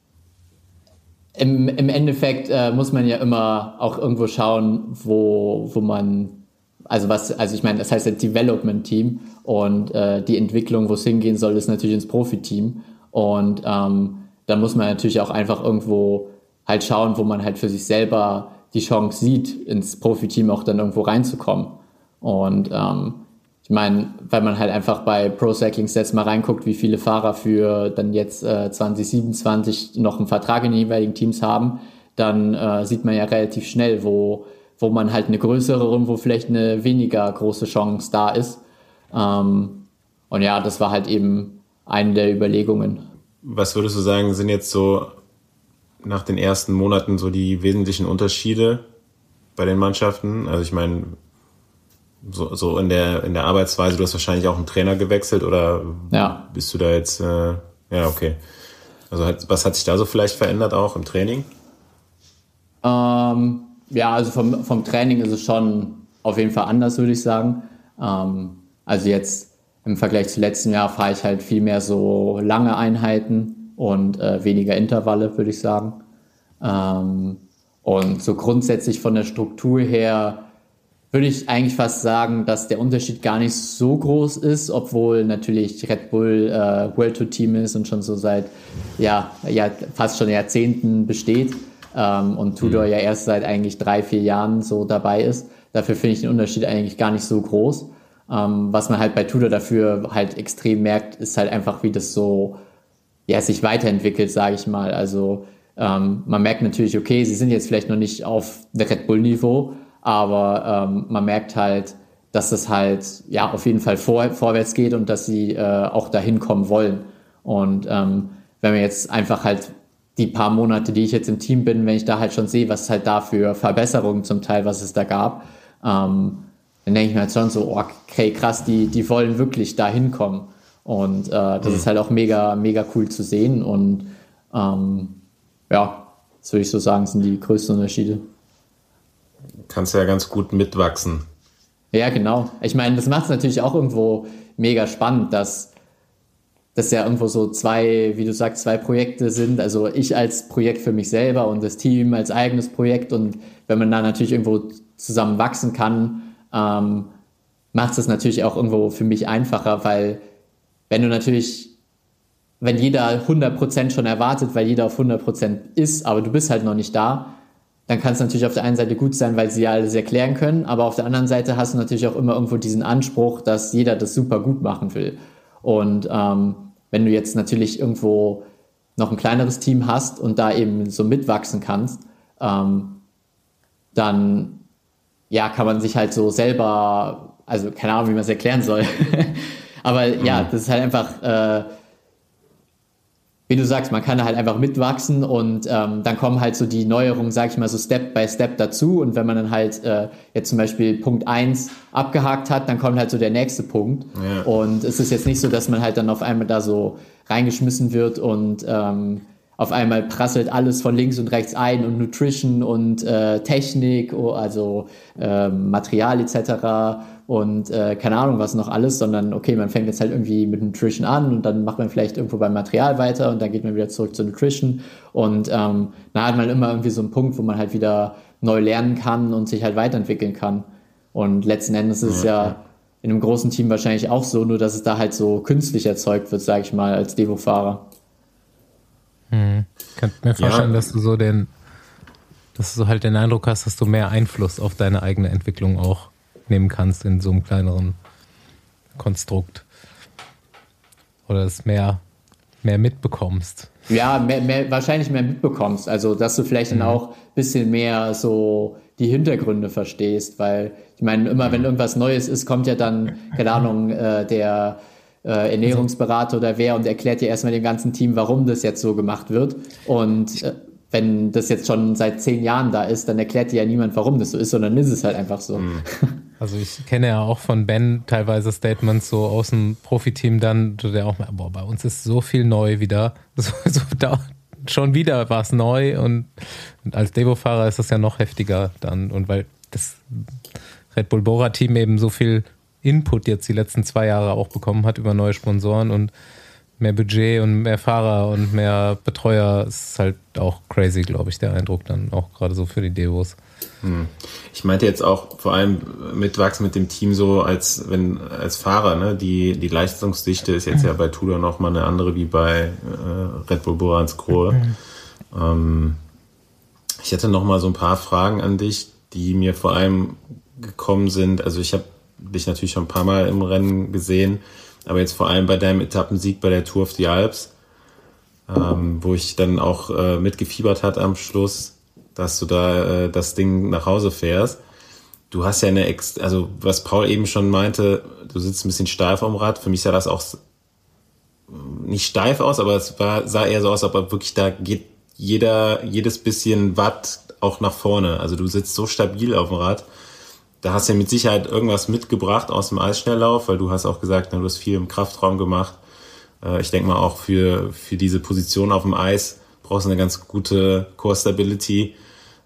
im Endeffekt muss man ja immer auch irgendwo schauen, wo man, ich meine, das heißt ja Development Team und die Entwicklung, wo es hingehen soll, ist natürlich ins Profiteam und da muss man natürlich auch einfach irgendwo halt schauen, wo man halt für sich selber die Chance sieht, ins Profiteam auch dann irgendwo reinzukommen. Und ich meine, weil man halt einfach bei Pro Cycling Stats mal reinguckt, wie viele Fahrer für dann jetzt 2027 noch einen Vertrag in den jeweiligen Teams haben, dann sieht man ja relativ schnell, wo man halt eine größere und wo vielleicht eine weniger große Chance da ist. Und ja, das war halt eben eine der Überlegungen. Was würdest du sagen, sind jetzt so nach den ersten Monaten so die wesentlichen Unterschiede bei den Mannschaften? Also ich meine, so in der Arbeitsweise, du hast wahrscheinlich auch einen Trainer gewechselt oder bist du da jetzt, okay. Also was hat sich da so vielleicht verändert auch im Training? Also vom Training ist es schon auf jeden Fall anders, würde ich sagen. Also jetzt im Vergleich zu letztem Jahr fahre ich halt viel mehr so lange Einheiten und weniger Intervalle, würde ich sagen. Und so grundsätzlich von der Struktur her würde ich eigentlich fast sagen, dass der Unterschied gar nicht so groß ist, obwohl natürlich Red Bull World Tour Team ist und schon so seit fast schon Jahrzehnten besteht und Tudor ja erst seit eigentlich 3-4 Jahren so dabei ist. Dafür finde ich den Unterschied eigentlich gar nicht so groß. Was man halt bei Tudor dafür halt extrem merkt, ist halt einfach, wie das so sich weiterentwickelt, sage ich mal. Also man merkt natürlich, okay, sie sind jetzt vielleicht noch nicht auf Red Bull Niveau, aber man merkt halt, dass das halt auf jeden Fall vorwärts geht und dass sie auch dahin kommen wollen. Und wenn wenn man jetzt einfach halt die paar Monate, die ich jetzt im Team bin, wenn ich da halt schon sehe, was es halt da für Verbesserungen zum Teil, was es da gab, dann denke ich mir halt schon so, oh, okay, krass, die wollen wirklich da hinkommen. Und das ist halt auch mega, mega cool zu sehen. Und ja, das würde ich so sagen, sind die größten Unterschiede. Kannst ja ganz gut mitwachsen. Ja, genau. Ich meine, das macht es natürlich auch irgendwo mega spannend, dass das ja irgendwo so zwei, wie du sagst, zwei Projekte sind. Also ich als Projekt für mich selber und das Team als eigenes Projekt. Und wenn man da natürlich irgendwo zusammen wachsen kann, macht es natürlich auch irgendwo für mich einfacher, weil wenn jeder 100% schon erwartet, weil jeder auf 100% ist, aber du bist halt noch nicht da, dann kann es natürlich auf der einen Seite gut sein, weil sie ja alles erklären können, aber auf der anderen Seite hast du natürlich auch immer irgendwo diesen Anspruch, dass jeder das super gut machen will. Und wenn du jetzt natürlich irgendwo noch ein kleineres Team hast und da eben so mitwachsen kannst, dann ja, kann man sich halt so selber, also keine Ahnung, wie man es erklären soll, aber ja, das ist halt einfach, wie du sagst, man kann halt einfach mitwachsen und dann kommen halt so die Neuerungen, sag ich mal, so Step by Step dazu und wenn man dann halt jetzt zum Beispiel Punkt 1 abgehakt hat, dann kommt halt so der nächste Punkt und es ist jetzt nicht so, dass man halt dann auf einmal da so reingeschmissen wird und auf einmal prasselt alles von links und rechts ein und Nutrition und Technik, also Material etc. und keine Ahnung was noch alles, sondern okay, man fängt jetzt halt irgendwie mit Nutrition an und dann macht man vielleicht irgendwo beim Material weiter und dann geht man wieder zurück zur Nutrition und dann hat man immer irgendwie so einen Punkt, wo man halt wieder neu lernen kann und sich halt weiterentwickeln kann und letzten Endes ist es ja in einem großen Team wahrscheinlich auch so, nur dass es da halt so künstlich erzeugt wird, sage ich mal, als Devo-Fahrer. Ich kann mir vorstellen, dass du so halt den Eindruck hast, dass du mehr Einfluss auf deine eigene Entwicklung auch nehmen kannst in so einem kleineren Konstrukt. Oder es mehr mitbekommst. Ja, wahrscheinlich mehr mitbekommst. Also, dass du vielleicht dann auch ein bisschen mehr so die Hintergründe verstehst, weil ich meine, immer wenn irgendwas Neues ist, kommt ja dann, keine Ahnung, der Ernährungsberater oder wer und erklärt dir erstmal dem ganzen Team, warum das jetzt so gemacht wird. Und wenn das jetzt schon seit 10 Jahren da ist, dann erklärt dir ja niemand, warum das so ist, sondern ist es halt einfach so. Also ich kenne ja auch von Ben teilweise Statements so aus dem Profiteam dann, der auch, boah, bei uns ist so viel neu wieder. Schon wieder war es neu und als Devo-Fahrer ist das ja noch heftiger dann. Und weil das Red Bull Bora-Team eben so viel Input jetzt die letzten 2 Jahre auch bekommen hat über neue Sponsoren und mehr Budget und mehr Fahrer und mehr Betreuer, ist halt auch crazy, glaube ich, der Eindruck dann auch gerade so für die Devos. Ich meinte jetzt auch vor allem mitwachsen mit dem Team so als Fahrer, ne? Die Leistungsdichte ist jetzt ja bei Tudor nochmal eine andere wie bei Red Bull Bora Hansgrohe. Ich hätte nochmal so ein paar Fragen an dich, die mir vor allem gekommen sind. Also ich habe dich natürlich schon ein paar Mal im Rennen gesehen, aber jetzt vor allem bei deinem Etappensieg bei der Tour of the Alps, wo ich dann auch mitgefiebert hat am Schluss, dass du da das Ding nach Hause fährst. Du hast ja also was Paul eben schon meinte, du sitzt ein bisschen steif am Rad. Für mich sah das auch nicht steif aus, aber sah eher so aus, als ob wirklich da geht jedes bisschen Watt auch nach vorne. Also du sitzt so stabil auf dem Rad. Da hast du ja mit Sicherheit irgendwas mitgebracht aus dem Eisschnelllauf, weil du hast auch gesagt, du hast viel im Kraftraum gemacht. Ich denke mal auch für diese Position auf dem Eis brauchst du eine ganz gute Core Stability.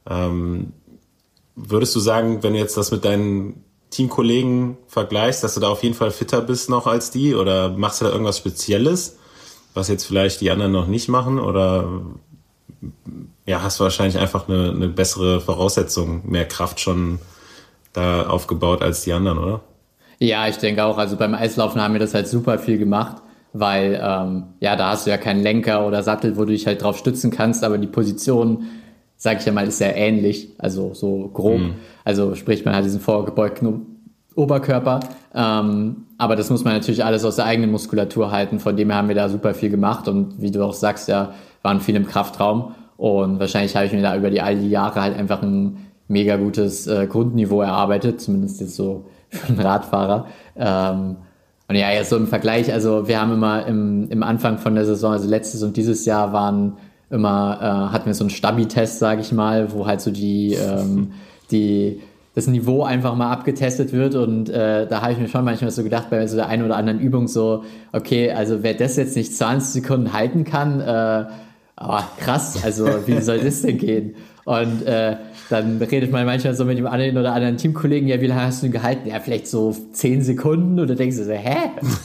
Würdest du sagen, wenn du jetzt das mit deinen Teamkollegen vergleichst, dass du da auf jeden Fall fitter bist noch als die? Oder machst du da irgendwas Spezielles, was jetzt vielleicht die anderen noch nicht machen? Oder ja, hast du wahrscheinlich einfach eine bessere Voraussetzung, mehr Kraft schon da aufgebaut als die anderen, oder? Ja, ich denke auch. Also beim Eislaufen haben wir das halt super viel gemacht, weil da hast du ja keinen Lenker oder Sattel, wo du dich halt drauf stützen kannst, aber die Position, sag ich ja mal, ist sehr ähnlich, also so grob. Also sprich, man hat diesen vorgebeugten Oberkörper, aber das muss man natürlich alles aus der eigenen Muskulatur halten, von dem her haben wir da super viel gemacht und wie du auch sagst, ja, waren viel im Kraftraum und wahrscheinlich habe ich mir da über all die Jahre halt einfach ein mega gutes Grundniveau erarbeitet, zumindest jetzt so für einen Radfahrer. Und ja, jetzt so im Vergleich, also wir haben immer im Anfang von der Saison, also letztes und dieses Jahr hatten wir so einen Stabi-Test, sage ich mal, wo halt so das Niveau einfach mal abgetestet wird und da habe ich mir schon manchmal so gedacht, bei so der einen oder anderen Übung so, okay, also wer das jetzt nicht 20 Sekunden halten kann, krass, also wie soll das denn gehen? Und dann redet man manchmal so mit dem einen oder anderen Teamkollegen, ja, wie lange hast du denn gehalten? Ja, vielleicht so 10 Sekunden oder denkst du so, hä?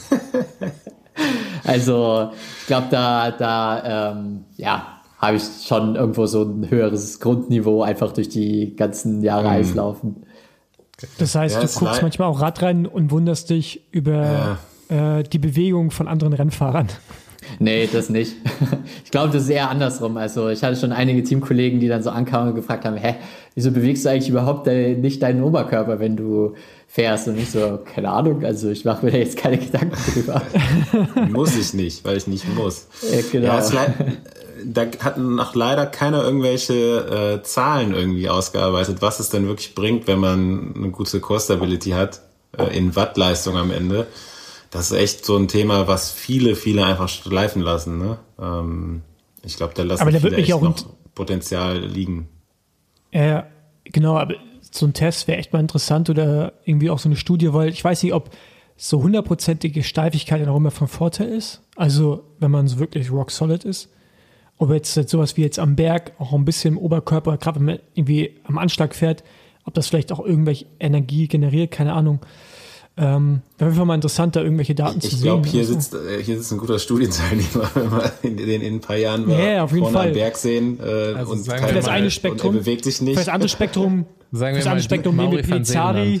Also ich glaube, da habe ich schon irgendwo so ein höheres Grundniveau einfach durch die ganzen Jahre Eislaufen. Das heißt, du guckst manchmal auch Radrennen und wunderst dich über die Bewegung von anderen Rennfahrern. Nee, das nicht. Ich glaube, das ist eher andersrum. Also ich hatte schon einige Teamkollegen, die dann so ankamen und gefragt haben, wieso bewegst du eigentlich überhaupt nicht deinen Oberkörper, wenn du fährst? Und ich so, keine Ahnung, also ich mache mir da jetzt keine Gedanken drüber. Muss ich nicht, weil ich nicht muss. Ja, genau. Da hat noch leider keiner irgendwelche Zahlen irgendwie ausgearbeitet, was es denn wirklich bringt, wenn man eine gute Core-Stability hat, in Wattleistung am Ende. Das ist echt so ein Thema, was viele einfach schleifen lassen. Ne? Ich glaube, da lassen viele echt noch Potenzial liegen. Genau, aber so ein Test wäre echt mal interessant oder irgendwie auch so eine Studie, weil ich weiß nicht, ob so 100%ige Steifigkeit auch immer von Vorteil ist. Also, wenn man so wirklich rock solid ist. Ob jetzt sowas wie jetzt am Berg auch ein bisschen im Oberkörper, gerade wenn man irgendwie am Anschlag fährt, ob das vielleicht auch irgendwelche Energie generiert, keine Ahnung. Wäre einfach mal interessant, da irgendwelche Daten zu sehen. Ich glaube, hier sitzt ein guter Studienteilnehmer, wenn wir in ein paar Jahren auf jeden Fall am Berg sehen und für das eine Spektrum, und er bewegt sich nicht. Für das andere Spektrum, Mauri van Zevenand.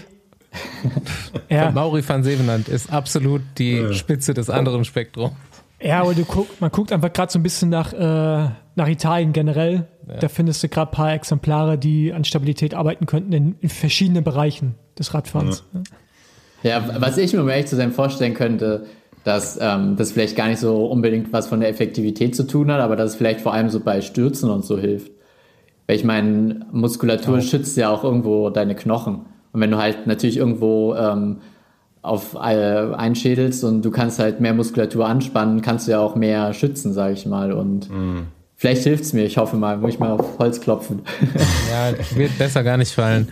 Mauri van Zevenand ist absolut die Spitze des anderen Spektrums. Ja, aber man guckt einfach gerade so ein bisschen nach Italien generell. Ja. Da findest du gerade ein paar Exemplare, die an Stabilität arbeiten könnten in verschiedenen Bereichen des Radfahrens. Ja, was ich mir echt zusammen vorstellen könnte, dass das vielleicht gar nicht so unbedingt was von der Effektivität zu tun hat, aber dass es vielleicht vor allem so bei Stürzen und so hilft. Weil ich meine, Muskulatur schützt ja auch irgendwo deine Knochen. Und wenn du halt natürlich irgendwo einschädelst und du kannst halt mehr Muskulatur anspannen, kannst du ja auch mehr schützen, sage ich mal. Und vielleicht hilft es mir, ich hoffe mal, muss ich mal auf Holz klopfen. Ja, wird besser gar nicht fallen.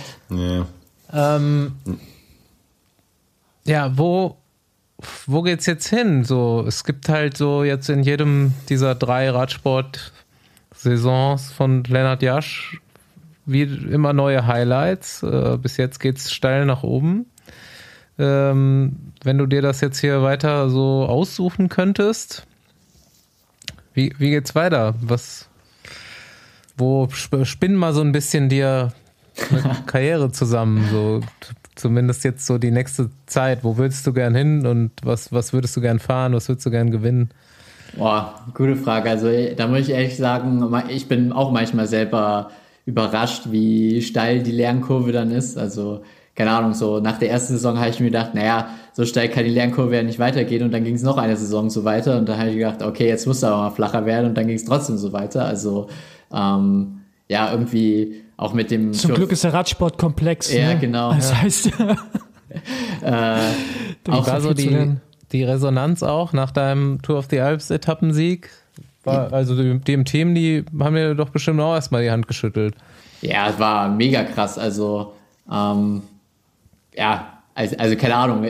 Ja. Wo geht's jetzt hin? So, es gibt halt so jetzt in jedem dieser 3 Radsport-Saisons von Lennart Jasch wie immer neue Highlights. Bis jetzt geht's steil nach oben. Wenn du dir das jetzt hier weiter so aussuchen könntest, wie geht's weiter? Wo spinnen mal so ein bisschen dir eine Karriere zusammen? So zumindest jetzt so die nächste Zeit. Wo würdest du gern hin und was würdest du gern fahren? Was würdest du gern gewinnen? Boah, gute Frage. Also da muss ich ehrlich sagen, ich bin auch manchmal selber überrascht, wie steil die Lernkurve dann ist. Also keine Ahnung, so nach der ersten Saison habe ich mir gedacht, naja, so steil kann die Lernkurve ja nicht weitergehen und dann ging es noch eine Saison so weiter und dann habe ich gedacht, okay, jetzt muss es aber mal flacher werden und dann ging es trotzdem so weiter. Also irgendwie auch mit dem... Zum Glück ist der Radsport komplex. Ja, ne? Genau. Das heißt... auch war so die Resonanz auch nach deinem Tour of the Alps Etappensieg? Also die im Team, die haben mir doch bestimmt auch erstmal die Hand geschüttelt. Ja, es war mega krass. Also also keine Ahnung.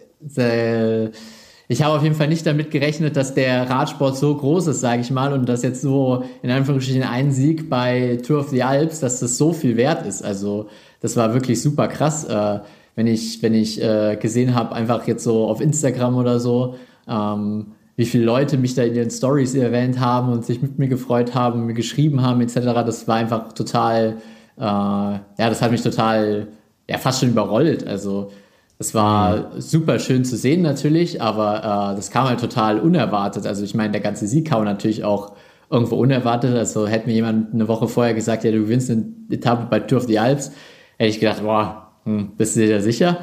Ich habe auf jeden Fall nicht damit gerechnet, dass der Radsport so groß ist, sage ich mal, und dass jetzt so in Anführungsstrichen ein Sieg bei Tour of the Alps, dass das so viel wert ist. Also das war wirklich super krass. Wenn ich gesehen habe, einfach jetzt so auf Instagram oder so, wie viele Leute mich da in ihren Stories erwähnt haben und sich mit mir gefreut haben, mir geschrieben haben etc., das war einfach total, das hat mich total, fast schon überrollt. Also das war super schön zu sehen natürlich, aber das kam halt total unerwartet. Also ich meine, der ganze Sieg kam natürlich auch irgendwo unerwartet. Also hätte mir jemand eine Woche vorher gesagt, ja, du gewinnst eine Etappe bei Tour of the Alps, hätte ich gedacht, boah, bist du dir da sicher?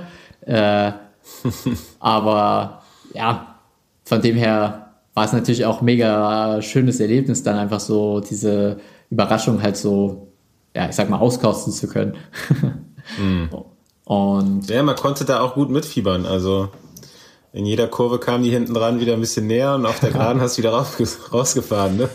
Aber ja, von dem her war es natürlich auch mega schönes Erlebnis, dann einfach so diese Überraschung halt so, ich sag mal, auskosten zu können. Und ja, man konnte da auch gut mitfiebern. Also In jeder Kurve kam die hinten dran wieder ein bisschen näher und auf der Geraden hast du wieder rausgefahren, ne?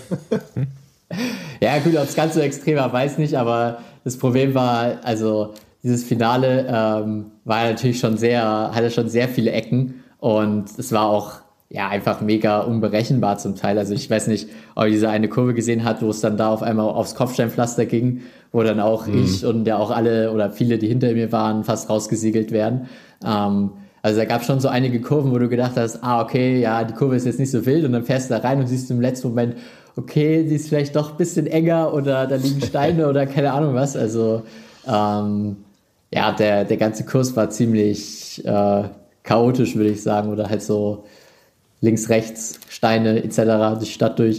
Ja, gut, ob es ganz so extrem war, weiß nicht, aber das Problem war, also dieses Finale war natürlich hatte schon sehr viele Ecken und es war auch ja einfach mega unberechenbar zum Teil. Also ich weiß nicht, ob ihr diese eine Kurve gesehen habt, wo es dann da auf einmal aufs Kopfsteinpflaster ging, wo dann auch ich und ja auch alle oder viele, die hinter mir waren, fast rausgesiegelt werden. Also da gab es schon so einige Kurven, wo du gedacht hast, okay, ja, die Kurve ist jetzt nicht so wild und dann fährst du da rein und siehst im letzten Moment, okay, die ist vielleicht doch ein bisschen enger oder da liegen Steine oder keine Ahnung was. Also ja, der ganze Kurs war ziemlich chaotisch, würde ich sagen, oder halt so links, rechts, Steine etc. die Stadt durch.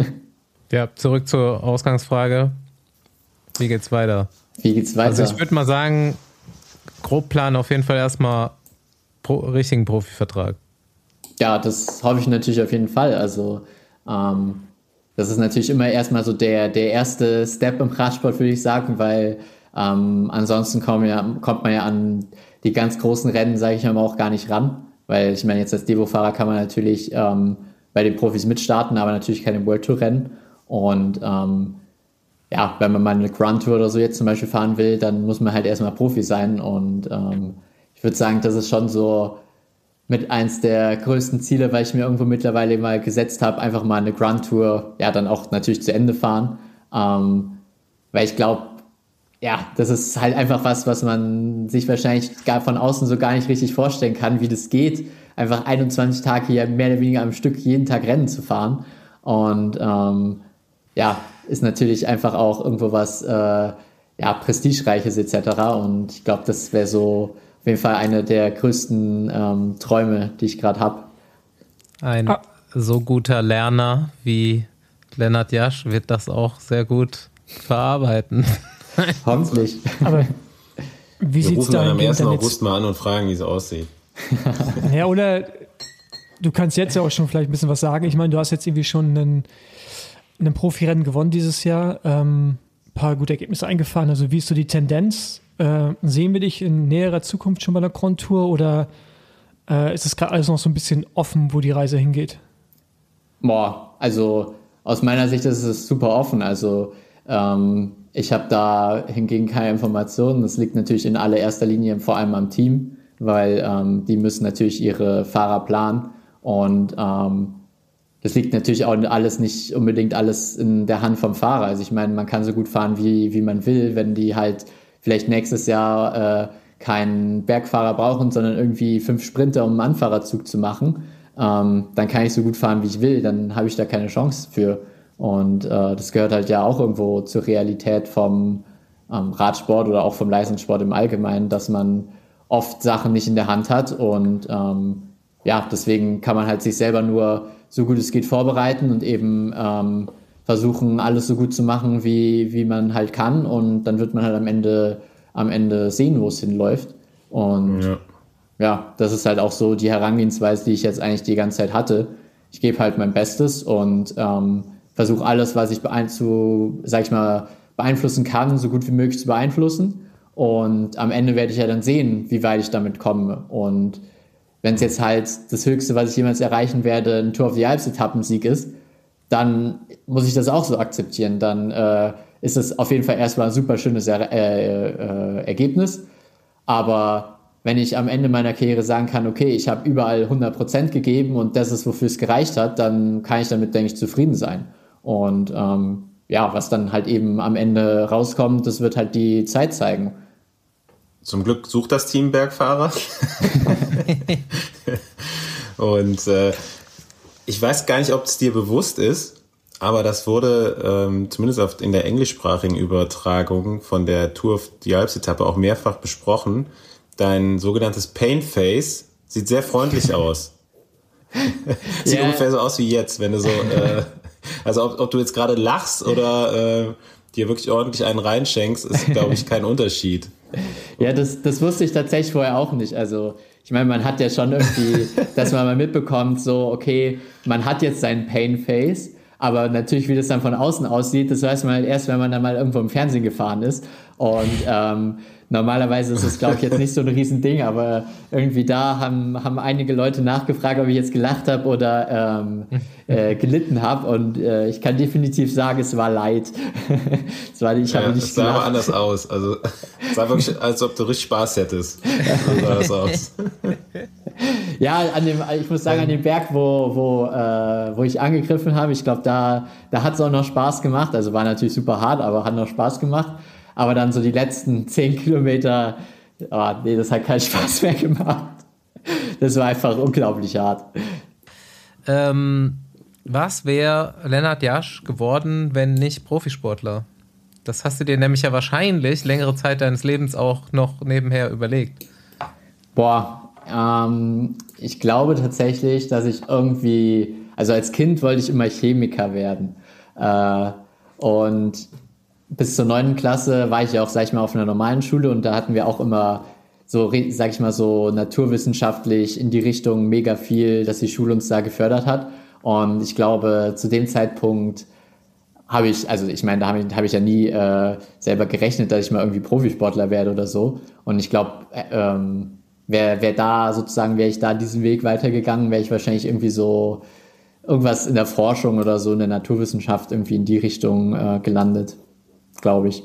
Ja, zurück zur Ausgangsfrage. Wie geht's weiter? Also ich würde mal sagen, Grobplan auf jeden Fall erstmal richtigen Profivertrag. Ja, das hoffe ich natürlich auf jeden Fall. Also das ist natürlich immer erstmal so der erste Step im Radsport, würde ich sagen, weil ansonsten kommt man ja an die ganz großen Rennen, sage ich mal, auch gar nicht ran. Weil ich meine, jetzt als Devo-Fahrer kann man natürlich bei den Profis mitstarten, aber natürlich keine World Tour Rennen. Und ja, wenn man mal eine Grand Tour oder so jetzt zum Beispiel fahren will, dann muss man halt erstmal Profi sein. Und ich würde sagen, das ist schon so mit eins der größten Ziele, weil ich mir irgendwo mittlerweile mal gesetzt habe, einfach mal eine Grand Tour, ja, dann auch natürlich zu Ende fahren. Weil ich glaube, ja, das ist halt einfach was man sich wahrscheinlich von außen so gar nicht richtig vorstellen kann, wie das geht, einfach 21 Tage hier mehr oder weniger am Stück jeden Tag Rennen zu fahren. Und ja, ist natürlich einfach auch irgendwo was Prestigereiches etc. Und ich glaube, das wäre so auf jeden Fall eine der größten Träume, die ich gerade habe. Ein so guter Lerner wie Lennart Jasch wird das auch sehr gut verarbeiten. Hoffentlich. Aber wie sieht es da am 1. August mal an und fragen, wie es aussieht. Ja, oder du kannst jetzt ja auch schon vielleicht ein bisschen was sagen. Ich meine, du hast jetzt irgendwie schon einen Profirennen gewonnen dieses Jahr, ein paar gute Ergebnisse eingefahren. Also wie ist so die Tendenz? Sehen wir dich in näherer Zukunft schon bei der Grand Tour oder ist es gerade alles noch so ein bisschen offen, wo die Reise hingeht? Boah, also aus meiner Sicht ist es super offen. Also ich habe da hingegen keine Informationen. Das liegt natürlich in allererster Linie vor allem am Team, weil die müssen natürlich ihre Fahrer planen und das liegt natürlich auch nicht unbedingt alles in der Hand vom Fahrer. Also ich meine, man kann so gut fahren, wie man will, wenn die halt vielleicht nächstes Jahr keinen Bergfahrer brauchen, sondern irgendwie 5 Sprinter, um einen Anfahrerzug zu machen, dann kann ich so gut fahren, wie ich will, dann habe ich da keine Chance für. Und das gehört halt ja auch irgendwo zur Realität vom Radsport oder auch vom Leistungssport im Allgemeinen, dass man oft Sachen nicht in der Hand hat und ja, deswegen kann man halt sich selber nur so gut es geht vorbereiten und eben versuchen, alles so gut zu machen, wie man halt kann und dann wird man halt am Ende sehen, wo es hinläuft. Und ja, das ist halt auch so die Herangehensweise, die ich jetzt eigentlich die ganze Zeit hatte. Ich gebe halt mein Bestes und versuche alles, was ich beeinflussen kann, so gut wie möglich zu beeinflussen. Und am Ende werde ich ja dann sehen, wie weit ich damit komme. Und wenn es jetzt halt das Höchste, was ich jemals erreichen werde, ein Tour of the Alps Etappensieg ist, dann muss ich das auch so akzeptieren. Dann ist es auf jeden Fall erstmal ein super schönes Ergebnis. Aber wenn ich am Ende meiner Karriere sagen kann, okay, ich habe überall 100% gegeben und das ist, wofür es gereicht hat, dann kann ich damit, denke ich, zufrieden sein. Und ja, was dann halt eben am Ende rauskommt, das wird halt die Zeit zeigen. Zum Glück sucht das Team Bergfahrer. Und ich weiß gar nicht, ob es dir bewusst ist, aber das wurde zumindest in der englischsprachigen Übertragung von der Tour of the Alps Etappe auch mehrfach besprochen. Dein sogenanntes Pain Face sieht sehr freundlich aus. Sieht ungefähr so aus wie jetzt, wenn du so, also ob du jetzt gerade lachst oder dir wirklich ordentlich einen reinschenkst, ist, glaube ich, kein Unterschied. Ja, das wusste ich tatsächlich vorher auch nicht. Also ich meine, man hat ja schon irgendwie, dass man mal mitbekommt, so okay, man hat jetzt seinen Pain Face, Aber natürlich, wie das dann von außen aussieht, das weiß man halt erst, wenn man dann mal irgendwo im Fernsehen gefahren ist. Und normalerweise ist es, glaube ich, jetzt nicht so ein Riesending, aber irgendwie da haben einige Leute nachgefragt, ob ich jetzt gelacht habe oder gelitten habe. Und ich kann definitiv sagen, es war leid. Ich habe nicht gelacht. Es sah aber anders aus. Also es sah wirklich, als ob du richtig Spaß hättest. So sah das aus. Ja, ich muss sagen, an dem Berg, wo ich angegriffen habe, ich glaube, da hat es auch noch Spaß gemacht. Also war natürlich super hart, aber hat noch Spaß gemacht. Aber dann so die letzten 10 Kilometer, das hat keinen Spaß mehr gemacht. Das war einfach unglaublich hart. Was wäre Lennart Jasch geworden, wenn nicht Profisportler? Das hast du dir nämlich ja wahrscheinlich längere Zeit deines Lebens auch noch nebenher überlegt. Ich glaube tatsächlich, dass ich irgendwie, also als Kind wollte ich immer Chemiker werden. Und bis zur 9. Klasse war ich ja auch, sag ich mal, auf einer normalen Schule und da hatten wir auch immer so, sag ich mal, so naturwissenschaftlich in die Richtung mega viel, dass die Schule uns da gefördert hat. Und ich glaube, zu dem Zeitpunkt da habe ich ja nie selber gerechnet, dass ich mal irgendwie Profisportler werde oder so. Und ich glaube, wäre ich da diesen Weg weitergegangen, wäre ich wahrscheinlich irgendwie so irgendwas in der Forschung oder so in der Naturwissenschaft irgendwie in die Richtung gelandet, glaube ich.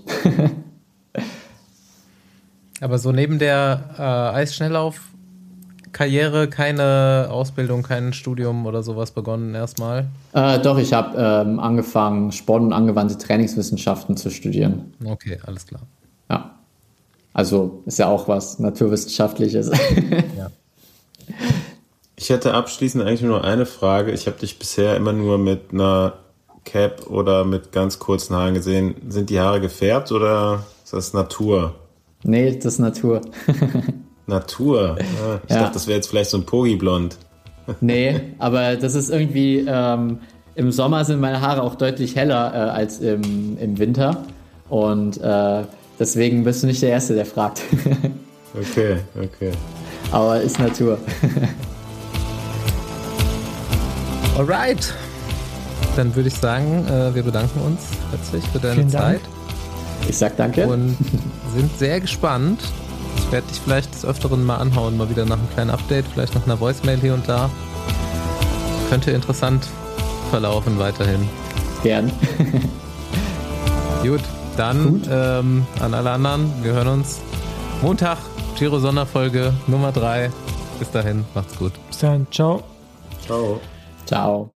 Aber so neben der Eisschnelllauf-Karriere keine Ausbildung, kein Studium oder sowas begonnen erstmal? Doch, ich habe angefangen, Sport- und angewandte Trainingswissenschaften zu studieren. Okay, alles klar. Ja. Also ist ja auch was Naturwissenschaftliches. Ja. Ich hätte abschließend eigentlich nur eine Frage. Ich habe dich bisher immer nur mit einer Cap oder mit ganz kurzen Haaren gesehen. Sind die Haare gefärbt oder ist das Natur? Nee, das ist Natur. Natur? Ich dachte, das wäre jetzt vielleicht so ein Pogi-Blond. Nee, aber das ist irgendwie, im Sommer sind meine Haare auch deutlich heller als im Winter. Und deswegen bist du nicht der Erste, der fragt. Okay. Aber ist Natur. Alright. Dann würde ich sagen, wir bedanken uns herzlich für deine Zeit. Ich sag danke. Und sind sehr gespannt. Ich werde dich vielleicht des Öfteren mal anhauen, mal wieder nach einem kleinen Update, vielleicht nach einer Voicemail hier und da. Könnte interessant verlaufen weiterhin. Gern. Gut, dann an alle anderen, wir hören uns Montag, Giro-Sonderfolge Nummer 3. Bis dahin, macht's gut. Bis dann, ciao. Ciao. Ciao.